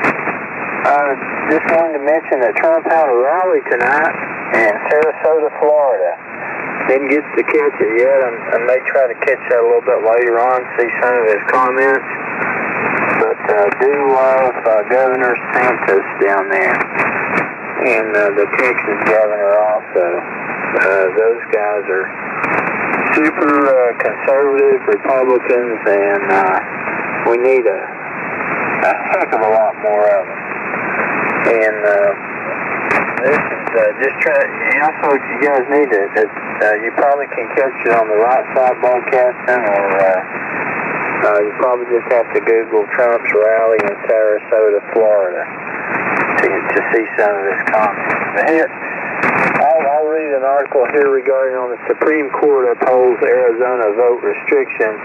Just wanted to mention that Trump had a rally tonight in Sarasota, Florida. Didn't get to catch it yet. I may try to catch that a little bit later on, see some of his comments. But do love Governor Santos down there, and the Texas governor also. Those guys are super conservative Republicans, and we need a heck of a lot more of them. And this is just trying. Also, you guys need to. You probably can catch it on the Right Side Broadcasting, or you probably just have to Google Trump's rally in Sarasota, Florida, to see some of his comments. But here, I'll read an article here regarding on the Supreme Court upholds Arizona vote restrictions.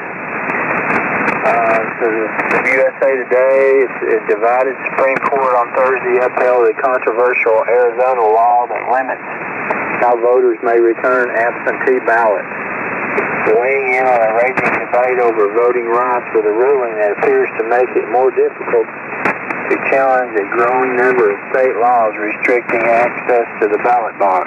So the USA Today, it divided Supreme Court on Thursday upheld a controversial Arizona law that limits how voters may return absentee ballots. Weighing in on a raging debate over voting rights with a ruling that appears to make it more difficult to challenge a growing number of state laws restricting access to the ballot box.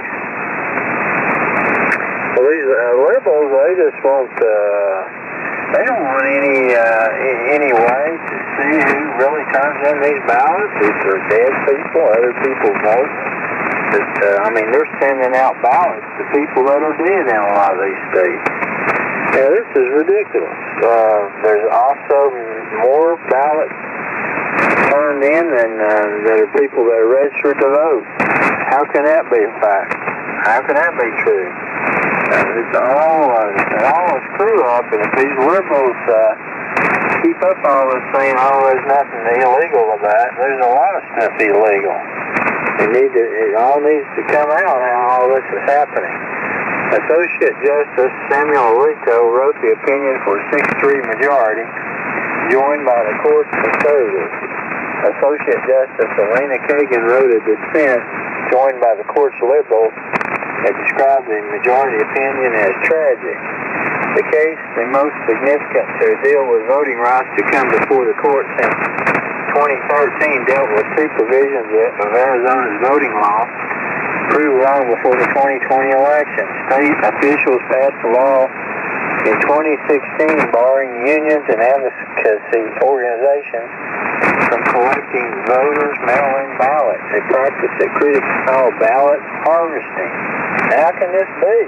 Well, these liberals, they just want, they don't want any way to see who really turns in these ballots. These are dead people, other people vote. But, they're sending out ballots to people that are dead in a lot of these states. Yeah, this is ridiculous. There's also more ballots turned in than there are people that are registered to vote. How can that be a fact? How can that be true? It's all a screw up, and if these liberals keep up all this saying, oh, there's nothing illegal about it. There's a lot of stuff illegal. It all needs to come out how all this is happening. Associate Justice Samuel Alito wrote the opinion for 6-3 majority, joined by the court's conservatives. Associate Justice Elena Kagan wrote a dissent, joined by the court's liberals, that described the majority opinion as tragic. The case, the most significant to deal with voting rights to come before the court since 2013, dealt with two provisions of Arizona's voting law approved long before the 2020 election. State officials passed a law in 2016 barring unions and advocacy organizations from collecting voters' mail-in ballots, a practice that critics call ballot harvesting. How can this be?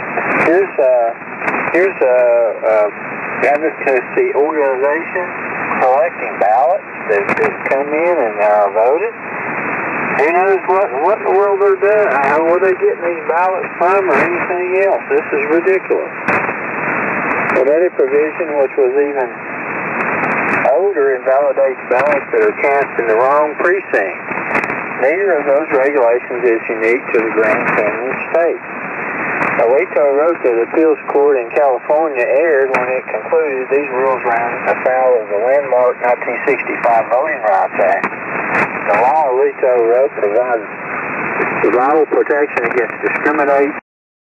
Here's a advocacy organization collecting ballots that come in and are voted. Who knows what in the world they're doing? Where they getting these ballots from or anything else? This is ridiculous. Another provision, which was even older, invalidates ballots that are cast in the wrong precinct. Neither of those regulations is unique to the Grand Canyon state. Alito wrote that the appeals court in California erred when it concluded these rules ran afoul of the landmark 1965 Voting Rights Act. The law, Alito wrote, provides vital protection against discrimination.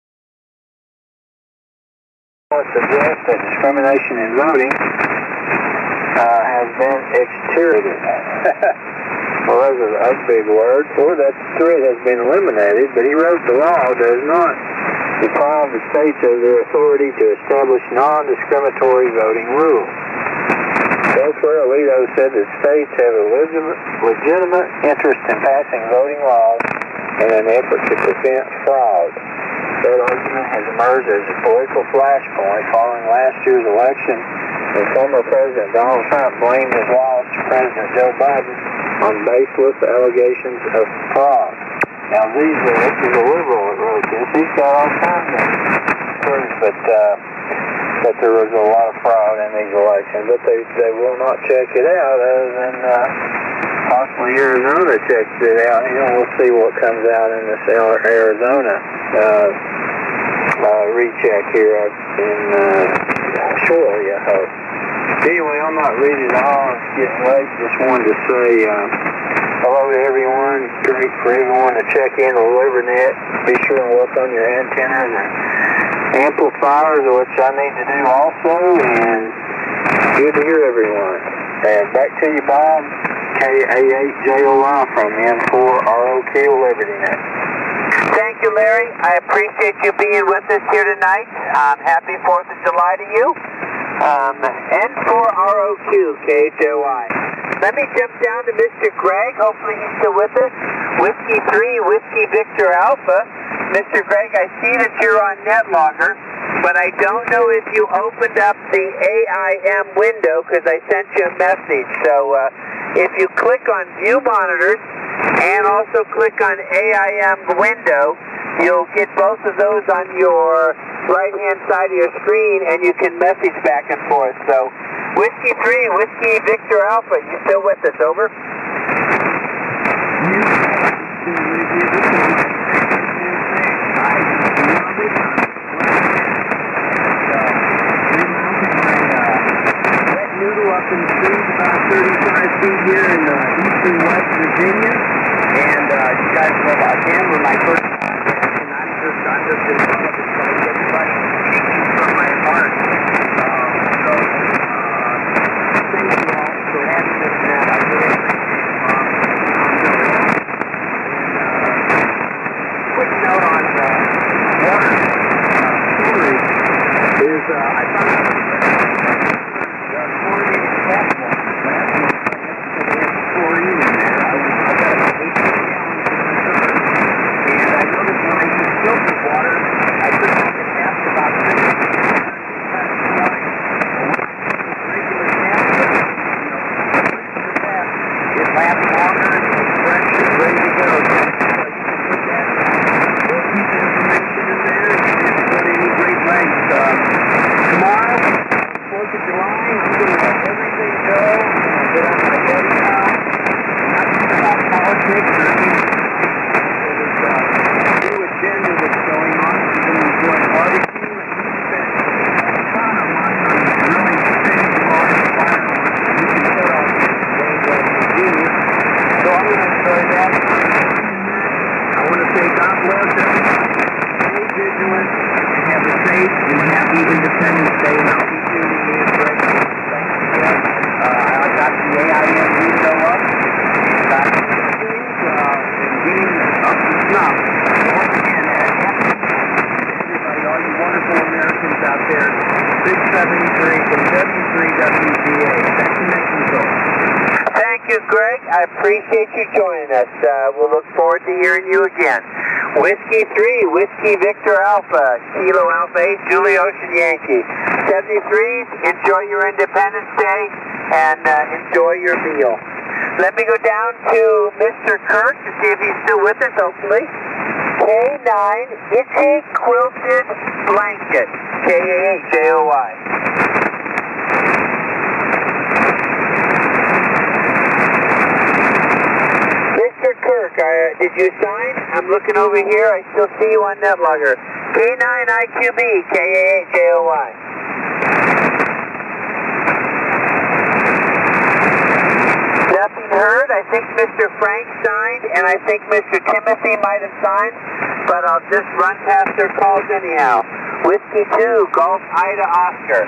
Suggests that discrimination in voting has been extirpated. Well, that's a big word. Or that threat has been eliminated, but he wrote the law does not deprive the states of their authority to establish non-discriminatory voting rules. Elsewhere, Alito said that states have a legitimate interest in passing voting laws in an effort to prevent fraud. That argument has emerged as a political flashpoint following last year's election when former President Donald Trump blamed his loss to President Joe Biden on baseless allegations of fraud. Now, this is a liberal that wrote this. He's got all kinds of proof that there was a lot of fraud in these elections, but they will not check it out other than possibly Arizona checks it out. We'll see what comes out in this Arizona recheck here in shortly, I hope. Anyway, I'm not reading it all. It's getting late. Just wanted to say hello to everyone. Great for everyone to check in on LiberNet. Be sure and work on your antennas and amplifiers, which I need to do also. And good to hear everyone. And back to you, Bob. KA8JOY from N4ROQ LibertyNet.
Thank you, Larry. I appreciate you being with us here tonight. Happy 4th of July to you. N4ROQ KHOI. Let me jump down to Mr. Greg. Hopefully he's still with us. Whiskey 3, Whiskey Victor Alpha. Mr. Greg, I see that you're on NetLogger, but I don't know if you opened up the AIM window because I sent you a message. So if you click on View Monitors and also click on AIM window, you'll get both of those on your right-hand side of your screen, and you can message back and forth. So, Whiskey 3, Whiskey Victor Alpha, you still with us? Over.
Noodle up in the trees about 35 feet here in eastern West Virginia, and you guys know about Denver, my first time, and I'm just in love with this place. Everybody speaking from my heart. So thank you all for having this net. I really appreciate it, Bob. Quick note on water storage is I found out tomorrow, 4th of July, I'm going to let everybody things go. I'm going to get on my buddy now. Not about politics or anything. There's a new agenda that's going on. We're going to enjoy barbecue, and he spent a ton of money on really big, large fireworks that you can set off way well to do. So I'm going to enjoy that. I want to say God bless everybody. Stay vigilant and have a safe and happy Independence Day, and I'll be tuning in regularly. Thanks again. I got the AIM video up, and I getting up to snuff. Once again, everybody, all you wonderful Americans out there, 673 from W3WGA. Destination Control.
Thank you, Greg. I appreciate you joining us. We'll look forward to hearing you again. Whiskey 3, Whiskey Victor Alpha, Kilo Alpha 8, Julie Ocean Yankee. 73s, enjoy your Independence Day and enjoy your meal. Let me go down to Mr. Kirk to see if he's still with us, hopefully. K9, Itchy Quilted Blanket, K-A-H-J-O-Y. Mr. Kirk, did you sign? I'm looking over here. I still see you on NetLogger. K9IQB, K-A-H-J-O-Y. Nothing heard. I think Mr. Frank signed, and I think Mr. Timothy might have signed, but I'll just run past their calls anyhow. Whiskey 2, Golf Ida Oscar.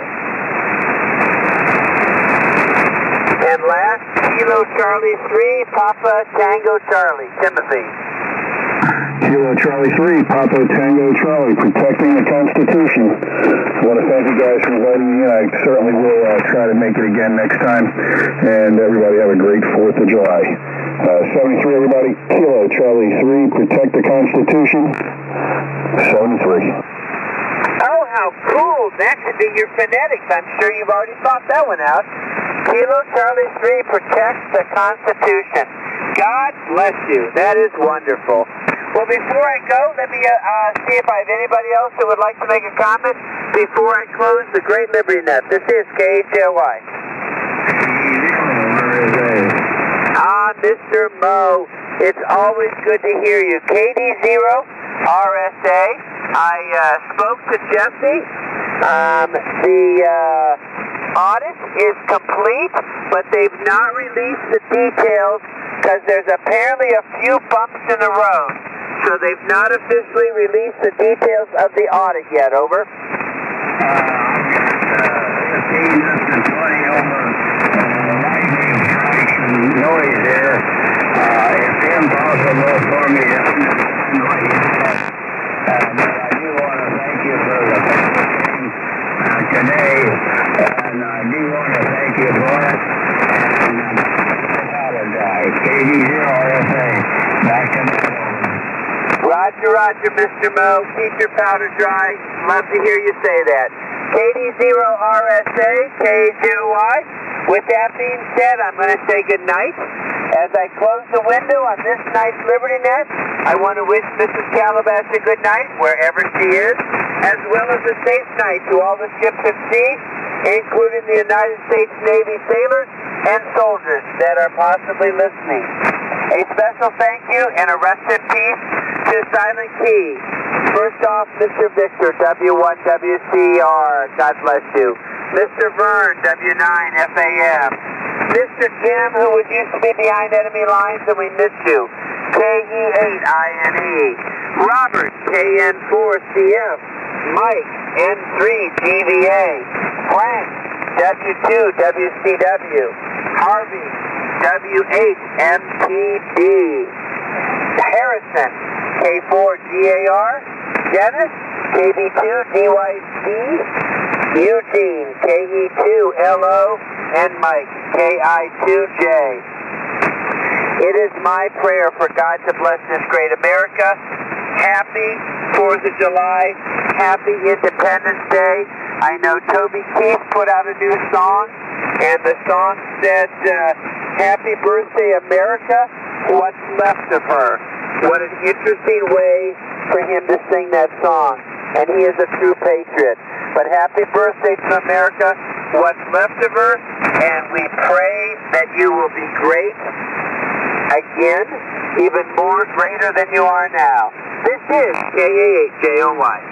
And last, Kilo Charlie 3, Papa Tango Charlie, Timothy.
Kilo Charlie 3, Papa Tango Charlie, protecting the Constitution. I want to thank you guys for inviting me in. I certainly will try to make it again next time. And everybody have a great 4th of July. 73, everybody. Kilo Charlie 3, protect the Constitution. 73.
Oh, how cool. That should be your phonetics. I'm sure you've already thought that one out. Kilo Charlie 3, protect the Constitution. God bless you. That is wonderful. Well, before I go, let me see if I have anybody else who would like to make a comment before I close the Great Liberty Net. This is KHLY. Mr. Mo, it's always good to hear you. KD0, RSA. I spoke to Jesse. The audit is complete, but they've not released the details because there's apparently a few bumps in the road. So they've not officially released the details of the audit yet, over.
Noise there. It's impossible for me to understand what you said. But I do want to thank you for the thing today, and I do want to thank you for it. And I apologize. KD0RSA, back to me.
Roger, Mr. Mo. Keep your powder dry. Love to hear you say that. KD0RSA, KHOY. With that being said, I'm going to say good night. As I close the window on this night's Liberty Net, I want to wish Mrs. Calabash a good night, wherever she is, as well as a safe night to all the ships at sea, including the United States Navy sailors and soldiers that are possibly listening. A special thank you and a rest in peace to Silent Key. First off, Mr. Victor, W1WCR, God bless you. Mr. Vern, W9FAM. Mr. Jim, who used to be behind enemy lines, and we miss you. KE8INE. Robert, KN4CF. Mike, N3GVA. Frank, W2WCW. Harvey, W8MTD. Harrison, K4GAR. Dennis, KB2DYC. Eugene, KE2LO. And Mike, KI2J. It is my prayer for God to bless this great America. Happy 4th of July. Happy Independence Day. I know Toby Keith put out a new song, and the song said, Happy Birthday, America, what's left of her. What an interesting way for him to sing that song, and he is a true patriot. But happy birthday to America. what's left of her, and we pray that you will be great again, even more greater than you are now. This is KAHJOY.